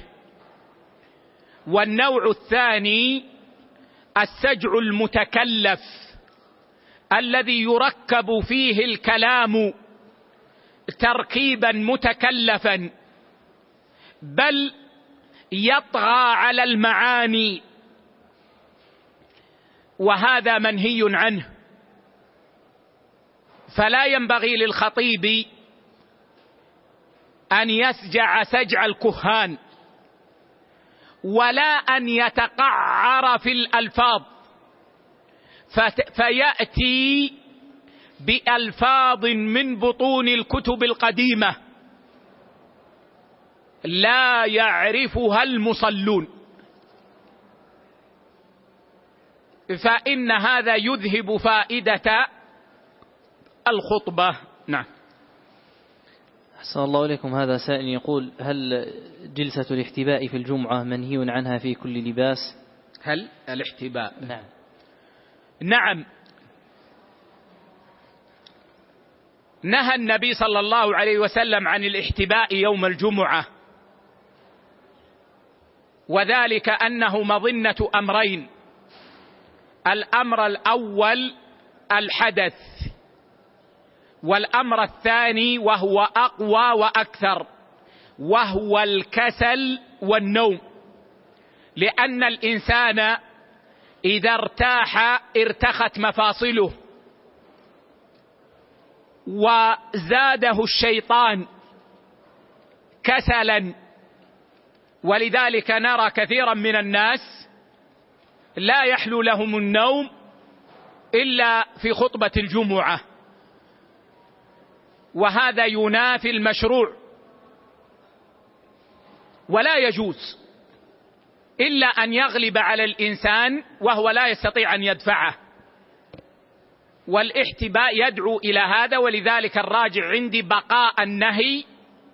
والنوع الثاني السجع المتكلف الذي يركب فيه الكلام تركيبا متكلفا، بل يطغى على المعاني، وهذا منهي عنه. فلا ينبغي للخطيب أن يسجع سجع الكهان، ولا أن يتقعر في الألفاظ فيأتي بألفاظ من بطون الكتب القديمة لا يعرفها المصلون، فإن هذا يذهب فائدة الخطبة. نعم. أحسن الله إليكم. هذا سائل يقول: هل جلسة الاحتباء في الجمعة منهي عنها في كل لباس؟ هل الاحتباء؟ نعم. نعم، نهى النبي صلى الله عليه وسلم عن الاحتباء يوم الجمعة، وذلك أنه مظنة أمرين: الأمر الأول الحدث، والأمر الثاني وهو أقوى وأكثر وهو الكسل والنوم. لأن الإنسان إذا ارتاح ارتخت مفاصله وزاده الشيطان كسلا، ولذلك نرى كثيرا من الناس لا يحلو لهم النوم إلا في خطبة الجمعة، وهذا ينافي المشروع، ولا يجوز إلا أن يغلب على الإنسان وهو لا يستطيع أن يدفعه، والاحتباء يدعو إلى هذا. ولذلك الراجع عندي بقاء النهي،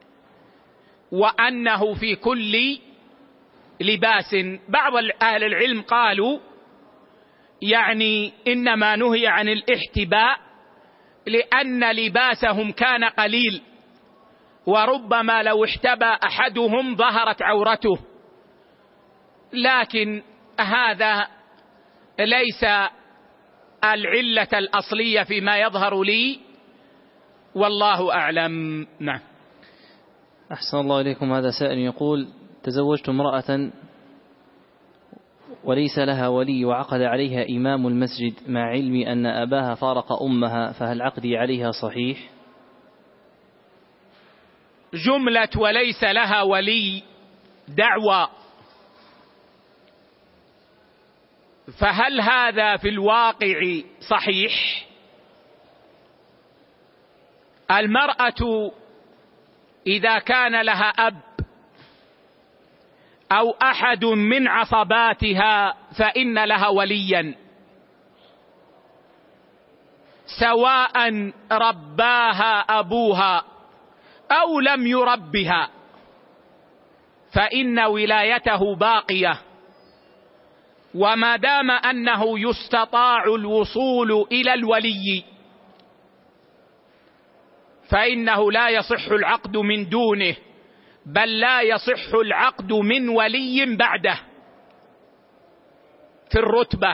وأنه في كل لباس. بعض أهل العلم قالوا يعني إنما نهي عن الاحتباء لأن لباسهم كان قليل، وربما لو احتبى أحدهم ظهرت عورته، لكن هذا ليس العلة الأصلية فيما يظهر لي، والله أعلم. نعم. أحسن الله إليكم. هذا سائل يقول: تزوجت امرأة وليس لها ولي وعقد عليها إمام المسجد مع علم أن أباها فارق أمها، فهل عقدي عليها صحيح؟ جملة وليس لها ولي دعوى، فهل هذا في الواقع صحيح؟ المرأة إذا كان لها أب أو أحد من عصباتها فإن لها وليا، سواء رباها أبوها أو لم يربها، فإن ولايته باقية. وما دام أنه يستطاع الوصول إلى الولي فإنه لا يصح العقد من دونه، بل لا يصح العقد من ولي بعده في الرتبة.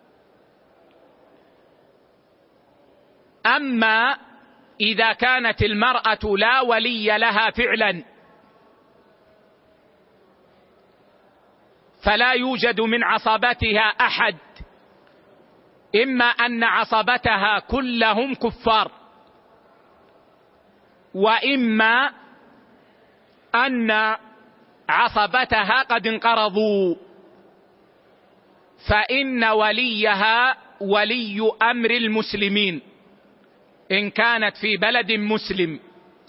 أما إذا كانت المرأة لا ولي لها فعلا فلا يوجد من عصبتها أحد، إما أن عصبتها كلهم كفار، وإما أن عصبتها قد انقرضوا، فإن وليها ولي أمر المسلمين إن كانت في بلد مسلم،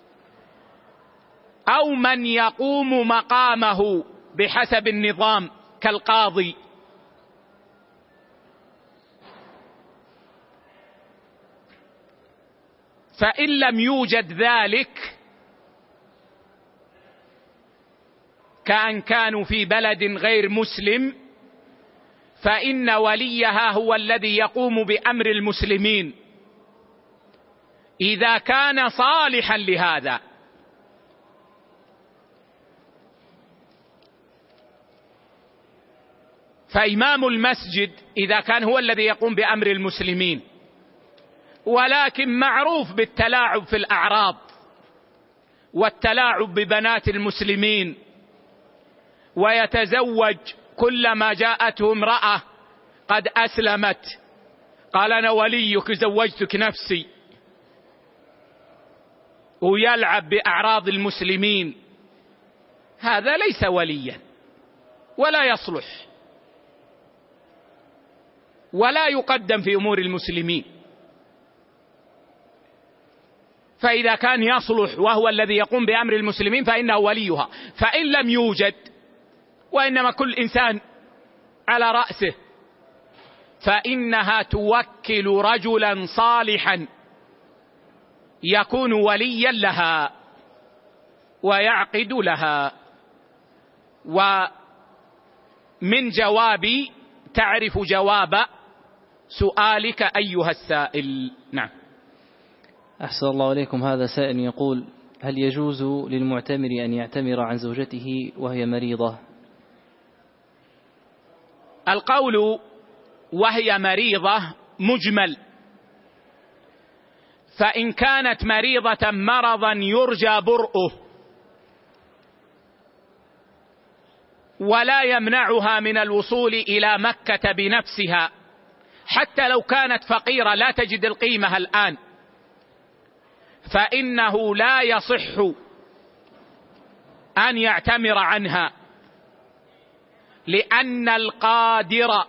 أو من يقوم مقامه بحسب النظام كالقاضي. فإن لم يوجد ذلك، كأن كانوا في بلد غير مسلم، فإن وليها هو الذي يقوم بأمر المسلمين إذا كان صالحا لهذا. فإمام المسجد إذا كان هو الذي يقوم بأمر المسلمين، ولكن معروف بالتلاعب في الأعراض والتلاعب ببنات المسلمين، ويتزوج كلما جاءته امرأة قد أسلمت قال أنا وليك زوجتك نفسي، ويلعب بأعراض المسلمين، هذا ليس وليا ولا يصلح ولا يقدم في أمور المسلمين. فإذا كان يصلح وهو الذي يقوم بأمر المسلمين فإنه وليها. فإن لم يوجد، وإنما كل إنسان على رأسه، فإنها توكل رجلا صالحا يكون وليا لها ويعقد لها. ومن جوابي تعرف جواب سؤالك أيها السائل. نعم. أحسن الله إليكم. هذا سائل يقول: هل يجوز للمعتمر أن يعتمر عن زوجته وهي مريضة؟ القول وهي مريضة مجمل، فإن كانت مريضة مرضا يرجى برؤه ولا يمنعها من الوصول إلى مكة بنفسها، حتى لو كانت فقيرة لا تجد القيمة الآن، فإنه لا يصح أن يعتمر عنها، لأن القادر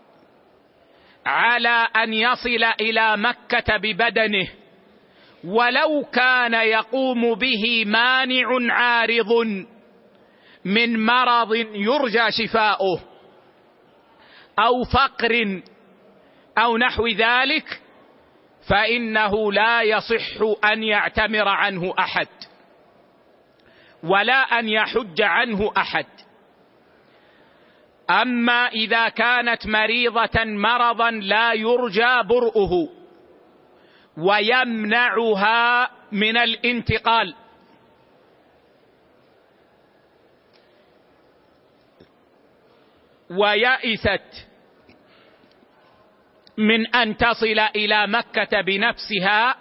على أن يصل إلى مكة ببدنه ولو كان يقوم به مانع عارض من مرض يرجى شفاؤه أو فقر أو نحو ذلك، فإنه لا يصح أن يعتمر عنه أحد ولا أن يحج عنه أحد. أما إذا كانت مريضة مرضا لا يرجى برؤه ويمنعها من الانتقال ويئست من أن تصل إلى مكة بنفسها،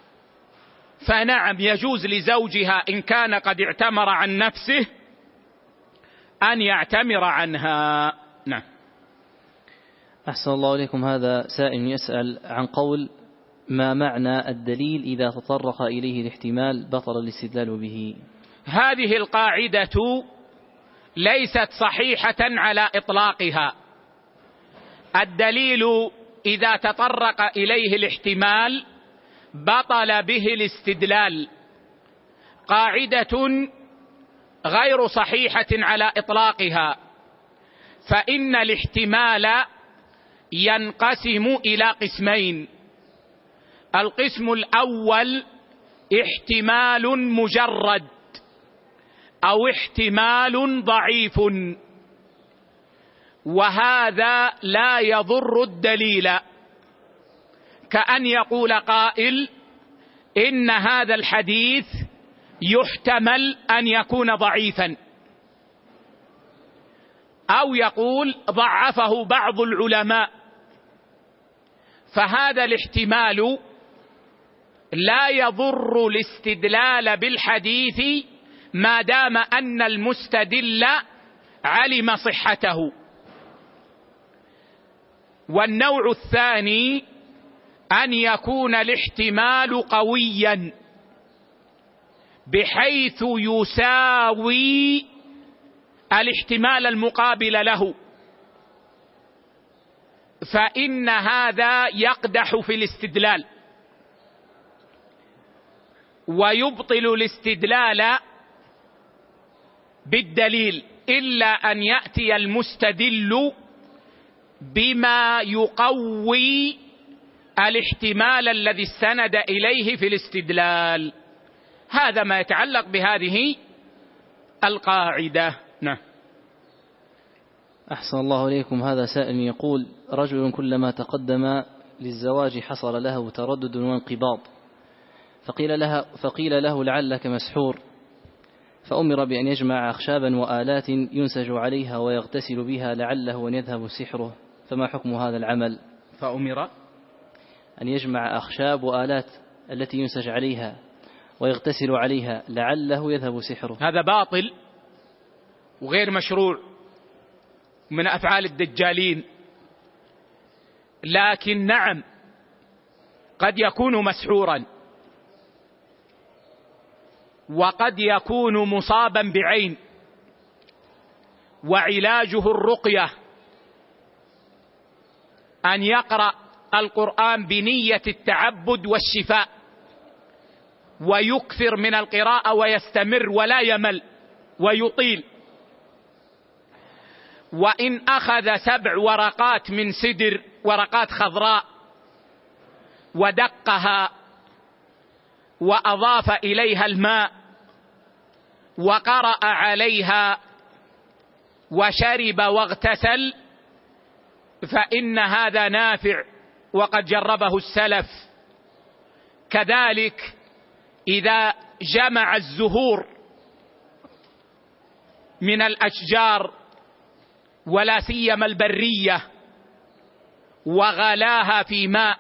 فنعم يجوز لزوجها إن كان قد اعتمر عن نفسه أن يعتمر عنها. نعم. أحسن الله إليكم. هذا سائل يسأل عن قول ما معنى الدليل إذا تطرق إليه الاحتمال بطل الاستدلال به. هذه القاعدة ليست صحيحة على إطلاقها. الدليل إذا تطرق إليه الاحتمال بطل به الاستدلال، قاعدة غير صحيحة على إطلاقها، فإن الاحتمال ينقسم إلى قسمين. القسم الأول احتمال مجرد أو احتمال ضعيف، وهذا لا يضر الدليل، كأن يقول قائل إن هذا الحديث يحتمل أن يكون ضعيفا، أو يقول ضعفه بعض العلماء، فهذا الاحتمال لا يضر الاستدلال بالحديث ما دام أن المستدل علم صحته. والنوع الثاني أن يكون الاحتمال قويا بحيث يساوي الاحتمال المقابل له، فإن هذا يقدح في الاستدلال ويبطل الاستدلال بالدليل، إلا أن يأتي المستدل بما يقوي الاحتمال الذي استند إليه في الاستدلال. هذا ما يتعلق بهذه القاعدة. نعم. أحسن الله إليكم. هذا سائل يقول رجل كلما تقدم للزواج حصل له تردد وانقباض، فقيل, لها فقيل له لعلك مسحور، فأمر بأن يجمع أخشابا وآلات ينسج عليها ويغتسل بها لعله أن يذهب سحره، فما حكم هذا العمل؟ فأمر أن يجمع أخشاب وآلات التي ينسج عليها ويغتسل عليها لعله يذهب سحره. هذا باطل وغير مشروع من أفعال الدجالين، لكن نعم قد يكون مسحورا وقد يكون مصابا بعين، وعلاجه الرقية، أن يقرأ القرآن بنية التعبد والشفاء ويكثر من القراءة ويستمر ولا يمل ويطيل. وإن أخذ سبع ورقات من سدر، ورقات خضراء، ودقها وأضاف إليها الماء وقرأ عليها وشرب واغتسل، فإن هذا نافع وقد جربه السلف. كذلك إذا جمع الزهور من الأشجار ولا سيما البرية وغلاها في ماء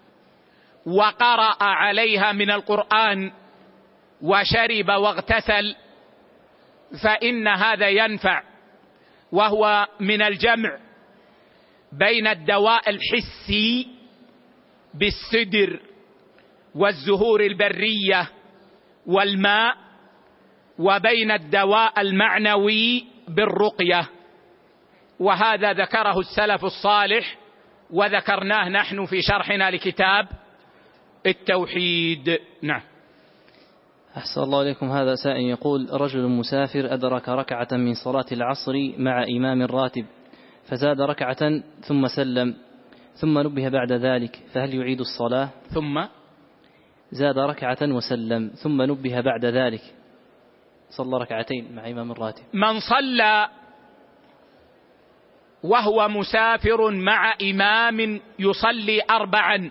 وقرأ عليها من القرآن وشرب واغتسل، فإن هذا ينفع، وهو من الجمع بين الدواء الحسي بالسدر والزهور البرية والماء، وبين الدواء المعنوي بالرقية، وهذا ذكره السلف الصالح وذكرناه نحن في شرحنا لكتاب التوحيد. نعم. أحسن الله إليكم. هذا سائل يقول رجل مسافر أدرك ركعة من صلاة العصر مع إمام راتب، فزاد ركعة ثم سلم، ثم نبه بعد ذلك، فهل يعيد الصلاة؟ ثم زاد ركعة وسلم ثم نبه بعد ذلك، صلى ركعتين مع إمام الراتب. من صلى وهو مسافر مع إمام يصلي أربعا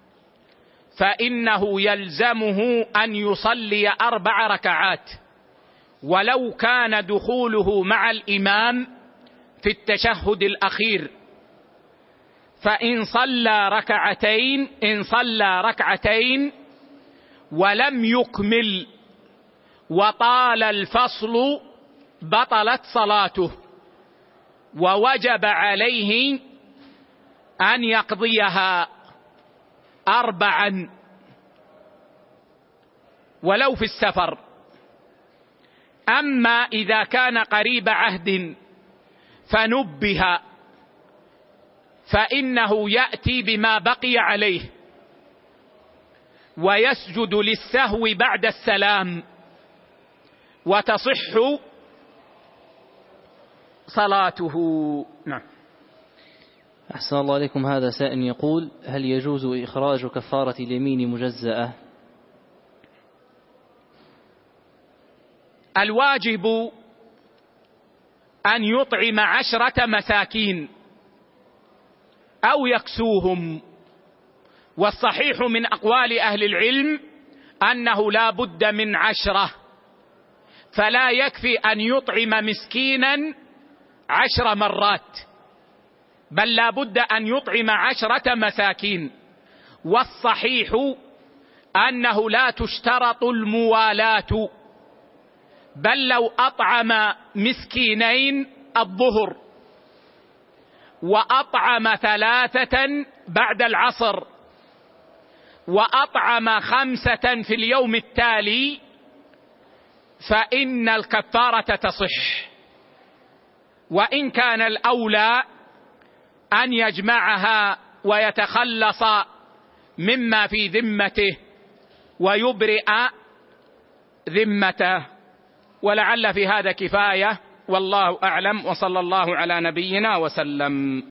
فإنه يلزمه أن يصلي أربع ركعات، ولو كان دخوله مع الإمام في التشهد الأخير. فإن صلى ركعتين إن صلى ركعتين ولم يكمل وطال الفصل بطلت صلاته، ووجب عليه أن يقضيها أربعا ولو في السفر. أما إذا كان قريب عهد فنبه فإنه يأتي بما بقي عليه ويسجد للسهو بعد السلام وتصح صلاته. نعم. أحسن الله عليكم. هذا سائل يقول: هل يجوز إخراج كفارة اليمين مجزأة؟ الواجب أن يطعم عشرة مساكين أو يكسوهم، والصحيح من أقوال أهل العلم أنه لا بد من عشرة، فلا يكفي أن يطعم مسكينا عشر مرات، بل لا بد أن يطعم عشرة مساكين. والصحيح أنه لا تشترط الموالاة، بل لو أطعم مسكينين الظهر وأطعم ثلاثة بعد العصر وأطعم خمسة في اليوم التالي فإن الكفارة تصح. وإن كان الأولى أن يجمعها ويتخلص مما في ذمته ويبرئ ذمته. ولعل في هذا كفاية، والله أعلم، وصلى الله على نبينا وسلم.